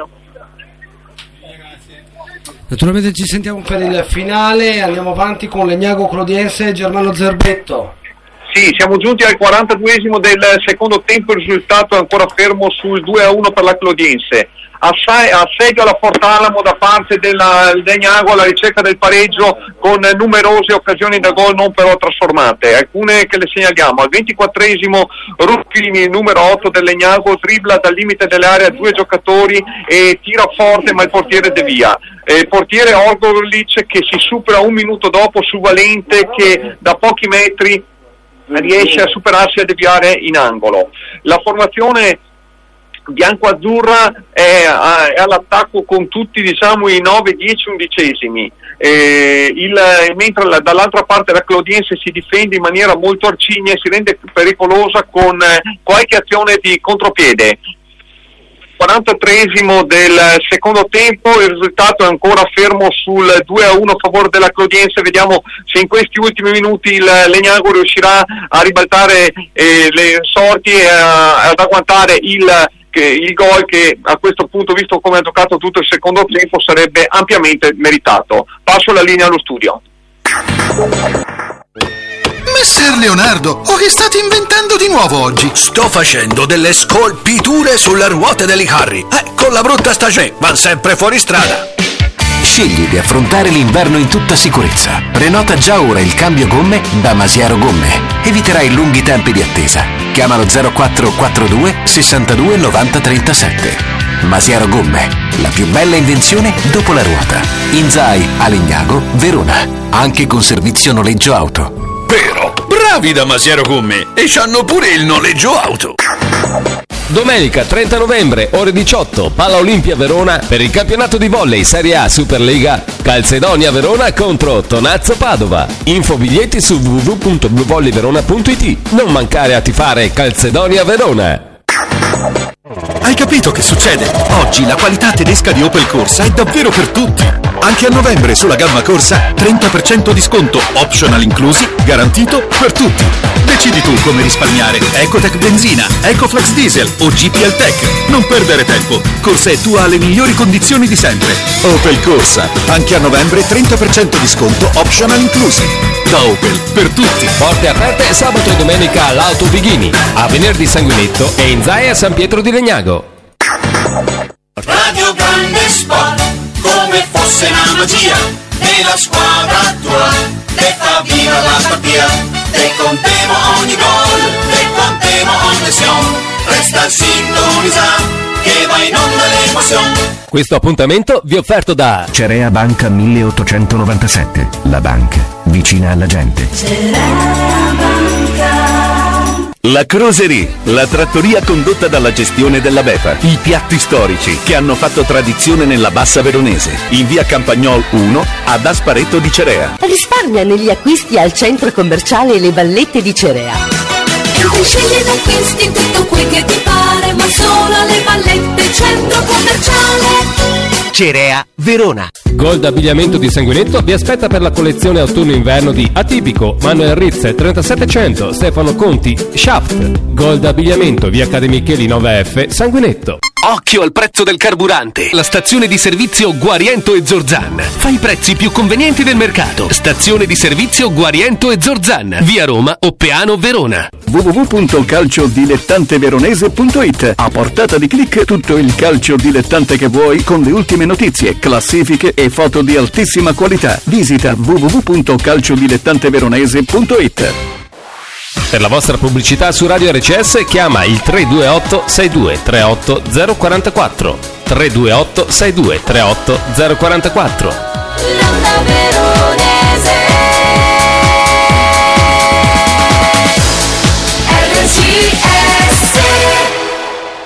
Naturalmente ci sentiamo per il finale, andiamo avanti con Legnago Clodiense e Germano Zerbetto. Sì, siamo giunti al 42esimo del secondo tempo, il risultato è ancora fermo sul 2-1 per la Clodiense. Assedio alla Fortalamo da parte del Legnago alla ricerca del pareggio, con numerose occasioni da gol non però trasformate, alcune che le segnaliamo. Al 24esimo Ruffini, numero 8 del Legnago, dribbla dal limite dell'area 2 giocatori e tira forte, ma il portiere devia. Portiere Orgolic che si supera un minuto dopo su Valente, che da pochi metri riesce a superarsi e a deviare in angolo. La formazione bianco-azzurra è all'attacco con tutti, diciamo, i 9, 10, undicesimi, mentre dall'altra parte la Clodiense si difende in maniera molto arcigna e si rende più pericolosa con qualche azione di contropiede. 43esimo del secondo tempo, il risultato è ancora fermo sul 2-1 a favore della Clodiense. Vediamo se in questi ultimi minuti il Legnago riuscirà a ribaltare le sorti e ad agguantare il gol che a questo punto, visto come ha giocato tutto il secondo tempo, sarebbe ampiamente meritato. Passo la linea allo studio. Messer Leonardo, che state inventando di nuovo oggi? Sto facendo delle scolpiture sulle ruote degli carri. Con la brutta stagione van sempre fuori strada. Scegli di affrontare l'inverno in tutta sicurezza. Prenota già ora il cambio gomme da Masiaro Gomme. Eviterai lunghi tempi di attesa. Chiamalo 0442 62 90 37. Masiaro Gomme, la più bella invenzione dopo la ruota. In Zai, a Legnago, Verona. Anche con servizio noleggio auto. Però, bravi da Masiaro Gomme, e c'hanno pure il noleggio auto. Domenica 30 novembre, ore 18, Pala Olimpia Verona per il campionato di volley Serie A Superlega Calzedonia Verona contro Tonazzo Padova. Info biglietti su www.bluvolleyverona.it. Non mancare a tifare Calzedonia Verona. Hai capito che succede? Oggi la qualità tedesca di Opel Corsa è davvero per tutti. Anche a novembre sulla gamma Corsa 30% di sconto, optional inclusi, garantito per tutti. Decidi tu come risparmiare: Ecotec benzina, Ecoflex diesel o GPL Tech. Non perdere tempo. Corsa è tua alle migliori condizioni di sempre. Opel Corsa, anche a novembre 30% di sconto, optional inclusi. Da Opel, per tutti. Porte aperte sabato e domenica all'Auto Bighini, a venerdì Sanguinetto e in Zaia San Pietro di Legnago. Radio Grande Sport, come fosse una magia, nella squadra tua, te fa vivere la partita, te contiamo ogni gol, te contiamo ogni azione, resta sintonizzato, che va in onda l'emozione. Questo appuntamento vi è offerto da Cerea Banca 1897, la banca vicina alla gente. La Croserie, la trattoria condotta dalla gestione della Befa. I piatti storici che hanno fatto tradizione nella Bassa Veronese. In via Campagnol 1 ad Asparetto di Cerea. Risparmia negli acquisti al centro commerciale Le Vallette di Cerea. Puoi scegliere acquisti in tutto quel che ti pare, ma solo alle Vallette centro commerciale Cerea Verona. Gold Abbigliamento di Sanguinetto vi aspetta per la collezione autunno-inverno di Atipico, Manuel Rizze 3700, Stefano Conti, Shaft. Gold Abbigliamento, via Accademia Micheli 9F, Sanguinetto. Occhio al prezzo del carburante. La stazione di servizio Guariento e Zorzan fa i prezzi più convenienti del mercato. Stazione di servizio Guariento e Zorzan, via Roma, Oppeano, Verona. www.calciodilettanteveronese.it. A portata di clic tutto il calcio dilettante che vuoi, con le ultime notizie, classifiche e foto di altissima qualità. Visita www.calciodilettanteveronese.it. Per la vostra pubblicità su Radio RCS chiama il 328 62 38 044. 328 62 38 044. l'onda veronese RCS.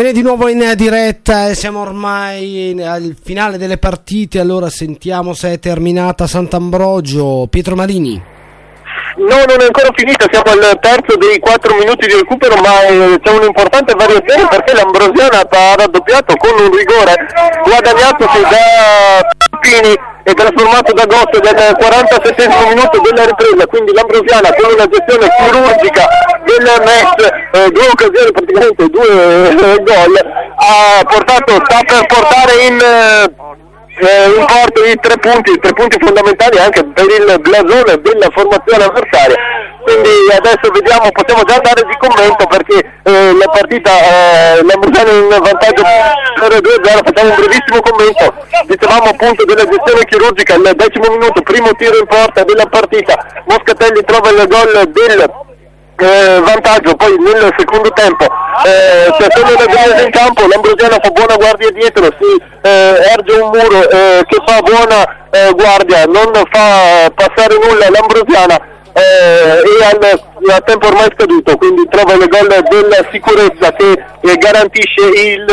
Bene, di nuovo in diretta e siamo ormai al finale delle partite, allora sentiamo se è terminata Sant'Ambrogio. Pietro Marini. No, non è ancora finita, siamo al terzo dei 4 minuti di recupero, ma c'è un'importante variazione perché l'Ambrosiana ha raddoppiato con un rigore guadagnatosi da Pini e trasformato da Gosse del 47esimo minuto della ripresa, quindi l'Ambrosiana con una gestione chirurgica del match, due occasioni, praticamente due gol, sta per portare in porto i 3 punti fondamentali anche per il blasone della formazione avversaria. Quindi adesso vediamo, possiamo già andare di commento perché la partita l'Ambrosiana in vantaggio per 2-0. Facciamo un brevissimo commento. Dicevamo appunto della gestione chirurgica, il 10° minuto, primo tiro in porta della partita, Moscatelli trova il gol del vantaggio, poi nel secondo tempo c'è solo la Adriese in campo, l'Ambrosiana fa buona guardia dietro, si erge un muro che fa buona guardia, non fa passare nulla l'Ambrosiana e al tempo ormai scaduto, quindi trova il gol della sicurezza che garantisce i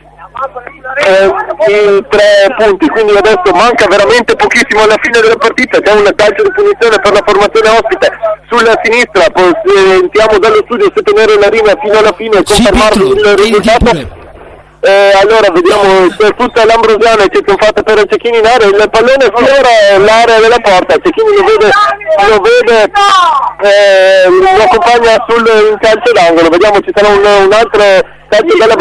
3 punti, quindi adesso manca veramente pochissimo alla fine della partita, c'è un calcio di punizione per la formazione ospite sulla sinistra, sentiamo dallo studio se tenere la linea fino alla fine e confermarvi il risultato. Allora vediamo tutta l'Ambrosiana è circonfatta per Cecchini in area, il pallone sfiora l'area della porta, Cecchini lo accompagna in calcio d'angolo, vediamo ci sarà un altro calcio dalla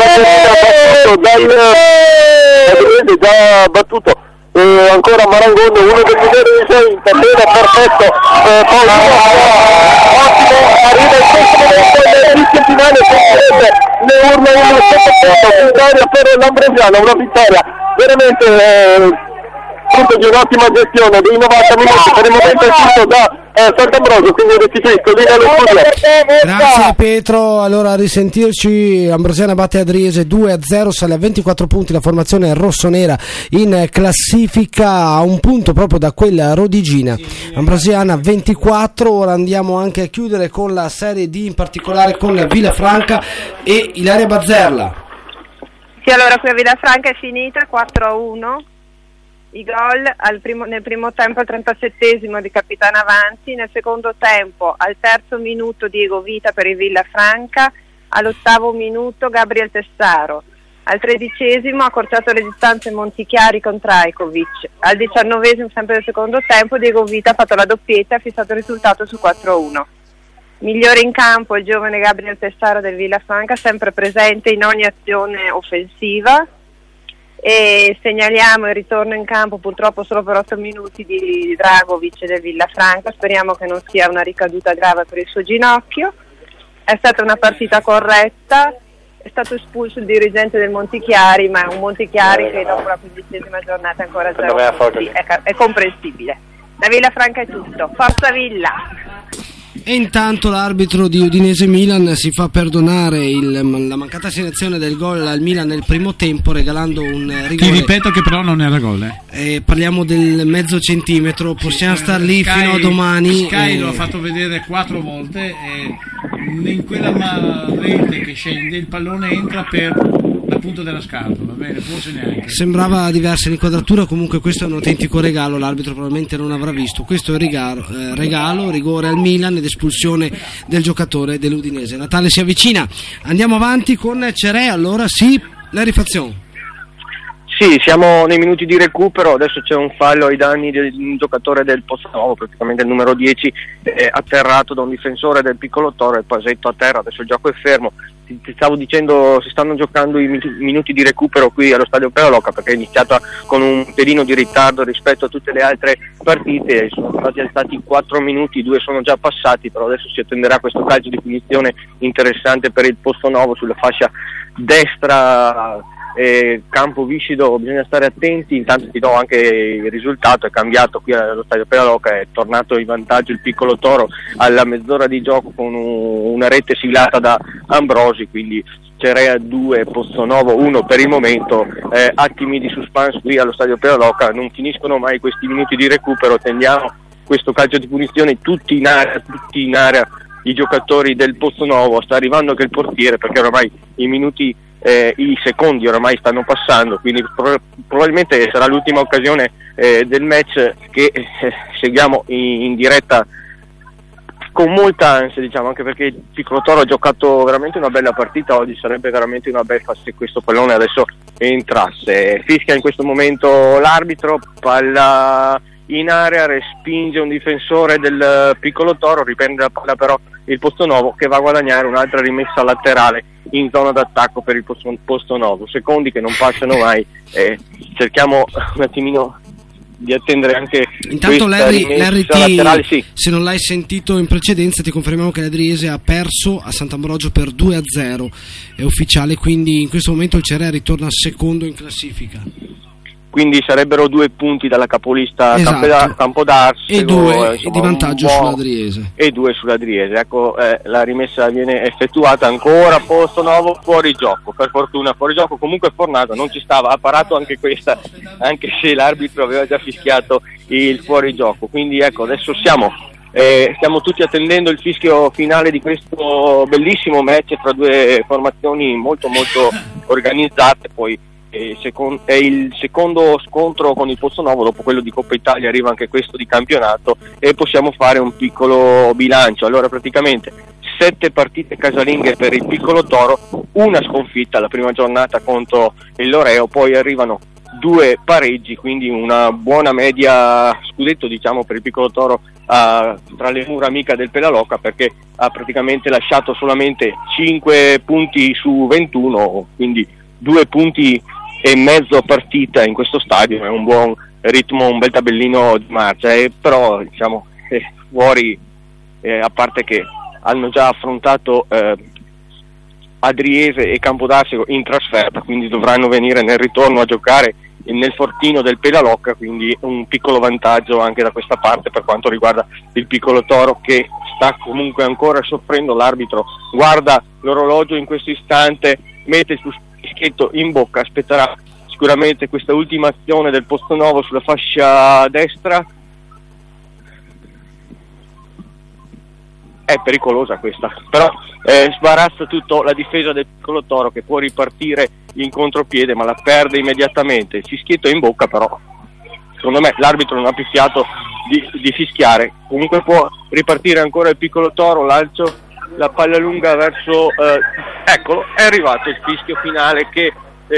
già battuto. Ancora Marangoni, uno dei migliori di sé, interviene perfetto, poi ottimo, arriva il sesto momento del rischio finale, le urla uno sottofondo, vittoria per l'Ambrosiana, una vittoria veramente frutto di un'ottima gestione dei 90 minuti, per il momento è tutto da Sant'Ambrogio, quindi restituisco lì nello studio. Grazie Pietro, allora a risentirci. Ambrosiana batte Adriese 2-0, sale a 24 punti la formazione rossonera in classifica, a un punto proprio da quella rodigina. Ambrosiana 24, ora andiamo anche a chiudere con la Serie D, in particolare con Villafranca e Ilaria Bazzerla. Sì, allora qui a Villafranca è finita 4-1. I gol nel primo tempo al 37esimo di Capitano Avanti, nel secondo tempo al 3° minuto Diego Vita per il Villafranca, all'8° minuto Gabriel Tessaro, al 13esimo ha accorciato le distanze Montichiari con Trajkovic, al 19esimo sempre del secondo tempo Diego Vita ha fatto la doppietta e ha fissato il risultato su 4-1. Migliore in campo il giovane Gabriel Tessaro del Villafranca, sempre presente in ogni azione offensiva. E segnaliamo il ritorno in campo purtroppo solo per 8 minuti di Dragovic del Villafranca, speriamo che non sia una ricaduta grave per il suo ginocchio. È stata una partita corretta, è stato espulso il dirigente del Montichiari, ma è un Montichiari che dopo la 15ª giornata è ancora 0 è comprensibile. Da Villafranca è tutto, forza Villa! E intanto l'arbitro di Udinese Milan si fa perdonare la mancata selezione del gol al Milan nel primo tempo, regalando un rigore. Ti ripeto che però non era gol. Parliamo del mezzo centimetro, possiamo star lì fino a domani. Sky lo ha fatto vedere 4 volte e in quella rete che scende il pallone entra per la punta della scarpa, va bene, forse neanche. Sembrava diversa l'inquadratura, comunque questo è un autentico regalo, l'arbitro probabilmente non avrà visto. Questo è il regalo, rigore al Milan ed espulsione del giocatore dell'Udinese. Natale si avvicina, andiamo avanti con Ceré, allora sì, la rifazione. Sì, siamo nei minuti di recupero, adesso c'è un fallo ai danni di un giocatore del Pozzanovo, praticamente il numero 10, atterrato da un difensore del Piccolo Toro, il Pasetto a terra, adesso il gioco è fermo. Ti stavo dicendo, si stanno giocando i minuti di recupero qui allo Stadio Peoloca, perché è iniziata con un pelino di ritardo rispetto a tutte le altre partite, sono stati alzati 4 minuti, 2 sono già passati, però adesso si attenderà questo calcio di punizione interessante per il Pozzanovo sulla fascia destra. Campo viscido, bisogna stare attenti. Intanto ti do anche il risultato, è cambiato qui allo Stadio Peoloca, è tornato in vantaggio il Piccolo Toro alla mezz'ora di gioco con una rete siglata da Ambrosi, quindi Ceré 2, Pozzanovo 1 per il momento. Attimi di suspense qui allo Stadio Peoloca, non finiscono mai questi minuti di recupero, tendiamo questo calcio di punizione tutti in area i giocatori del Pozzanovo, sta arrivando anche il portiere perché ormai i minuti i secondi oramai stanno passando, quindi probabilmente sarà l'ultima occasione del match che seguiamo in diretta con molta ansia, diciamo, anche perché il Piccolo Toro ha giocato veramente una bella partita oggi. Sarebbe veramente una beffa se questo pallone adesso entrasse. Fischia in questo momento l'arbitro, palla in area, respinge un difensore del Piccolo Toro, riprende la palla però il Postonovo, che va a guadagnare un'altra rimessa laterale in zona d'attacco per il Postonovo. Secondi che non passano mai, cerchiamo un attimino di attendere anche intanto Larry laterale, sì. Se non l'hai sentito in precedenza ti confermiamo che l'Adriese ha perso a Sant'Ambrogio per 2-0, è ufficiale, quindi in questo momento il Cerea ritorna secondo in classifica, quindi sarebbero 2 punti dalla capolista, esatto. Campodarsego e 2 di vantaggio sull'Adriese, e 2 sull'Adriese. Ecco, la rimessa viene effettuata, ancora Postonovo fuori gioco, per fortuna fuori gioco, comunque Fornato non ci stava, ha parato anche questa, anche se l'arbitro aveva già fischiato il fuorigioco. Quindi ecco, adesso stiamo tutti attendendo il fischio finale di questo bellissimo match tra 2 formazioni molto molto organizzate. Poi è il secondo scontro con il Postonovo, dopo quello di Coppa Italia arriva anche questo di campionato, e possiamo fare un piccolo bilancio. Allora, praticamente 7 partite casalinghe per il Piccolo Toro, una sconfitta la prima giornata contro il Loreo, poi arrivano 2 pareggi, quindi una buona media scudetto, diciamo, per il Piccolo Toro tra le mura amica del Pelalocca, perché ha praticamente lasciato solamente 5 punti su 21, quindi 2 punti e mezzo a partita in questo stadio. È un buon ritmo, un bel tabellino di marcia, però diciamo fuori, a parte che hanno già affrontato Adriese e Campodarsego in trasferta, quindi dovranno venire nel ritorno a giocare nel fortino del Pelalocca, quindi un piccolo vantaggio anche da questa parte per quanto riguarda il Piccolo Toro, che sta comunque ancora soffrendo. L'arbitro guarda l'orologio in questo istante, mette il fischietto in bocca, aspetterà sicuramente questa ultima azione del Postonovo sulla fascia destra. È pericolosa questa, però sbarazza tutto la difesa del Piccolo Toro, che può ripartire in contropiede ma la perde immediatamente. Il fischietto è in bocca, però secondo me l'arbitro non ha fischiato di fischiare. Comunque può ripartire ancora il Piccolo Toro, lancio la palla lunga verso eccolo, è arrivato il fischio finale che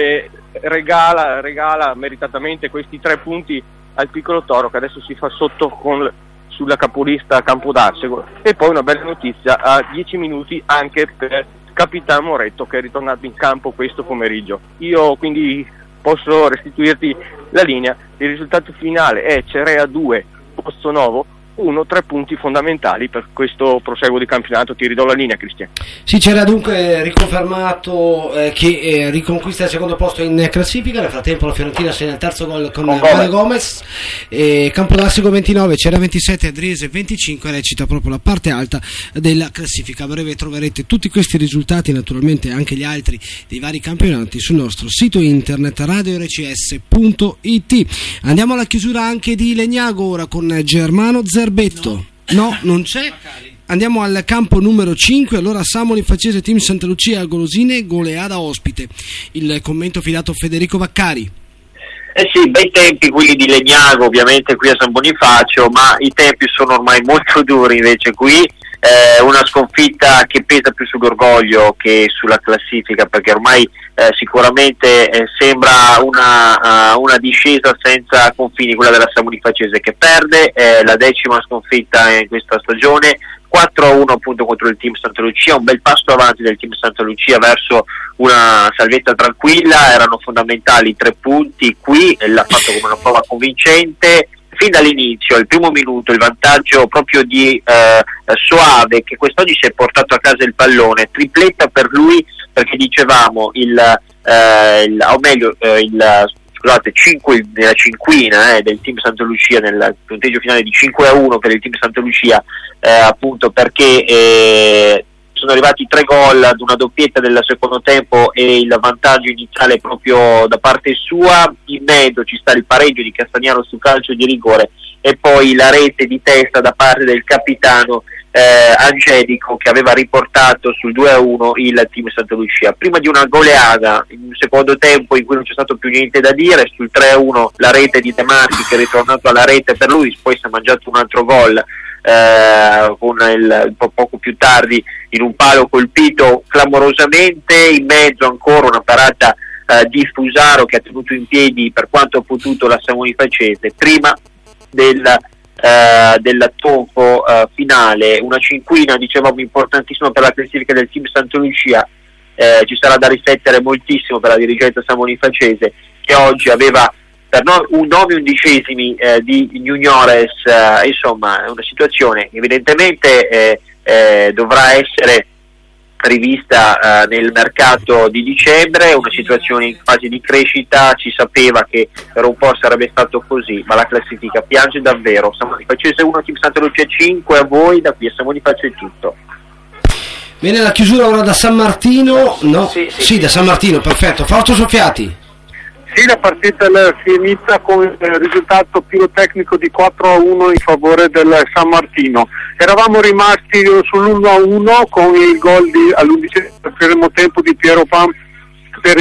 regala meritatamente questi 3 punti al Piccolo Toro, che adesso si fa sotto sulla capolista Campodarsego. E poi una bella notizia a 10 minuti anche per Capitan Moretto, che è ritornato in campo questo pomeriggio. Io quindi posso restituirti la linea. Il risultato finale è Cerea 2, Postonovo 1, 3 punti fondamentali per questo proseguo di campionato. Ti ridò la linea, Cristian. Sì, c'era dunque riconfermato che riconquista il secondo posto in classifica. Nel frattempo la Fiorentina segna il terzo gol con Vale Gomez, Campodarsego 29, Cerea 27, Adriese 25, recita proprio la parte alta della classifica. A breve troverete tutti questi risultati, naturalmente anche gli altri dei vari campionati, sul nostro sito internet radiorcs.it. Andiamo alla chiusura anche di Legnago ora con Germano Zerbetto. No, non c'è. Andiamo al campo numero 5. Allora Samoli Facese Team Santa Lucia Golosine, goleada ospite. Il commento fidato Federico Vaccari. Sì, bei tempi quelli di Legnago, ovviamente qui a San Bonifacio, ma i tempi sono ormai molto duri invece qui. Una sconfitta che pesa più sull'orgoglio che sulla classifica, perché ormai sicuramente sembra una discesa senza confini, quella della San Bonifacese, che perde la 10ª sconfitta in questa stagione, 4-1 appunto contro il Team Santa Lucia, un bel passo avanti del Team Santa Lucia verso una salvezza tranquilla. Erano fondamentali 3 punti qui, l'ha fatto come una prova convincente. Fin dall'inizio, al primo minuto, il vantaggio proprio di Soave, che quest'oggi si è portato a casa il pallone, tripletta per lui, perché dicevamo nella cinquina del Team Santa Lucia, nel punteggio finale di 5-1 per il Team Santa Lucia, appunto perché sono arrivati 3 gol ad una doppietta del secondo tempo e il vantaggio iniziale proprio da parte sua. In mezzo ci sta il pareggio di Castagnaro su calcio di rigore e poi la rete di testa da parte del capitano Angelico, che aveva riportato sul 2-1 il team Santa Lucia. Prima di una goleada in un secondo tempo in cui non c'è stato più niente da dire, sul 3-1 la rete di De Marchi, che è ritornato alla rete per lui, poi si è mangiato un altro gol con un po' poco più tardi in un palo colpito clamorosamente, in mezzo ancora una parata di Fusaro che ha tenuto in piedi per quanto ha potuto la Samonifacese prima del tonfo finale. Una cinquina, dicevamo, importantissima per la classifica del team Santa Lucia. Ci sarà da riflettere moltissimo per la dirigenza samonifacese, che oggi aveva per 9/11 di juniores, insomma è una situazione evidentemente dovrà essere rivista nel mercato di dicembre, una situazione in fase di crescita. Si sapeva che per un po' sarebbe stato così, ma la classifica piange davvero. Samonifacese 1, team Santa Lucia 5. A voi da qui a Samonifacese è tutto. Viene la chiusura ora da San Martino. No? Sì, da San Martino, perfetto. Fausto Soffiati. Sì, la partita si inizia con il risultato pirotecnico di 4-1 in favore del San Martino. Eravamo rimasti sull'1-1 con il gol all'11° tempo di Piero Pam per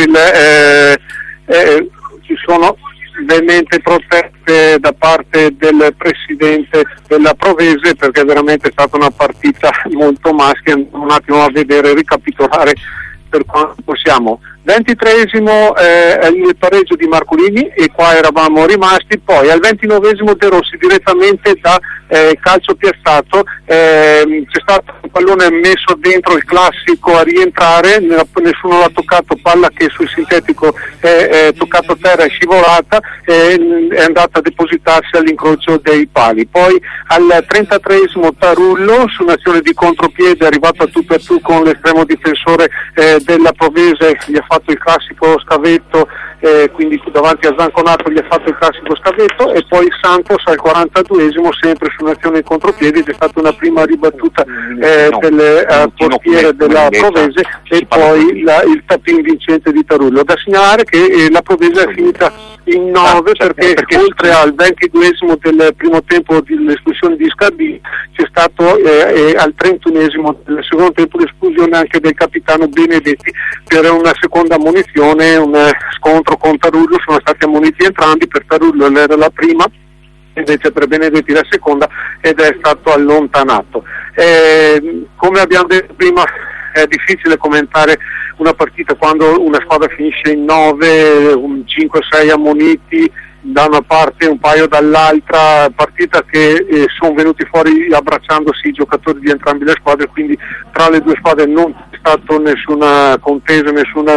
ci sono ovviamente proteste da parte del presidente della Provese, perché veramente è stata una partita molto maschia. Andiamo un attimo a vedere, ricapitolare per quanto possiamo. 23esimo il pareggio di Marcolini, e qua eravamo rimasti. Poi al 29esimo De Rossi direttamente da calcio piazzato, c'è stato un pallone messo dentro, il classico a rientrare, nessuno l'ha toccato, palla che sul sintetico è toccato terra, è scivolata, è andata a depositarsi all'incrocio dei pali. Poi al 33esimo Tarullo, su un'azione di contropiede, è arrivato a tu per tu con l'estremo difensore della Provese, gli ha fatto il classico scavetto, quindi davanti a Zanconato gli ha fatto il classico scavetto. E poi Santos al 42esimo, sempre su un'azione in contropiede, c'è stata una prima ribattuta del portiere della Provese, e poi il tapping vincente di Tarullo. Da segnalare che la Provese è finita in 9 perché oltre al 22esimo del primo tempo dell'espulsione di Scardini, c'è stato al 31esimo del secondo tempo l'espulsione anche del capitano Benedetti per una seconda ammonizione, un scontro con Tarullo. Sono stati ammoniti entrambi, per Tarullo era la prima, invece per Benedetti la seconda, ed è stato allontanato. Come abbiamo detto prima, è difficile commentare una partita quando una squadra finisce in 9, 5-6 ammoniti da una parte, un paio dall'altra, partita che sono venuti fuori abbracciandosi i giocatori di entrambe le squadre, quindi tra le due squadre non c'è stato nessuna contesa,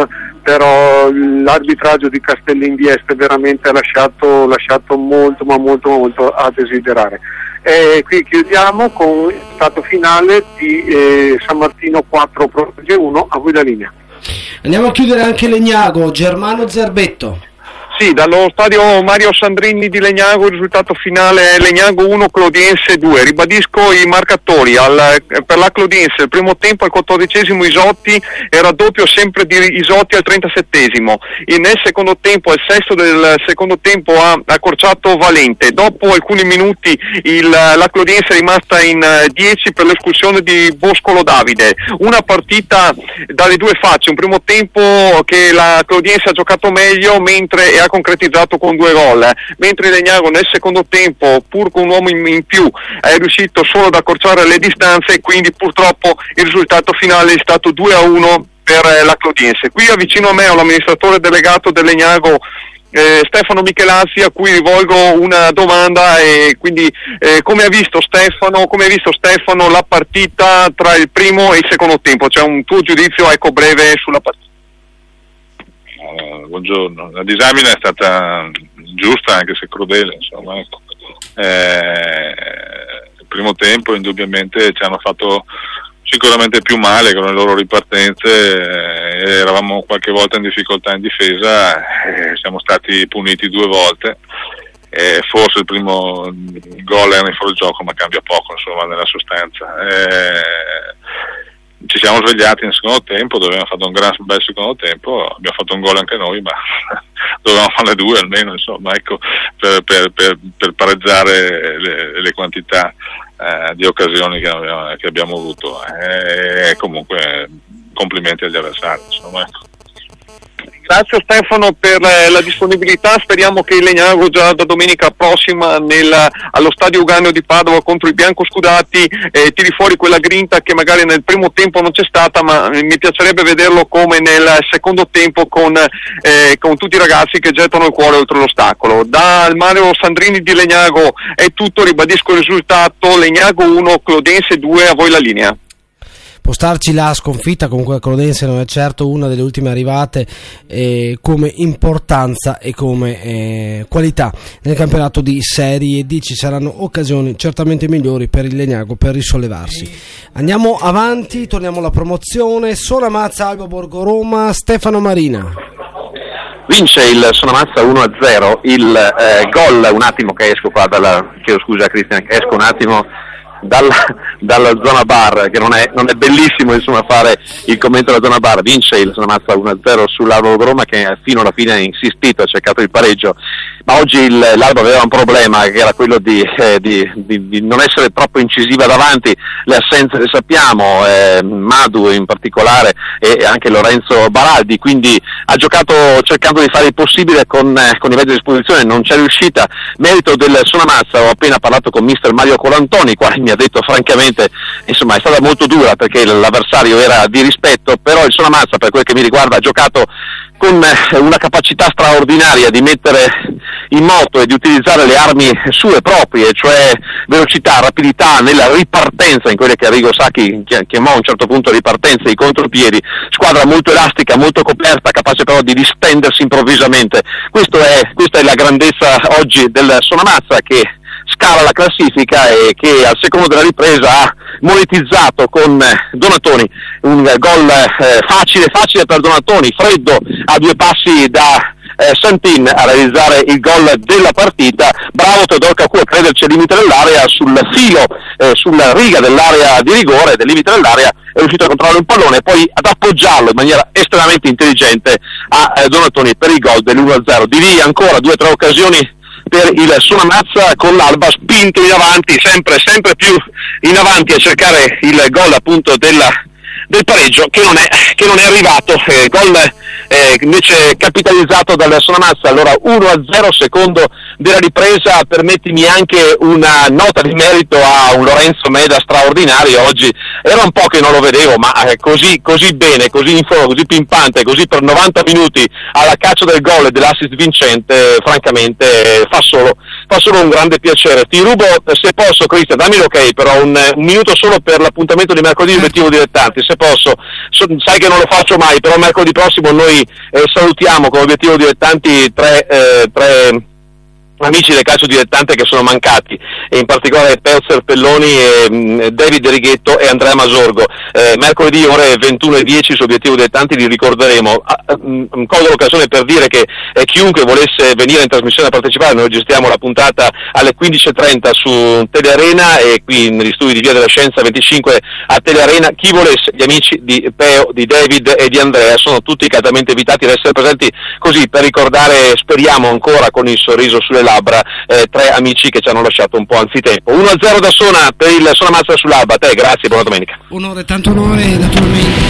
però l'arbitraggio di Castellin di Este veramente ha lasciato molto ma molto a desiderare. Qui chiudiamo con il stato finale di San Martino 4 Provese 1. A voi la linea. Andiamo a chiudere anche Legnago. Germano Zerbetto. Sì, dallo stadio Mario Sandrini di Legnago il risultato finale è Legnago 1, Clodiense 2. Ribadisco i marcatori. Per la Clodiense il primo tempo al 14esimo Isotti, era doppio sempre di Isotti al 37esimo. Nel secondo tempo, al sesto del secondo tempo, ha accorciato Valente. Dopo alcuni minuti la Clodiense è rimasta in 10 per l'espulsione di Boscolo Davide. Una partita dalle due facce, un primo tempo che la Clodiense ha giocato meglio mentre ha concretizzato con 2 gol, mentre Legnago nel secondo tempo, pur con un uomo in più, è riuscito solo ad accorciare le distanze, e quindi purtroppo il risultato finale è stato 2-1 per la Clodiense. Qui vicino a me ho l'amministratore delegato del Legnago, Stefano Michelazzi, a cui rivolgo una domanda, e quindi come ha visto Stefano la partita tra il primo e il secondo tempo? C'è un tuo giudizio breve sulla partita? Buongiorno, la disamina è stata giusta anche se crudele, insomma, ecco. Il primo tempo indubbiamente ci hanno fatto sicuramente più male con le loro ripartenze, eravamo qualche volta in difficoltà in difesa, siamo stati puniti 2 volte, forse il primo gol era in fuorigioco, ma cambia poco, insomma, nella sostanza. Ci siamo svegliati nel secondo tempo, dove abbiamo fatto un bel secondo tempo, abbiamo fatto un gol anche noi, ma dovevamo farne 2 almeno, insomma, ecco, per pareggiare le quantità. di occasioni che abbiamo avuto, e comunque complimenti agli avversari, insomma. Ringrazio Stefano per la disponibilità, speriamo che il Legnago già da domenica prossima allo stadio Uganeo di Padova contro i biancoscudati tiri fuori quella grinta che magari nel primo tempo non c'è stata, ma mi piacerebbe vederlo come nel secondo tempo con tutti i ragazzi che gettano il cuore oltre l'ostacolo. Dal Mario Sandrini di Legnago è tutto, ribadisco il risultato: Legnago 1, Clodense 2, a voi la linea. Può starci la sconfitta, comunque Clodense non è certo una delle ultime arrivate come importanza e come qualità nel campionato di Serie D. Ci saranno occasioni certamente migliori per il Legnago per risollevarsi. Andiamo avanti, torniamo alla promozione. Sonamazza Alba Borgo Roma, Stefano Marina. Vince il Sonamazza 1-0, il gol, un attimo che esco qua chiedo scusa Cristian, che esco un attimo dalla zona bar, che non è bellissimo insomma fare il commento della zona bar. Vince il Sonamazza 1-0 sull'Alba Roma, che fino alla fine ha insistito, ha cercato il pareggio, ma oggi l'Alba aveva un problema, che era quello di non essere troppo incisiva davanti. Le assenze le sappiamo, Madu in particolare e anche Lorenzo Baraldi, quindi ha giocato cercando di fare il possibile con i mezzi a disposizione, non c'è riuscita. Merito del Sonamazza, ho appena parlato con mister Mario Colantoni, quale mi ha detto francamente insomma è stata molto dura perché l'avversario era di rispetto, però il Sonamazza, per quel che mi riguarda, ha giocato con una capacità straordinaria di mettere in moto e di utilizzare le armi sue proprie, cioè velocità, rapidità nella ripartenza, in quelle che Arrigo Sacchi chiamò a un certo punto ripartenza, i contropiedi, squadra molto elastica, molto coperta, capace però di distendersi improvvisamente. Questa è la grandezza oggi del Sonamazza, che scala la classifica e che al secondo della ripresa ha monetizzato con Donatoni un gol facile per Donatoni, freddo a 2 passi da Santin a realizzare il gol della partita. Bravo Teodoro Cacù a crederci al limite dell'area, sul filo, sulla riga dell'area di rigore, del limite dell'area, è riuscito a controllare un pallone e poi ad appoggiarlo in maniera estremamente intelligente a Donatoni per il gol dell'1-0. Di lì ancora 2 o 3 occasioni per il Sonamazza, con l'Alba spinto in avanti, sempre più in avanti a cercare il gol appunto del pareggio che non è arrivato. Gol invece capitalizzato dal Sonamazza. Allora 1-0, secondo della ripresa. Permettimi anche una nota di merito a un Lorenzo Meda straordinario. Oggi era un po' che non lo vedevo, ma così bene, così in forma, così pimpante, così per 90 minuti alla caccia del gol e dell'assist vincente, francamente fa solo un grande piacere. Ti rubo, se posso, Cristian, dammi l'ok, però un minuto solo per l'appuntamento di mercoledì Obiettivo Dilettanti, se posso. Sai che non lo faccio mai, però mercoledì prossimo noi salutiamo con Obiettivo Dilettanti tre amici del calcio dilettante che sono mancati, e in particolare Perzer Pelloni, David Righetto e Andrea Masorgo. Mercoledì ore 21:10 su Obiettivo Dilettanti li ricorderemo. Colgo l'occasione per dire che chiunque volesse venire in trasmissione a partecipare, noi gestiamo la puntata alle 15:30 su Telearena e qui negli studi di Via della Scienza 25 a Telearena. Chi volesse, gli amici di Peo, di David e di Andrea sono tutti caldamente invitati ad essere presenti, così per ricordare, speriamo ancora con il sorriso sulle labbra, 3 amici che ci hanno lasciato un po' anzitempo. 1-0 da Sona per il Sonamazza sull'Alba. A te, grazie, buona domenica. Tanto onore naturalmente.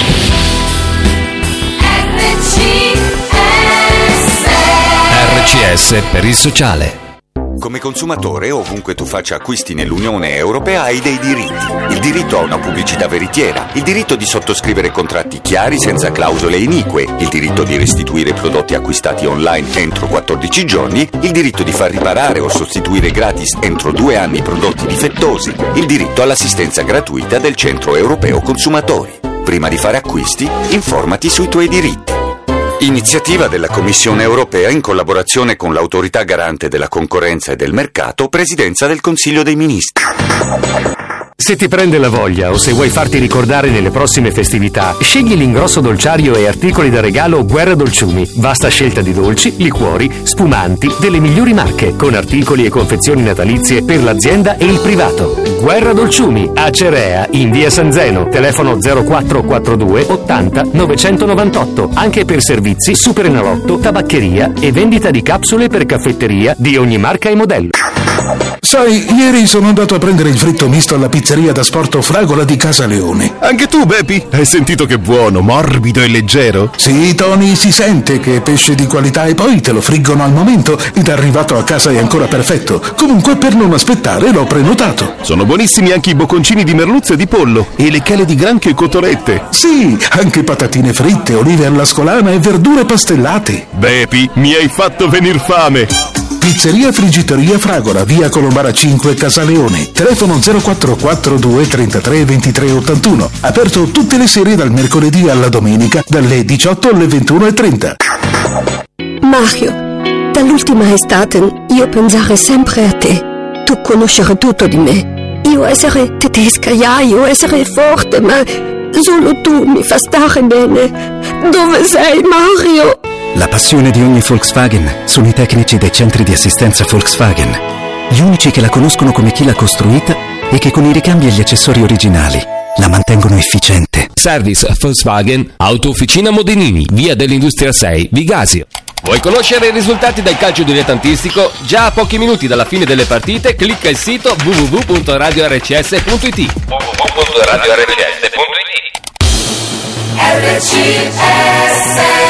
RCS per il sociale. Come consumatore, ovunque tu faccia acquisti nell'Unione Europea, hai dei diritti. Il diritto a una pubblicità veritiera, il diritto di sottoscrivere contratti chiari senza clausole inique, il diritto di restituire prodotti acquistati online entro 14 giorni, il diritto di far riparare o sostituire gratis entro 2 anni prodotti difettosi, il diritto all'assistenza gratuita del Centro Europeo Consumatori. Prima di fare acquisti, informati sui tuoi diritti. Iniziativa della Commissione Europea in collaborazione con l'Autorità Garante della Concorrenza e del Mercato, Presidenza del Consiglio dei Ministri. Se ti prende la voglia o se vuoi farti ricordare nelle prossime festività, scegli l'ingrosso dolciario e articoli da regalo Guerra Dolciumi. Vasta scelta di dolci, liquori, spumanti delle migliori marche, con articoli e confezioni natalizie per l'azienda e il privato. Guerra Dolciumi, a Cerea, in via San Zeno, telefono 0442 80 998, anche per servizi Superenalotto, tabaccheria e vendita di capsule per caffetteria di ogni marca e modello. Sai, ieri sono andato a prendere il fritto misto alla pizzeria da sport Fragola di Casa Leone. Anche tu, Bepi? Hai sentito che buono, morbido e leggero? Sì, Tony, si sente che è pesce di qualità e poi te lo friggono al momento ed arrivato a casa è ancora perfetto. Comunque, per non aspettare, l'ho prenotato. Sono buonissimi anche i bocconcini di merluzzo e di pollo e le chele di granchio e cotorette. Sì, anche patatine fritte, olive alla scolana e verdure pastellate. Bepi, mi hai fatto venir fame. Pizzeria Friggitoria Fragola, via Colombara 5, Casaleone. Telefono 0442 33 23 81. Aperto tutte le sere dal mercoledì alla domenica, dalle 18 alle 21:30. Mario, dall'ultima estate io pensare sempre a te. Tu conoscere tutto di me. Io essere tedesca, io essere forte, ma solo tu mi fa stare bene. Dove sei, Mario? La passione di ogni Volkswagen sono i tecnici dei centri di assistenza Volkswagen, gli unici che la conoscono come chi l'ha costruita e che con i ricambi e gli accessori originali la mantengono efficiente. Service Volkswagen, Autofficina Modenini, via dell'Industria 6, Vigasio. Vuoi conoscere i risultati del calcio dilettantistico? Già a pochi minuti dalla fine delle partite, clicca il sito www.radiorcs.it. RCS.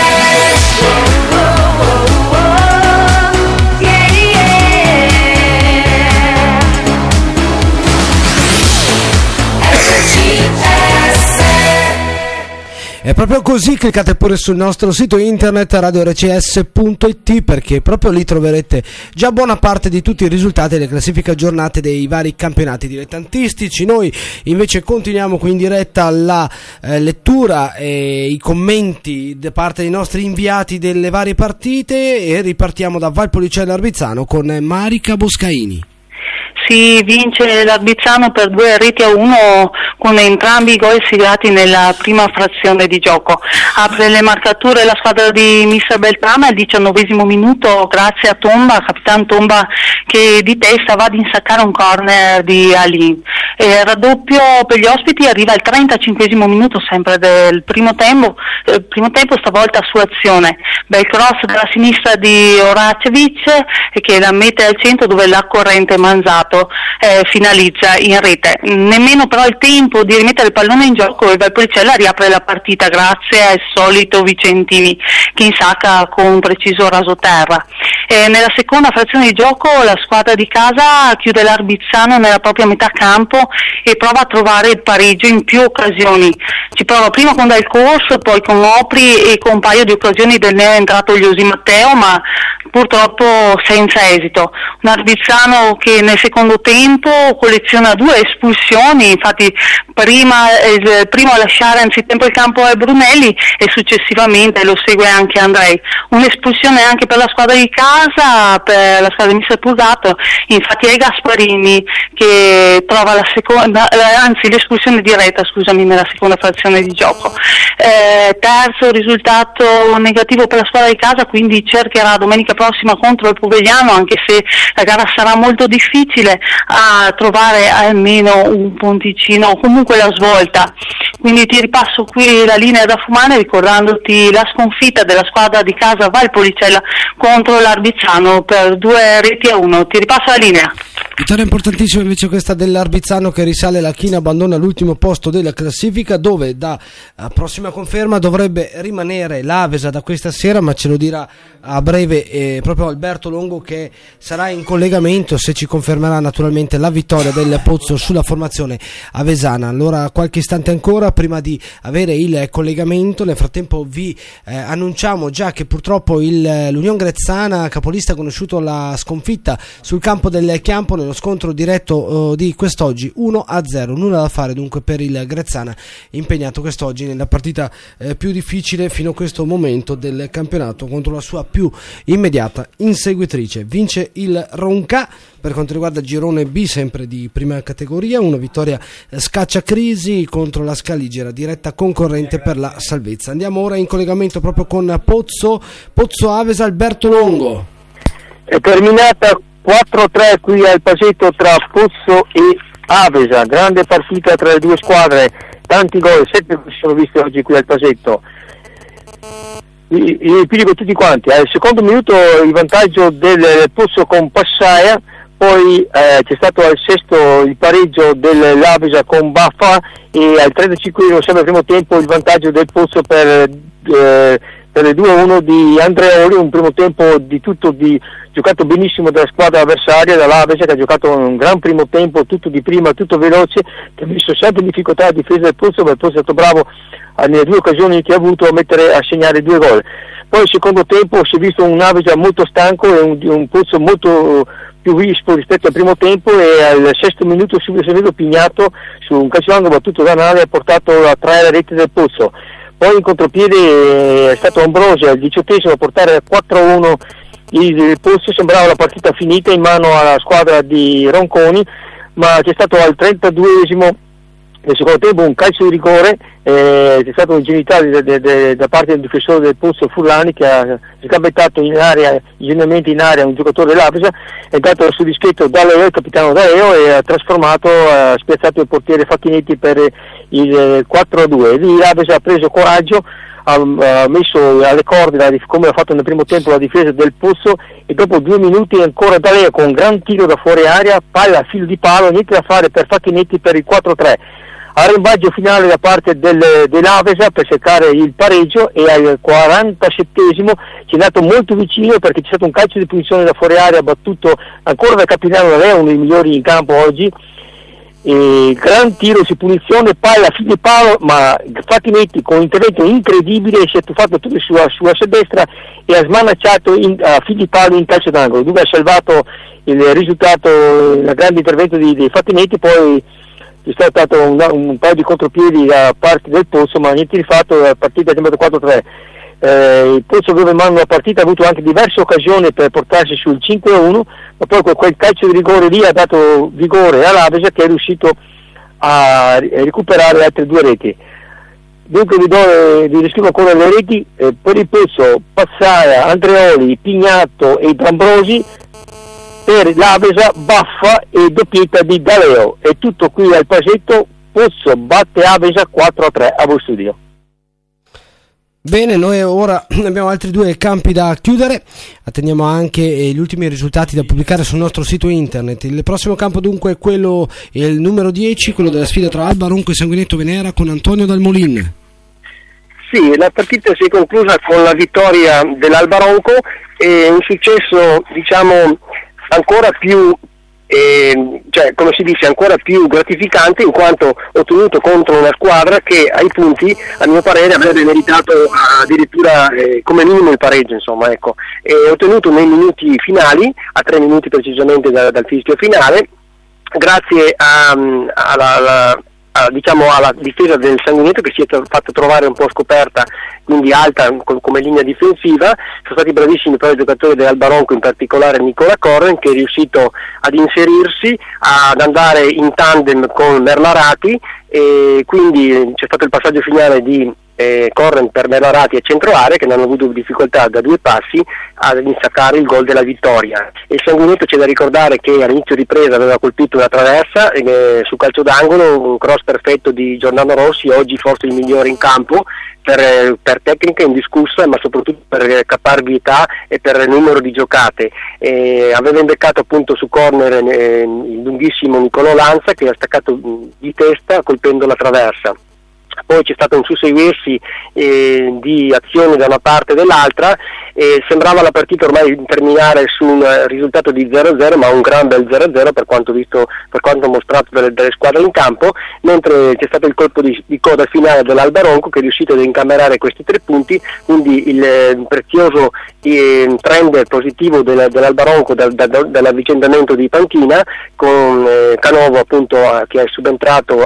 È proprio così, cliccate pure sul nostro sito internet radiorcs.it, perché proprio lì troverete già buona parte di tutti i risultati delle classifiche aggiornate dei vari campionati dilettantistici. Noi invece continuiamo qui in diretta la lettura e i commenti da parte dei nostri inviati delle varie partite e ripartiamo da Valpolicella Arbizzano con Marica Boscaini. Si vince l'Arbizzano per 2-1 con entrambi i gol siglati nella prima frazione di gioco. Apre le marcature la squadra di Mister Beltrame al 19° minuto grazie a Tomba, Capitan Tomba, che di testa va ad insaccare un corner di Alin. Raddoppio per gli ospiti arriva al 35° minuto sempre del primo tempo, stavolta su azione. Bel cross dalla sinistra di Oracevic che la mette al centro dove la corrente Manzato finalizza in rete. Nemmeno però il tempo di rimettere il pallone in gioco e Valpolicella riapre la partita grazie al solito Vicentini che insacca con un preciso rasoterra. Nella seconda frazione di gioco la squadra di casa chiude l'Arbizzano nella propria metà campo e prova a trovare il pareggio in più occasioni. Ci prova prima con Del Corso, poi con Opri e con un paio di occasioni del neoentrato Iosi Matteo, ma purtroppo senza esito. Un Arbizzano che nel secondo tempo colleziona 2 espulsioni, infatti il primo a lasciare anzitempo il campo è Brunelli e successivamente lo segue anche Andrei. Un'espulsione anche per la squadra di casa, per la squadra di Mister Pusato, infatti è Gasparini che trova l'espulsione diretta, nella seconda frazione di gioco. Terzo risultato negativo per la squadra di casa, quindi cercherà domenica prossima contro il Puvegliano, anche se la gara sarà molto difficile, a trovare almeno un ponticino o comunque la svolta. Quindi ti ripasso qui la linea da fumare ricordandoti la sconfitta della squadra di casa Valpolicella contro l'Arbizzano per 2-1. Ti ripasso la linea. Vittoria importantissima invece questa dell'Arbizzano che risale la china, abbandona l'ultimo posto della classifica, dove da prossima conferma dovrebbe rimanere l'Avesa da questa sera, ma ce lo dirà a breve proprio Alberto Longo, che sarà in collegamento, se ci confermerà naturalmente la vittoria del Pozzo sulla formazione avesana. Allora qualche istante ancora prima di avere il collegamento, nel frattempo vi annunciamo già che purtroppo l'Union Grezzana capolista ha conosciuto la sconfitta sul campo del Chiampo nello scontro diretto di quest'oggi 1-0, nulla da fare dunque per il Grezzana impegnato quest'oggi nella partita più difficile fino a questo momento del campionato contro la sua più immediata inseguitrice. Vince il Ronca per quanto riguarda girone B, sempre di prima categoria, una vittoria scacciacrisi contro la Scaligera, diretta concorrente per la salvezza. Andiamo ora in collegamento proprio con Pozzo Avesa, Alberto Longo. È terminata 4-3 qui al Pasetto tra Pozzo e Avesa, grande partita tra le due squadre, tanti gol, 7 si sono visti oggi qui al Pasetto. Io dico tutti quanti, al secondo minuto il vantaggio del Pozzo con Passaia, poi c'è stato al sesto il pareggio dell'Avesa con Baffa e al 35esimo, sempre al primo tempo, il vantaggio del Pozzo per il 2-1 di Andreoli, un primo tempo giocato benissimo dalla squadra avversaria, dall'Avesa, che ha giocato un gran primo tempo, tutto di prima, tutto veloce, che ha messo sempre in difficoltà la difesa del Pozzo, ma il Pozzo è stato bravo nelle due occasioni che ha avuto a segnare 2 gol. Poi il secondo tempo si è visto un Avesa molto stanco e un Pozzo molto più vispo rispetto al primo tempo, e al sesto minuto subito Sevedo Pignato su un calcio d'angolo battuto da Nave ha portato a 3 alla rete del Pozzo. Poi in contropiede è stato Ambrosi al 18esimo a portare a 4-1 il Pozzo. Sembrava la partita finita in mano alla squadra di Ronconi, ma c'è stato al 32esimo nel secondo tempo un calcio di rigore, c'è stata un'ingenuità da parte del difensore del Pozzo Furlani, che ha sgambettato ingenuamente in area un giocatore dell'Avesa, è andato sul dischetto Daleo, il capitano Daleo, e ha spiazzato il portiere Facchinetti per il 4-2. Lì l'Avesa ha preso coraggio, ha messo alle corde, come ha fatto nel primo tempo, la difesa del Pozzo, e dopo 2 minuti ancora Daleo con un gran tiro da fuori area, palla a filo di palo, niente da fare per Facchinetti per il 4-3. Arrembaggio finale da parte dell'Avesa per cercare il pareggio, e al 47esimo ci è andato molto vicino, perché c'è stato un calcio di punizione da fuori area battuto ancora dal capitano Daleo, uno dei migliori in campo oggi, e gran tiro di punizione, palla a filo di palo, ma Facchinetti con un intervento incredibile si è tuffato tutto sulla sua destra e ha smanacciato a filo di palo in calcio d'angolo. Dunque ha salvato il risultato, il grande intervento di Facchinetti. Poi c'è stato un paio di contropiedi da parte del Pozzo, ma niente di fatto, la partita è sembrata 4-3. Il Pozzo aveva in mano la partita, ha avuto anche diverse occasioni per portarsi sul 5-1, ma poi quel calcio di rigore lì ha dato vigore all'Avesa, che è riuscito a recuperare altre 2 reti. Dunque vi descrivo ancora le reti. Per il Pozzo Passaia, Andreoli, Pignato e D'Ambrosi. Per l'Avesa Baffa e doppietta di Daleo. È tutto qui al Pasetto. Pozzo batte Avesa 4-3. A voi studio. Bene, noi ora abbiamo altri 2 campi da chiudere, attendiamo anche gli ultimi risultati da pubblicare sul nostro sito internet. Il prossimo campo dunque è quello, il numero 10, quello della sfida tra Alba Ronco e Sanguinetto Venera, con Antonio Dal Molin. Sì, la partita si è conclusa con la vittoria dell'Alba Ronco, e un successo diciamo ancora più come si dice, ancora più gratificante, in quanto ottenuto contro una squadra che ai punti, a mio parere, avrebbe meritato addirittura come minimo il pareggio, insomma, ecco. E ottenuto nei minuti finali, a 3 minuti precisamente dal fischio finale, grazie alla difesa del Sanguinetto, che si è fatto trovare un po' scoperta, quindi alta come linea difensiva. Sono stati bravissimi poi i giocatori dell'Alba Ronco, in particolare Nicola Corren, che è riuscito ad inserirsi, ad andare in tandem con Merlarati, e quindi c'è stato il passaggio finale di Corren per Merlarati a centro area, che non hanno avuto difficoltà da 2 passi ad insaccare il gol della vittoria. E il Sanguinetto, c'è da ricordare che all'inizio ripresa aveva colpito una traversa su calcio d'angolo, un cross perfetto di Giordano Rossi, oggi forse il migliore in campo per tecnica indiscussa, ma soprattutto per caparbietà e per numero di giocate. Aveva imbeccato appunto su corner il lunghissimo Nicolò Lanza, che ha staccato di testa colpendo la traversa. Poi c'è stato un susseguirsi di azioni da una parte e dall'altra, e sembrava la partita ormai terminare su un risultato di 0-0, ma un gran bel 0-0 per quanto mostrato dalle squadre in campo, mentre c'è stato il colpo di coda finale dell'Alba Ronco, che è riuscito ad incamerare questi 3 punti, quindi il prezioso trend positivo dell'Alba Ronco dall'avvicendamento di panchina, con Canovo appunto che è subentrato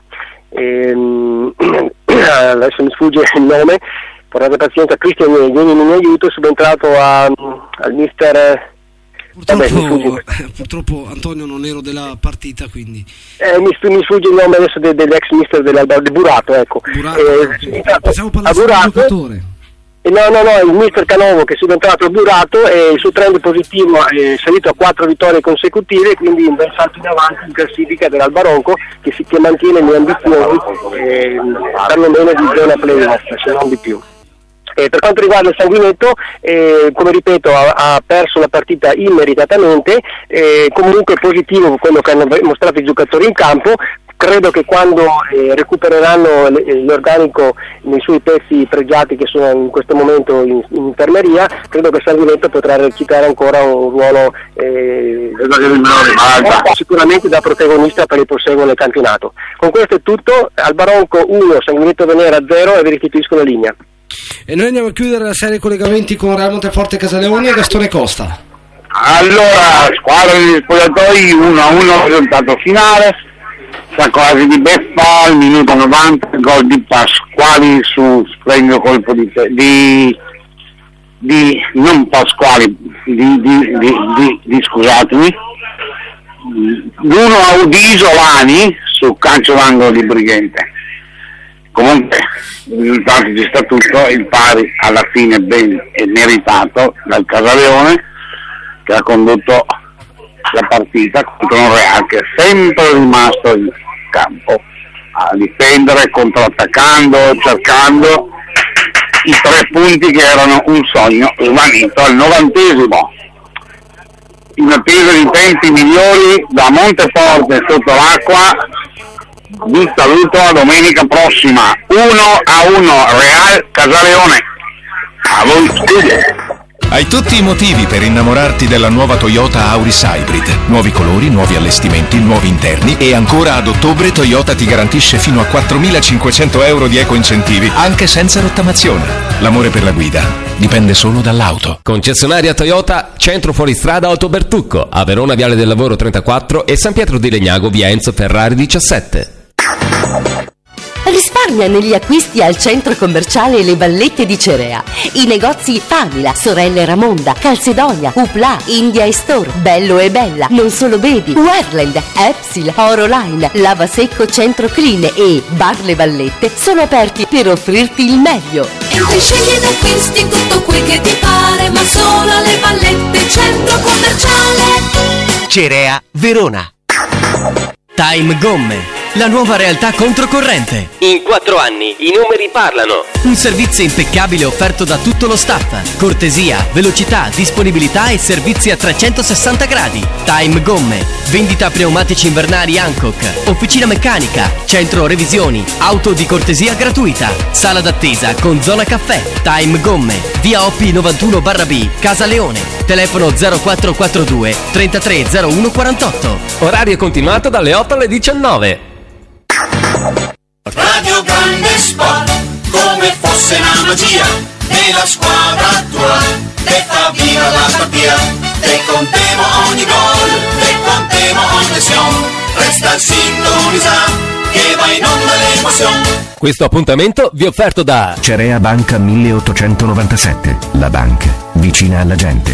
adesso mi sfugge il nome, portate pazienza, Cristian vieni in aiuto, è subentrato al mister. Purtroppo Antonio non ero della partita, quindi mi sfugge il nome adesso dell'ex mister dell'Alba, di Burato, ecco. Pensavo parlasse del giocatore. No, il mister Canovo, che è subentrato a Burato, e il suo trend positivo è salito a 4 vittorie consecutive, quindi un bel salto in avanti in classifica dell'Alba Ronco, che mantiene le ambizioni perlomeno di zona playoff, se non di più. Per quanto riguarda il Sanguinetto, come ripeto, ha perso la partita immeritatamente, comunque è positivo quello che hanno mostrato i giocatori in campo. Credo che quando recupereranno l'organico nei suoi pezzi pregiati che sono in questo momento in infermeria, credo che Sanguinetto potrà recitare ancora un ruolo sicuramente da protagonista per il proseguo del campionato. Con questo è tutto, Albaronco 1, Sanguinetto Venera 0 e vi restituisco la linea. E noi andiamo a chiudere la serie collegamenti con Real Monteforte Casaleoni e Gastone Costa. Allora, squadra degli spogliatoi 1-1 risultato finale. Saccolasi di Beffa al minuto 90, gol di Pasquali su splendido colpo di non Pasquali, scusatemi, l'1 di Isolani su calcio d'angolo di Brighente. Comunque il risultato di statuto, il pari alla fine ben e meritato dal Casaleone, che ha condotto la partita contro un Real che è sempre rimasto in campo a difendere, controattaccando, cercando i 3 punti che erano un sogno svanito al 90°. In attesa di tempi migliori da Monteforte sotto l'acqua, vi saluto a domenica prossima. 1-1 Real Casaleone. A voi studio. Hai tutti i motivi per innamorarti della nuova Toyota Auris Hybrid. Nuovi colori, nuovi allestimenti, nuovi interni e ancora ad ottobre Toyota ti garantisce fino a 4.500 euro di eco-incentivi, anche senza rottamazione. L'amore per la guida dipende solo dall'auto. Concessionaria Toyota, centro fuoristrada Autobertucco, a Verona Viale del Lavoro 34 e San Pietro di Legnago via Enzo Ferrari 17. Risparmia negli acquisti al centro commerciale Le Vallette di Cerea. I negozi Famila, Sorelle Ramonda, Calcedonia, Upla, India e Store, Bello e Bella, Non Solo Baby, Werland, Epsil, Oroline, Lavasecco Centro Clean e Bar Le Vallette sono aperti per offrirti il meglio. Entri, scegli ed acquisti tutto quel che ti pare, ma solo alle Vallette centro commerciale Cerea, Verona. Time Gomme, la nuova realtà controcorrente. In 4 anni i numeri parlano. Un servizio impeccabile offerto da tutto lo staff. Cortesia, velocità, disponibilità e servizi a 360 gradi. Time Gomme, vendita pneumatici invernali Hankook, officina meccanica, centro revisioni, auto di cortesia gratuita, sala d'attesa con zona caffè. Time Gomme, via OP 91/B, Casa Leone. Telefono 0442 330148. Orario continuato dalle 8 alle 19. Radio Grande Sport, come fosse una magia, nella squadra tua, te fa viva la partita, te contiamo ogni gol, te contiamo ogni azione, resta sintonizzato, che va in onda l'emozione. Questo appuntamento vi è offerto da Cerea Banca 1897, la banca vicina alla gente.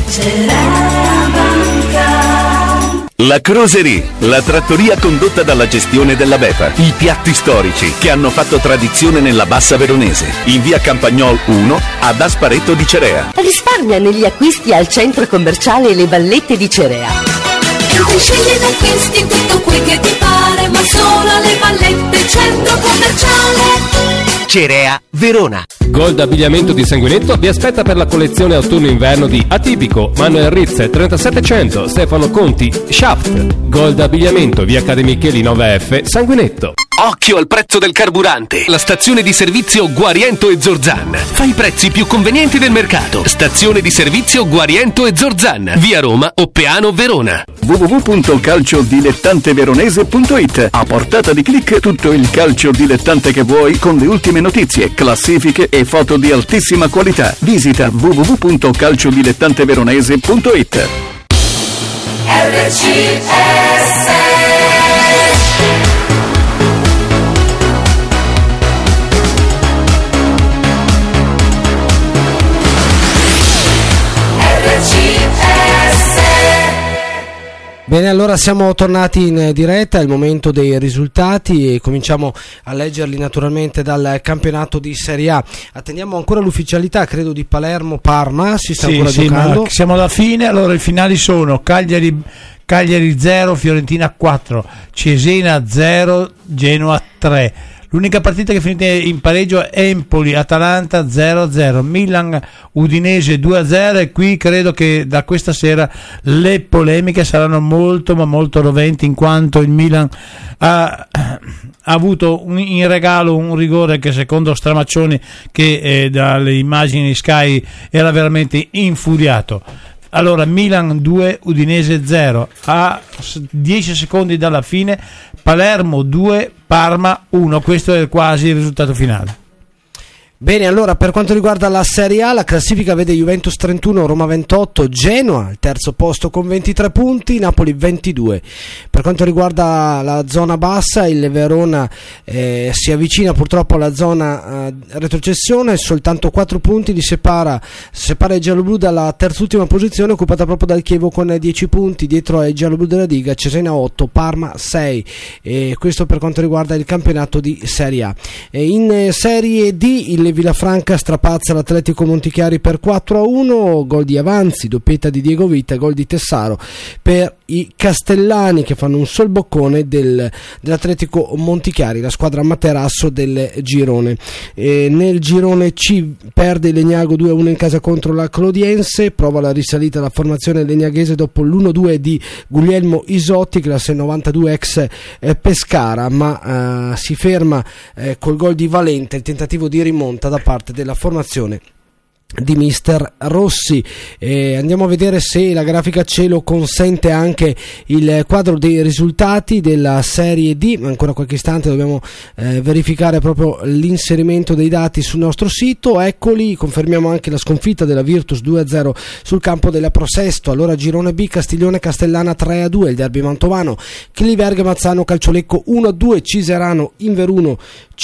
La Croserie, la trattoria condotta dalla gestione della Befa. I piatti storici che hanno fatto tradizione nella Bassa Veronese. In via Campagnol 1 ad Asparetto di Cerea. Risparmia negli acquisti al centro commerciale Le Vallette di Cerea. Entri, scegli ed acquisti tutto quel che ti pare, ma solo alle Vallette centro commerciale Cerea, Verona. Gold Abbigliamento di Sanguinetto vi aspetta per la collezione autunno-inverno di Atipico, Manuel Rizze 3700, Stefano Conti, Shaft. Gold Abbigliamento via Accademicheli 9F, Sanguinetto. Occhio al prezzo del carburante. La stazione di servizio Guariento e Zorzan fa i prezzi più convenienti del mercato. Stazione di servizio Guariento e Zorzan, via Roma, Oppeano, Verona. www.calciodilettanteveronese.it. A portata di clic tutto il calcio dilettante che vuoi con le ultime notizie, classifiche e foto di altissima qualità. Visita www.calciodilettanteveronese.it. RCS. Bene, allora siamo tornati in diretta, è il momento dei risultati e cominciamo a leggerli naturalmente dal campionato di Serie A. Attendiamo ancora l'ufficialità, credo, di Palermo-Parma, si sta ancora giocando. Ma siamo alla fine, allora i finali sono Cagliari 0, Fiorentina 4, Cesena 0, Genoa 3, L'unica partita che è finita in pareggio è Empoli-Atalanta 0-0, Milan-Udinese 2-0, e qui credo che da questa sera le polemiche saranno molto ma molto roventi, in quanto il Milan ha avuto in regalo un rigore che secondo Stramaccioni, che dalle immagini di Sky era veramente infuriato. Allora, Milan 2, Udinese 0, a 10 secondi dalla fine, Palermo 2, Parma 1, questo è quasi il risultato finale. Bene, allora per quanto riguarda la Serie A, la classifica vede Juventus 31, Roma 28, Genoa al terzo posto con 23 punti, Napoli 22. Per quanto riguarda la zona bassa, il Verona si avvicina purtroppo alla zona retrocessione, soltanto 4 punti li separa il gialloblu dalla terzultima posizione, occupata proprio dal Chievo con 10 punti, dietro ai gialloblu della Diga, Cesena 8, Parma 6, e questo per quanto riguarda il campionato di Serie A. In Serie D il Villafranca strapazza l'Atletico Montichiari per 4-1, gol di Avanzi, doppietta di Diego Vita, gol di Tessaro per i castellani, che fanno un sol boccone dell'Atletico Montichiari, la squadra materasso del girone. Nel girone C perde il Legnago 2-1 in casa contro la Clodiense, prova la risalita la formazione legnaghese dopo l'1-2 di Guglielmo Isotti, classe 92 ex Pescara, ma si ferma col gol di Valente, il tentativo di rimonta da parte della formazione di mister Rossi. Andiamo a vedere se la grafica ce lo consente anche il quadro dei risultati della Serie D, ma ancora qualche istante dobbiamo verificare proprio l'inserimento dei dati sul nostro sito. Eccoli, confermiamo anche la sconfitta della Virtus 2-0 sul campo della Prosesto. Allora girone B, Castiglione Castellana 3-2, il derby mantovano, Cliverga Mazzano Calciolecco 1-2, Ciserano Inveruno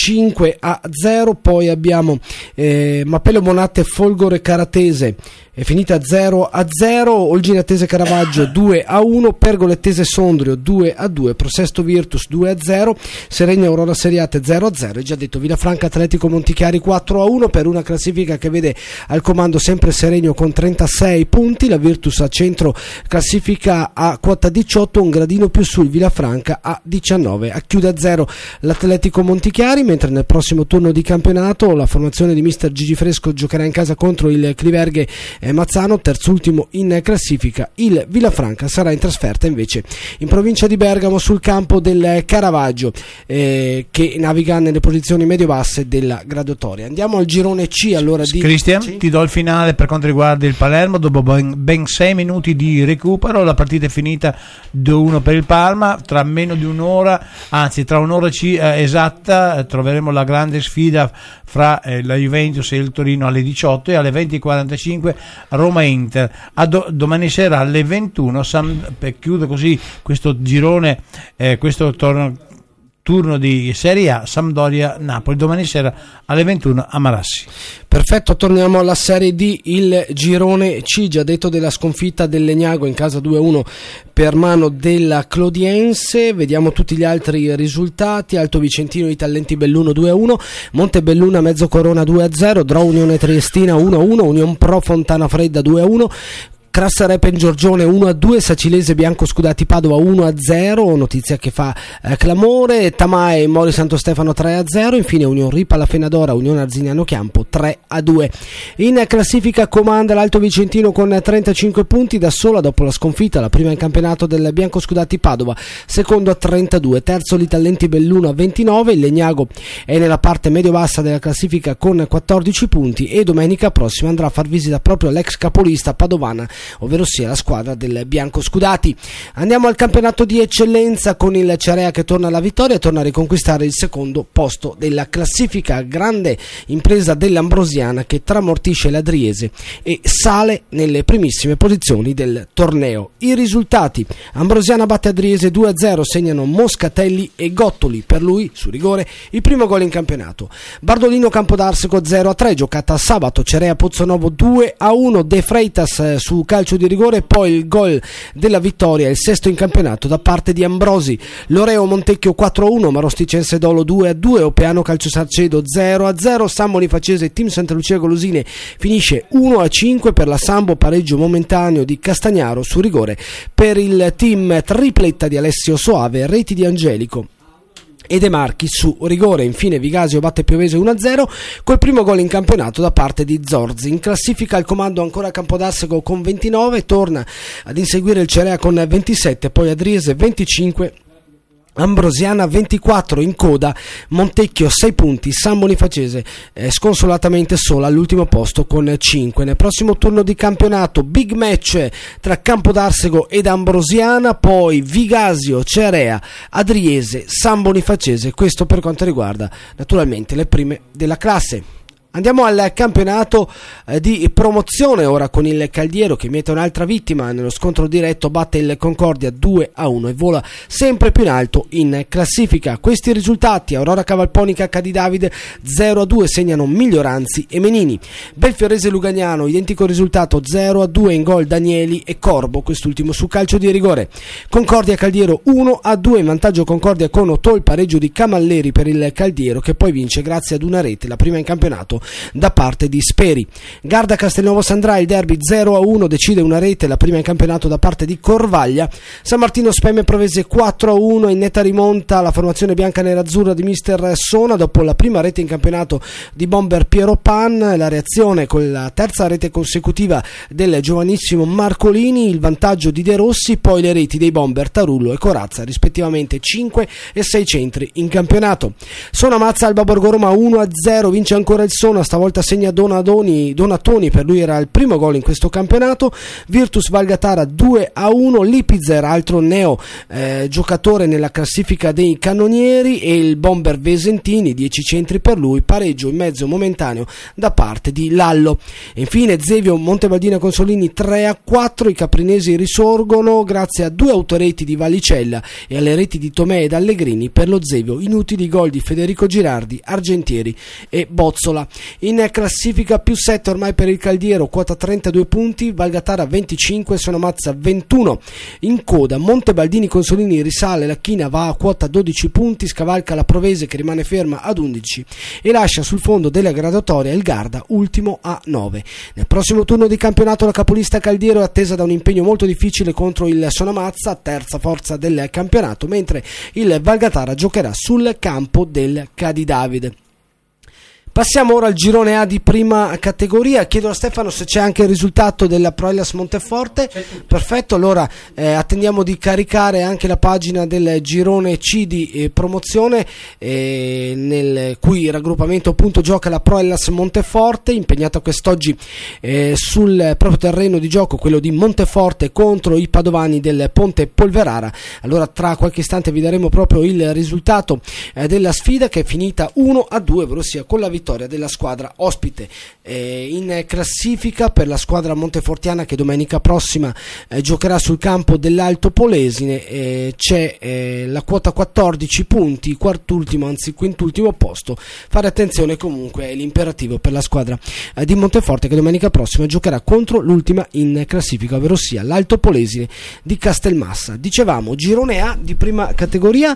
5-0, poi abbiamo Mappello Bonatte Folgore Caratese è finita 0-0, Olginatese Caravaggio 2-1, Pergolettese Sondrio 2-2, Prosesto Virtus 2-0, Seregno Aurora Seriate 0-0, e già detto Villafranca Atletico Montichiari 4-1, per una classifica che vede al comando sempre Seregno con 36 punti, la Virtus a centro classifica a quota 18, un gradino più sul Villafranca a 19, a chiude a 0 l'Atletico Montichiari, mentre nel prossimo turno di campionato la formazione di mister Gigi Fresco giocherà in casa contro il Cliverghe Mazzano, terzultimo in classifica. Il Villafranca sarà in trasferta invece in provincia di Bergamo sul campo del Caravaggio, che naviga nelle posizioni medio-basse della graduatoria. Andiamo al girone C allora di Cristian, sì? Ti do il finale per quanto riguarda il Palermo. Dopo ben 6 minuti di recupero la partita è finita 2-1 per il Parma. Tra meno di un'ora, anzi tra un'ora esatta, troveremo la grande sfida fra la Juventus e il Torino alle 18, e alle 20:45 Roma-Inter. Domani sera alle 21 chiude così questo girone, questo turno di Serie A, Sampdoria-Napoli domani sera alle 21 a Marassi. Perfetto, torniamo alla Serie D, il girone C, già detto della sconfitta del Legnago in casa 2-1 per mano della Clodiense. Vediamo tutti gli altri risultati: Alto Vicentino Itallenti Belluno 2-1, Montebelluna Mezzo Corona 2-0, Dro Unione Triestina 1-1, Union Pro Fontana Fredda 2-1, Crassarepen Giorgione 1-2, Sacilese Bianco Scudati Padova 1-0, notizia che fa clamore, Tamae Mori Santo Stefano 3-0, infine Union Ripa La Fenadora Unione Arzignano Chiampo 3-2. In classifica comanda l'Alto Vicentino con 35 punti, da sola dopo la sconfitta, la prima in campionato del Bianco Scudati Padova, secondo a 32, terzo l'Itallenti Belluno a 29, il Legnago è nella parte medio-bassa della classifica con 14 punti, e domenica prossima andrà a far visita proprio all'ex capolista padovana, ovvero sia la squadra del Bianco Scudati. Andiamo al campionato di eccellenza con il Cerea che torna alla vittoria e torna a riconquistare il secondo posto della classifica. Grande impresa dell'Ambrosiana che tramortisce l'Adriese e sale nelle primissime posizioni del torneo. I risultati: Ambrosiana batte Adriese 2-0, segnano Moscatelli e Gottoli, per lui su rigore il primo gol in campionato. Bardolino Campodarsego 0-3, giocata sabato, Cerea Pozzonovo 2-1, De Freitas su calcio di rigore, poi il gol della vittoria, il sesto in campionato da parte di Ambrosi. Loreo Montecchio 4-1, Marosticense Dolo 2-2, Opeano Calcio Sarcedo 0-0, San Bonifacese Team Santa Lucia Golosine finisce 1-5 per la Sambo, pareggio momentaneo di Castagnaro su rigore per il team tripletta di Alessio Soave, reti di Angelico e De Marchi su rigore. Infine Vigasio batte Piovese 1-0 col primo gol in campionato da parte di Zorzi. In classifica al comando ancora Campodarsego con 29, torna ad inseguire il Cerea con 27, poi Adriese 25, Ambrosiana 24, in coda Montecchio 6 punti, San Bonifacese sconsolatamente sola all'ultimo posto con 5. Nel prossimo turno di campionato big match tra Campodarsego ed Ambrosiana, poi Vigasio, Cerea, Adriese, San Bonifacese, questo per quanto riguarda naturalmente le prime della classe. Andiamo al campionato di promozione ora con il Caldiero che mette un'altra vittima nello scontro diretto, batte il Concordia 2-1 e vola sempre più in alto in classifica. Questi risultati: Aurora Cavalponica Cadi Davide 0-2 segnano Miglioranzi e Menini. Belfiorese Lugagnano identico risultato 0-2, in gol Danieli e Corbo, quest'ultimo su calcio di rigore. Concordia Caldiero 1-2, in vantaggio Concordia con Otò, il pareggio di Camalleri per il Caldiero che poi vince grazie ad una rete, la prima in campionato da parte di Speri. Garda Castelnuovo Sandra, il derby 0-1, decide una rete, la prima in campionato da parte di Corvaglia. San Martino Spemme Provese 4-1, in netta rimonta la formazione bianca-nerazzurra di mister Sona dopo la prima rete in campionato di bomber Piero Pan, la reazione con la terza rete consecutiva del giovanissimo Marcolini, il vantaggio di De Rossi, poi le reti dei bomber Tarullo e Corazza, rispettivamente 5 e 6 centri in campionato. Sona Mazza Alba Borgoroma 1-0, vince ancora il Sona, stavolta segna Donatoni, per lui era il primo gol in questo campionato. Virtus Valgatara 2-1, Lipizer, altro neo giocatore nella classifica dei cannonieri, e il bomber Vesentini 10 centri per lui, pareggio in mezzo momentaneo da parte di Lallo. E infine Zevio Montebaldina Consolini 3-4, i caprinesi risorgono grazie a 2 autoreti di Vallicella e alle reti di Tomè ed Allegrini. Per lo Zevio inutili gol di Federico Girardi, Argentieri e Bozzola. In classifica più 7 ormai per il Caldiero, quota 32 punti, Valgatara 25, Sonamazza 21. In coda Montebaldini Consolini risale la china, va a quota 12 punti, scavalca la Provese che rimane ferma ad 11 e lascia sul fondo della graduatoria il Garda ultimo a 9. Nel prossimo turno di campionato la capolista Caldiero è attesa da un impegno molto difficile contro il Sonamazza, terza forza del campionato, mentre il Valgatara giocherà sul campo del Cadi Davide. Passiamo ora al girone A di prima categoria. Chiedo a Stefano se c'è anche il risultato della Pro Hellas Monteforte. Perfetto, allora attendiamo di caricare anche la pagina del girone C di promozione, nel cui raggruppamento appunto gioca la Pro Hellas Monteforte, impegnata quest'oggi sul proprio terreno di gioco, quello di Monteforte, contro i padovani del Ponte Polverara. Allora tra qualche istante vi daremo proprio il risultato della sfida, che è finita 1-2, ovvero sia con la vittoria della squadra ospite. In classifica per la squadra montefortiana, che domenica prossima giocherà sul campo dell'Alto Polesine, c'è la quota 14 punti, quartultimo anzi quintultimo posto. Fare attenzione comunque è l'imperativo per la squadra di Monteforte, che domenica prossima giocherà contro l'ultima in classifica, ovvero sia l'Alto Polesine di Castelmassa. Dicevamo girone A di prima categoria.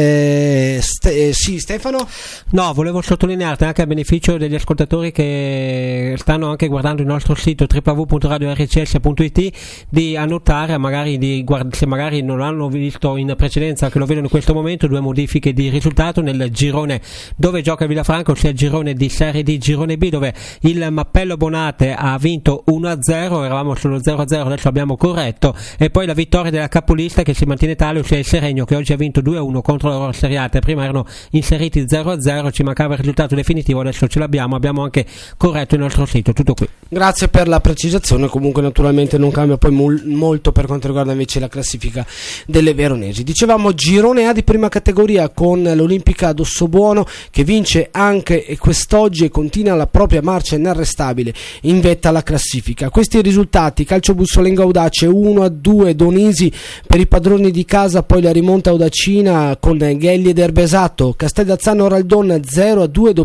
Sì, Stefano? No, volevo sottolineare anche a beneficio degli ascoltatori che stanno anche guardando il nostro sito www.radiorcs.it di annotare, se magari non l'hanno visto in precedenza, che lo vedono in questo momento, 2 modifiche di risultato nel girone dove gioca Villafranca, ossia il girone di Serie D, girone B, dove il Mappello Bonate ha vinto 1-0, eravamo sullo 0-0, adesso abbiamo corretto, e poi la vittoria della capolista che si mantiene tale, ossia il Seregno, che oggi ha vinto 2-1 contro la Rosseriate. Prima erano inseriti 0-0, ci mancava il risultato definitivo, adesso ce l'abbiamo anche corretto il nostro sito. Tutto qui. Grazie per la precisazione. Comunque naturalmente non cambia poi molto per quanto riguarda invece la classifica delle veronesi. Dicevamo girone A di prima categoria con l'Olimpica d'Ossobuono, che vince anche quest'oggi e continua la propria marcia inarrestabile in vetta alla classifica. Questi risultati: Calcio Bussolengo Audace 1-2, Donisi per i padroni di casa, poi la rimonta audacina con Ghelli ed Erbesato. Casteldazzano Raldon 0-2, doppietta di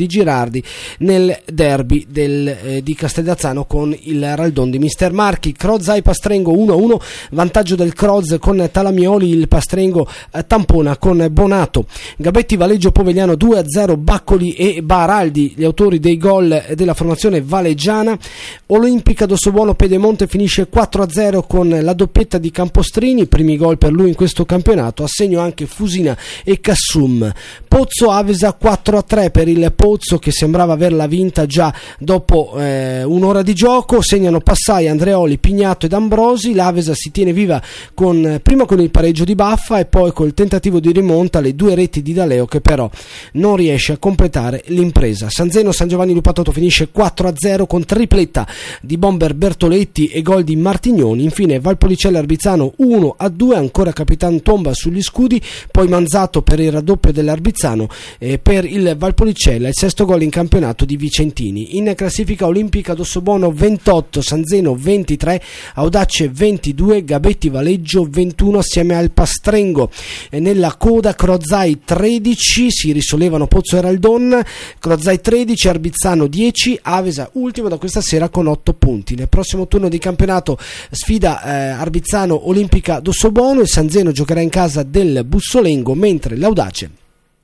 Girardi nel derby di Casteldazzano con il Raldon di Mister Marchi. Crozai Pastrengo 1-1, vantaggio del Croz con Talamioli, il Pastrengo tampona con Bonato. Gabetti Valeggio Povegliano 2-0, Baccoli e Baraldi gli autori dei gol della formazione valeggiana. Olimpica d'Ossobuono Pedemonte finisce 4-0 con la doppietta di Campostrini, primi gol per lui in questo campionato, a segno anche Fusina e Cassum. Pozzo Avesa 4-3 per il Pozzo, che sembrava averla vinta già dopo un'ora di gioco. Segnano Passai, Andreoli, Pignato ed Ambrosi. L'Avesa si tiene viva prima con il pareggio di Baffa e poi col tentativo di rimonta, le due reti di D'Aleo, che però non riesce a completare l'impresa. San Zeno San Giovanni Lupatotto finisce 4-0 con tripletta di bomber Bertoletti e gol di Martignoni. Infine Valpolicella Arbizzano 1-2, ancora Capitan Tomba sugli scudi, poi Manzato per il raddoppio dell'Arbizzano per il Valpolicella, il sesto gol in campionato di Vicentini. In classifica Olimpica d'Ossobuono 28, San Zeno 23, Audace 22, Gabetti Valeggio 21 assieme al Pastrengo. Nella coda Crozai 13, si risollevano Pozzo e Raldon, Crozai 13, Arbizzano 10, Avesa ultimo da questa sera con 8 punti. Nel prossimo turno di campionato sfida Arbizzano Olimpica d'Ossobuono, il San Zeno giocherà in casa del Bussolengo, mentre l'Audace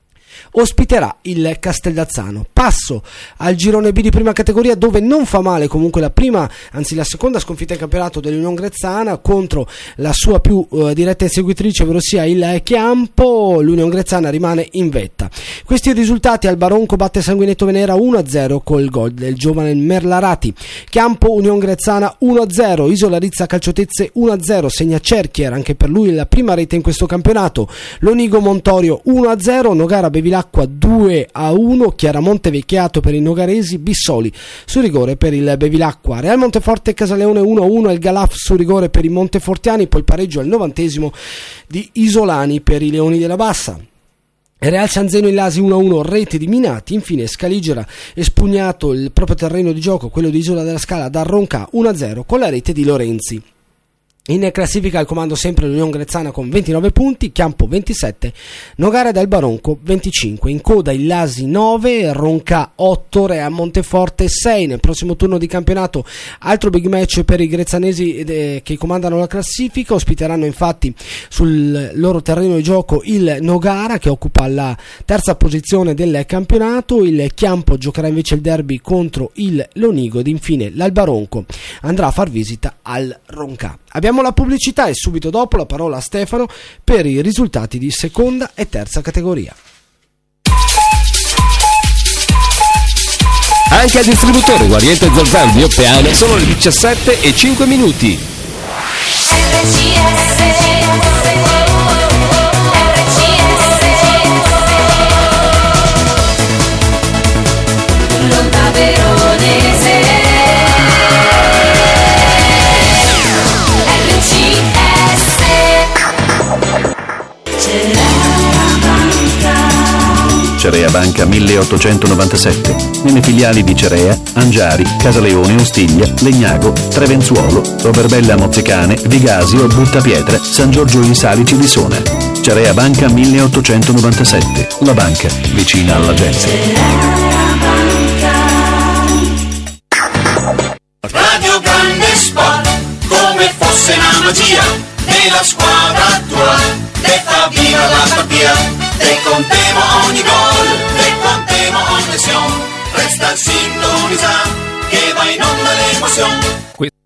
ospiterà il Casteldazzano. Passo al girone B di prima categoria, dove non fa male comunque la seconda sconfitta in campionato dell'Union Grezzana contro la sua più diretta inseguitrice, ovvero sia il Chiampo. L'Union Grezzana rimane in vetta. Questi risultati: al Baronco batte Sanguinetto Venera 1-0 col gol del giovane Merlarati. Chiampo Union Grezzana 1-0, Isola Rizza Calciotezze 1-0, segna Cerchier, anche per lui la prima rete in questo campionato. Lonigo Montorio 1-0, Nogara Bevilacqua 2-1, Chiaramonte Vecchiato per i nogaresi, Bissoli su rigore per il Bevilacqua. Real Monteforte Casaleone 1-1, il Galaf su rigore per i montefortiani, poi il pareggio al 90° di Isolani per i Leoni della Bassa. Real San Zeno Illasi 1-1, rete di Minati. Infine Scaligera espugnato il proprio terreno di gioco, quello di Isola della Scala, da Ronca 1-0 con la rete di Lorenzi. In classifica al comando sempre l'Union Grezzana con 29 punti, Chiampo 27, Nogara del Baronco 25. In coda il Lasi 9, Ronca 8, Real Monteforte 6. Nel prossimo turno di campionato altro big match per i grezzanesi che comandano la classifica. Ospiteranno infatti sul loro terreno di gioco il Nogara, che occupa la terza posizione del campionato. Il Chiampo giocherà invece il derby contro il Lonigo ed infine l'Albaronco andrà a far visita al Ronca. Abbiamo la pubblicità e subito dopo la parola a Stefano per i risultati di seconda e terza categoria. Anche al distributore Guariente Zolfan di Oppeano sono le 17:05. L'onda veronese Cerea Banca 1897. Nelle filiali di Cerea, Angiari, Casaleone, Ostiglia, Legnago, Trevenzuolo, Roverbella Mozzecane, Vigasio, Buttapietre, San Giorgio in Salici di Sona. Cerea Banca 1897. La banca vicina alla gente. Radio Grande Sport, come fosse una magia, nella squadra tua, te fa viva la partita. Te contemo ogni gol, te contemo ogni azione, resta sintonizzato, che va in onda l'emozione.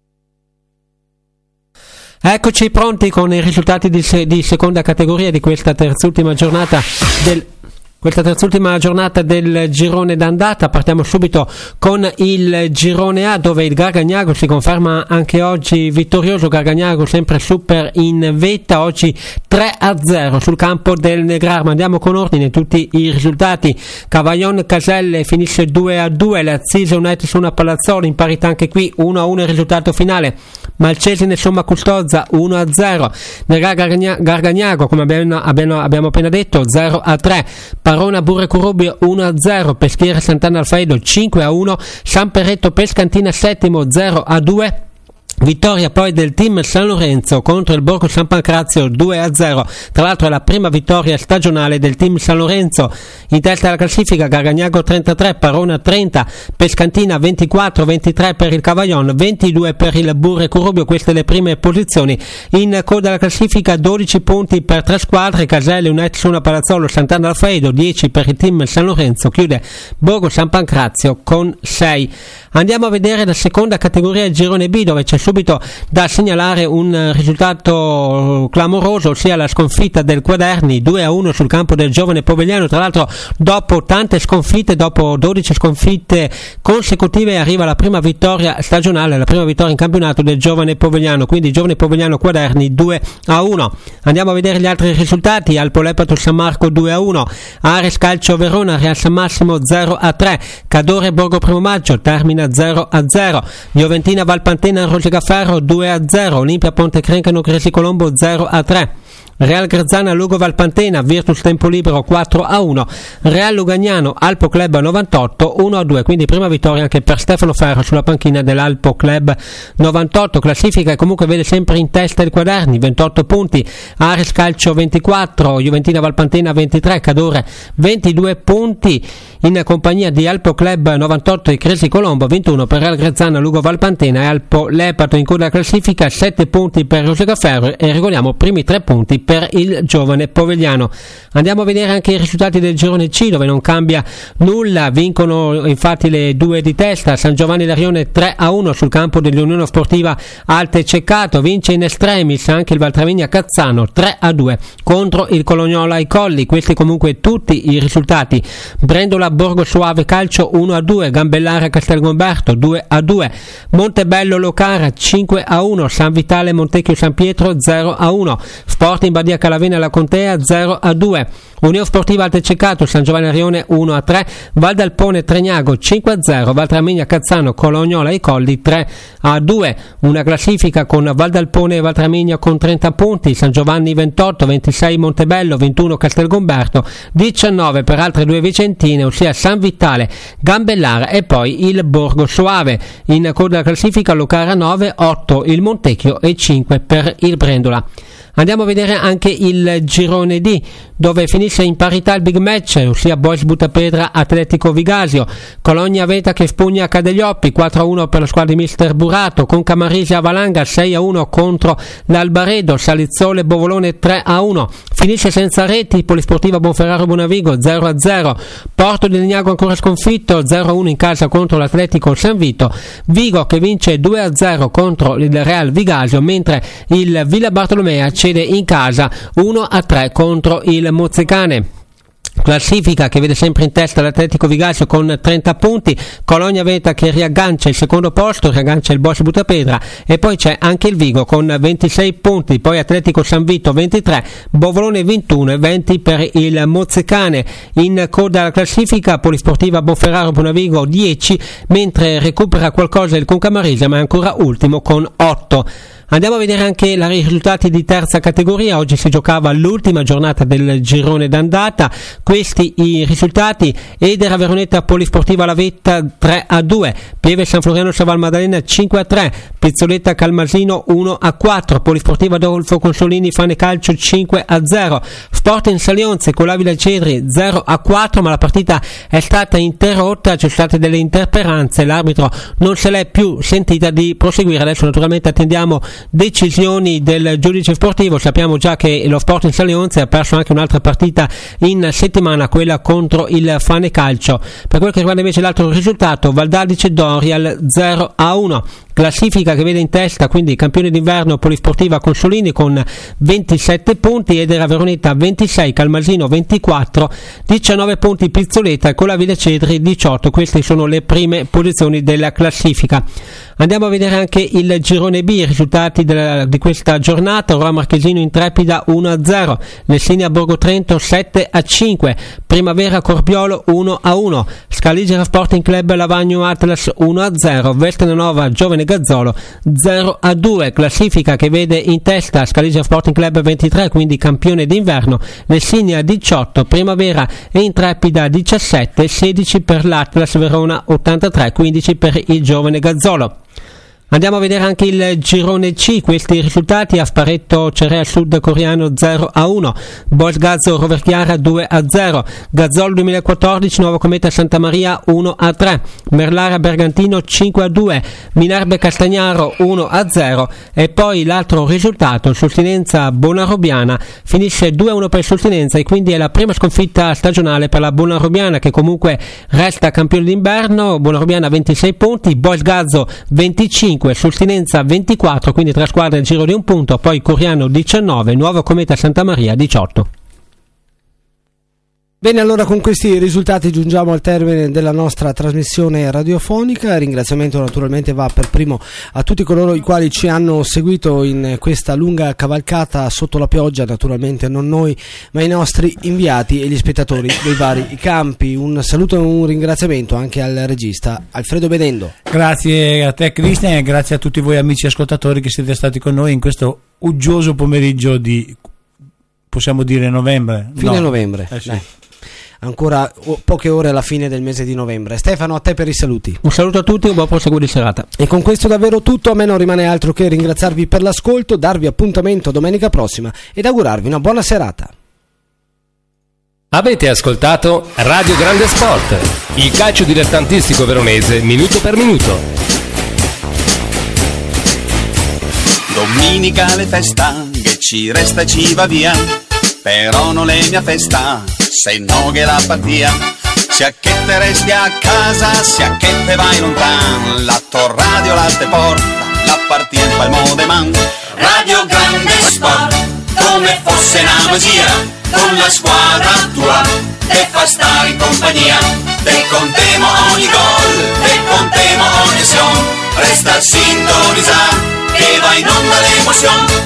Eccoci pronti con i risultati di seconda categoria di questa terzultima giornata del girone d'andata. Partiamo subito con il girone A, dove il Gargagnago si conferma anche oggi vittorioso. Gargagnago sempre super in vetta, oggi 3-0 sul campo del Negrarma. Andiamo con ordine tutti i risultati. Cavaglion Caselle finisce 2-2, l'Azzise United Suna Palazzolo in parità anche qui 1-1 il risultato finale. Malcesine Somma Custozza 1-0, Gargagnago come abbiamo appena detto 0-3, Parona Burre Curubio 1-0, Peschiera Sant'Anna Alfredo 5-1, San Perretto Pescantina Settimo 0-2, Vittoria poi del team San Lorenzo contro il Borgo San Pancrazio 2-0, tra l'altro è la prima vittoria stagionale del team San Lorenzo. In testa alla classifica Gargagnago 33, Parona 30, Pescantina 24, 23 per il Cavaillon, 22 per il Burre Curubio, queste le prime posizioni. In coda alla classifica 12 punti per 3 squadre, Caselle, Unetsuna, Palazzolo, Sant'Anna Alfredo, 10 per il team San Lorenzo, chiude Borgo San Pancrazio con 6. Andiamo a vedere la seconda categoria, il girone B, dove c'è subito da segnalare un risultato clamoroso, ossia la sconfitta del Quaderni 2-1 sul campo del Giovane Povegliano. Tra l'altro dopo tante sconfitte, dopo 12 sconfitte consecutive, arriva la prima vittoria stagionale, la prima vittoria in campionato del Giovane Povegliano, quindi Giovane Povegliano Quaderni 2-1. Andiamo a vedere gli altri risultati: Alpo Lepato San Marco 2-1, Ares Calcio Verona Real San Massimo 0-3, Cadore Borgo Primo Maggio termina 0-0, Joventina Valpantena Rosegaferro 2-0, Olimpia Ponte Crencano Cresi Colombo 0-3, Real Grazzana Lugo Valpantena Virtus Tempo Libero 4-1, Real Lugagnano Alpo Club 98 1-2, quindi prima vittoria anche per Stefano Ferro sulla panchina dell'Alpo Club 98. Classifica e comunque vede sempre in testa il Quaderni 28 punti, Ares Calcio 24, Juventina Valpantena 23, Cadore 22 punti, in compagnia di Alpo Club 98 e Cresi Colombo 21 per Real Grazzana Lugo Valpantena e Alpo Lepato. In coda alla classifica 7 punti per Rosegaferro e regoliamo primi 3 punti per il Giovane Povegliano. Andiamo a vedere anche i risultati del girone C, dove non cambia nulla, vincono infatti le due di testa. San Giovanni Larione 3-1 sul campo dell'Unione Sportiva Alte Ceccato, vince in extremis anche il Valtravigna Cazzano 3-2 contro il Colognola ai Colli. Questi comunque tutti i risultati. Brendola Borgo Soave Calcio 1-2, Gambellare Castelgomberto 2-2, Montebello Locara 5-1, San Vitale Montecchio San Pietro 0-1, Sporting Badia Calavena La Contea 0-2, Unione Sportiva Alte Ceccato San Giovanni Arione 1-3, Val d'Alpone Tregnago 5-0, Valtramigna Cazzano Colognola ai Colli 3-2. Una classifica con Val d'Alpone e Valtramigna con 30 punti, San Giovanni 28, 26 Montebello, 21 Castelgomberto, 19 per altre due vicentine, ossia San Vitale, Gambellare e poi il Borgo Soave. In coda alla classifica Locara 9, 8 il Montecchio e 5 per il Brendola. Andiamo a vedere anche il girone D, dove finisce in parità il big match, ossia Boys Buttapedra Atletico Vigasio, Cologna Veta che spugna Cadeglioppi 4-1 per la squadra di Mister Burato, con Camarisi Avalanga 6-1 contro l'Albaredo, Salizzole Bovolone 3-1, finisce senza reti Polisportiva Bonferraro Bonavigo 0-0, Porto di Legnago ancora sconfitto 0-1 in casa contro l'Atletico San Vito, Vigo che vince 2-0 contro il Real Vigasio, mentre il Villa Bartolomea cede in casa 1-3 contro il Mozzecane. Classifica che vede sempre in testa l'Atletico Vigasio con 30 punti, Cologna Veta che riaggancia il secondo posto, riaggancia il Boys Buttapedra, e poi c'è anche il Vigo con 26 punti, poi Atletico San Vito 23, Bovolone 21 e 20 per il Mozzecane. In coda alla classifica Polisportiva Bonferraro Bonavigo 10, mentre recupera qualcosa il Concamarese, ma è ancora ultimo con 8. Andiamo a vedere anche i risultati di terza categoria. Oggi si giocava l'ultima giornata del girone d'andata. Questi i risultati: Edera Veronetta Polisportiva Lavetta 3-2, Pieve San Floriano Saval Maddalena 5-3, Pizzoletta Calmasino 1-4, Polisportiva Adolfo Consolini Fane Calcio 5-0, Sporting Salionze con l'Avila Cedri 0-4, ma la partita è stata interrotta, ci sono state delle interperanze, l'arbitro non se l'è più sentita di proseguire. Adesso naturalmente attendiamo decisioni del giudice sportivo. Sappiamo già che lo Sporting Salionze ha perso anche un'altra partita in settimana, quella contro il Fane Calcio. Per quel che riguarda invece l'altro risultato, Valdadice Dorial 0-1. Classifica che vede in testa quindi campione d'inverno Polisportiva Consolini con 27 punti, Edera Veronetta 26, Calmasino 24, 19 punti Pizzoletta con la Villa Cedri 18. Queste sono le prime posizioni della classifica. Andiamo a vedere anche il girone B, i risultati di questa giornata. Roma Marchesino Intrepida 1-0, Lessinia Borgo Trento 7-5, Primavera Corpiolo 1-1, Scaligera Sporting Club Lavagno Atlas 1-0, Vestene Nova Giovane Gazzolo 0-2. Classifica che vede in testa Scaligera Sporting Club 23, quindi campione d'inverno, Lessinia 18, Primavera e Intrepida 17, 16 per l'Atlas Verona 83, 15 per il Giovane Gazzolo. Andiamo a vedere anche il girone C, questi risultati: Asparetto Cerea Sud Coriano 0-1, Bosgazzo Roverchiara 2-0, Gazzolo 2014 Nuovo Cometa Santa Maria 1-3, Merlara Bergantino 5-2, Minerbe Castagnaro 1-0 e poi l'altro risultato, Sultinenza Bonarobiana, finisce 2-1 per Sultinenza e quindi è la prima sconfitta stagionale per la Bonarobiana, che comunque resta campione d'inverno. Bonarobiana 26 punti, Bosgazzo 25, Sultinenza 24, quindi 3 squadre al giro di un punto, poi Coriano 19, Nuovo Cometa Santa Maria 18. Bene, allora con questi risultati giungiamo al termine della nostra trasmissione radiofonica. Il ringraziamento naturalmente va per primo a tutti coloro i quali ci hanno seguito in questa lunga cavalcata sotto la pioggia, naturalmente non noi ma i nostri inviati e gli spettatori dei vari campi. Un saluto e un ringraziamento anche al regista Alfredo Benendo. Grazie a te Cristian e grazie a tutti voi amici ascoltatori che siete stati con noi in questo uggioso pomeriggio di, possiamo dire, novembre. Fine novembre. Sì. Ancora poche ore alla fine del mese di novembre. Stefano, a te per i saluti. Un saluto a tutti e un buon proseguo di serata. E con questo davvero tutto. A me non rimane altro che ringraziarvi per l'ascolto, darvi appuntamento domenica prossima ed augurarvi una buona serata. Avete ascoltato Radio Grande Sport, il calcio dilettantistico veronese minuto per minuto. Domenicale festa che ci resta e ci va via, però non è mia festa se no che la partia. Sia che te resti a casa, sia che te vai lontano, la tua radio la te porta, la partia in palmo de man. Radio Grande Sport, come fosse una magia, con la squadra tua, te fa stare in compagnia, te contemo ogni gol, te contemo ogni azione, resta sintonizzato, che va in onda l'emozione.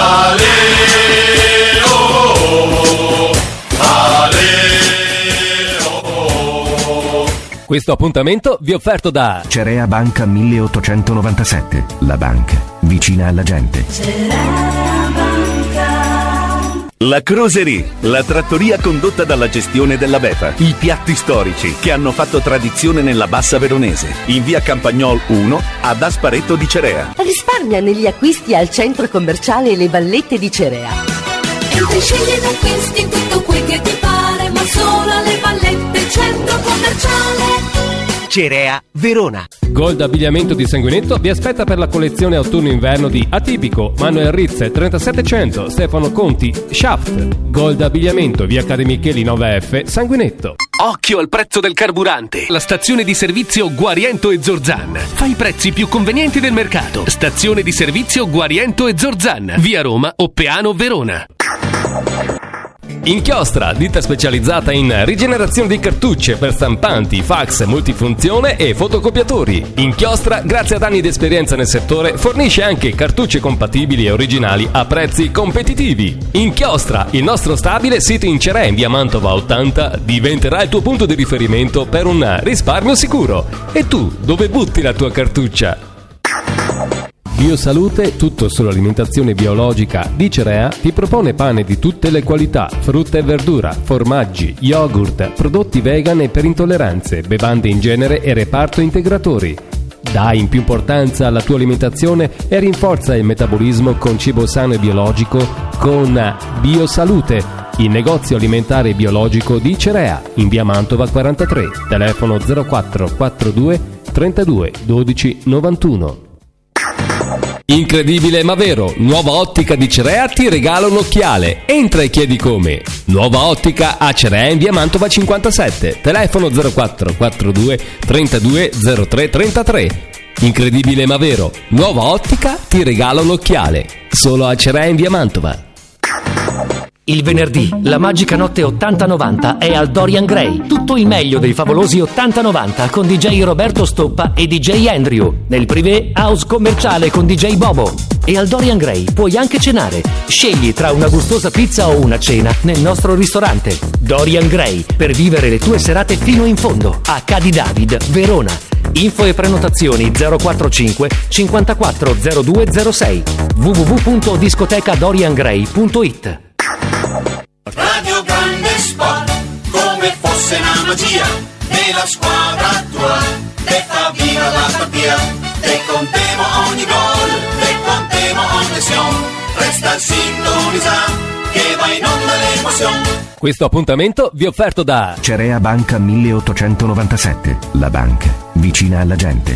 Questo appuntamento vi è offerto da Cerea Banca 1897, la banca vicina alla gente. La Croserie, la trattoria condotta dalla gestione della Befa. I piatti storici che hanno fatto tradizione nella Bassa Veronese. In via Campagnol 1 ad Asparetto di Cerea. Risparmia negli acquisti al centro commerciale Le Vallette di Cerea. Entri, scegli ed acquisti tutto quel che ti pare, ma solo alle Vallette, centro commerciale Cerea Verona. Gold Abbigliamento di Sanguinetto vi aspetta per la collezione autunno-inverno di Atipico, Manuel Rizze 3700, Stefano Conti, Shaft. Gold Abbigliamento, via Accademicheli 9F, Sanguinetto. Occhio al prezzo del carburante. La stazione di servizio Guariento e Zorzan fa i prezzi più convenienti del mercato. Stazione di servizio Guariento e Zorzan, via Roma, Oppeano, Verona. Inchiostra, ditta specializzata in rigenerazione di cartucce per stampanti, fax, multifunzione e fotocopiatori. Inchiostra, grazie ad anni di esperienza nel settore, fornisce anche cartucce compatibili e originali a prezzi competitivi. Inchiostra, il nostro stabile sito in Cerea in via Mantova 80, diventerà il tuo punto di riferimento per un risparmio sicuro. E tu, dove butti la tua cartuccia? Biosalute, tutto sull'alimentazione biologica di Cerea, ti propone pane di tutte le qualità, frutta e verdura, formaggi, yogurt, prodotti vegan e per intolleranze, bevande in genere e reparto integratori. Dai in più importanza alla tua alimentazione e rinforza il metabolismo con cibo sano e biologico con Biosalute, il negozio alimentare biologico di Cerea, in via Mantova 43, telefono 0442 32 12 91. Incredibile ma vero, Nuova Ottica di Cerea ti regala un occhiale. Entra e chiedi come. Nuova Ottica a Cerea in via Mantova 57, telefono 0442 32 03 33. Incredibile ma vero, Nuova Ottica ti regala un occhiale. Solo a Cerea in via Mantova. Il venerdì, la magica notte 80-90 è al Dorian Gray. Tutto il meglio dei favolosi 80-90 con DJ Roberto Stoppa e DJ Andrew. Nel privé, house commerciale con DJ Bobo. E al Dorian Gray puoi anche cenare. Scegli tra una gustosa pizza o una cena nel nostro ristorante. Dorian Gray, per vivere le tue serate fino in fondo. A Cadi David, Verona. Info e prenotazioni 045 54 0206 www.discotecadoriangray.it. Radio Grande Sport, come fosse una magia, nella squadra tua, te fa viva la partita. te contemos ogni gol, te contemos ogni azione. Resta sintonizzato, che va in onda l'emozione. Questo appuntamento vi è offerto da Cerea Banca 1897, la banca vicina alla gente.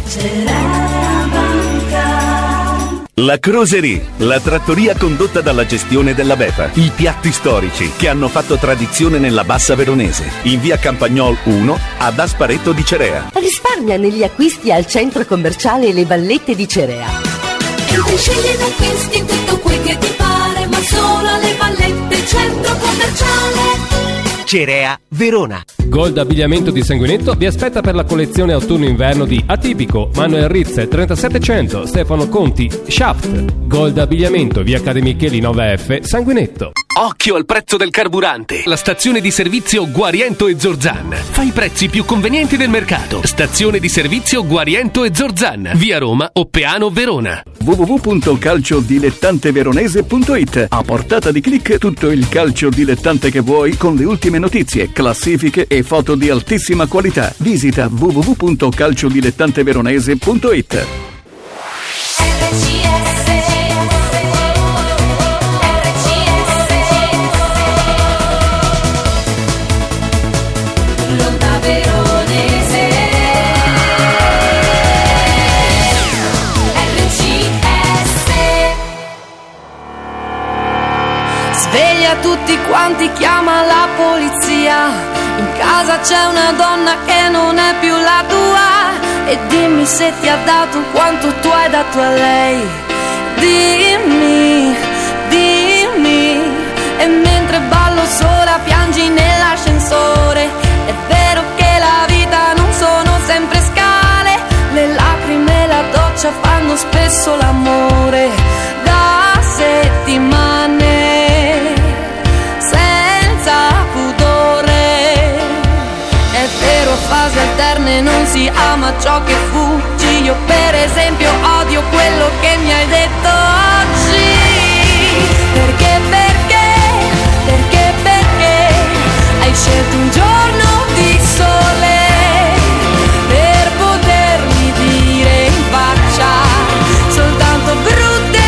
La Croserie, la trattoria condotta dalla gestione della Bepa. I piatti storici che hanno fatto tradizione nella Bassa Veronese. In via Campagnol 1 ad Asparetto di Cerea. Risparmia negli acquisti al centro commerciale Le Vallette di Cerea. Entri, scegli ed acquisti tutto quel che ti pare, ma solo alle Vallette centro commerciale Cerea Verona. Gold Abbigliamento di Sanguinetto vi aspetta per la collezione autunno-inverno di Atipico, Manuel Rizze 3700, Stefano Conti, Shaft. Gold Abbigliamento, via Accademicheli 9F, Sanguinetto. Occhio al prezzo del carburante. La stazione di servizio Guariento e Zorzan fa i prezzi più convenienti del mercato. Stazione di servizio Guariento e Zorzan, via Roma, Oppeano, Verona. www.calciodilettanteveronese.it. A portata di clic tutto il calcio dilettante che vuoi, con le ultime notizie, classifiche e foto di altissima qualità. Visita www.calciodilettanteveronese.it. Sveglia tutti quanti, chiama la polizia. In casa c'è una donna che non è più la tua. E dimmi se ti ha dato quanto tu hai dato a lei. Dimmi, dimmi. E mentre ballo sola piangi nell'ascensore. È vero che la vita non sono sempre scale. Le lacrime e la doccia fanno spesso l'amore. Da settimane fasi alterne non si ama ciò che fuggi. Io per esempio odio quello che mi hai detto oggi, perché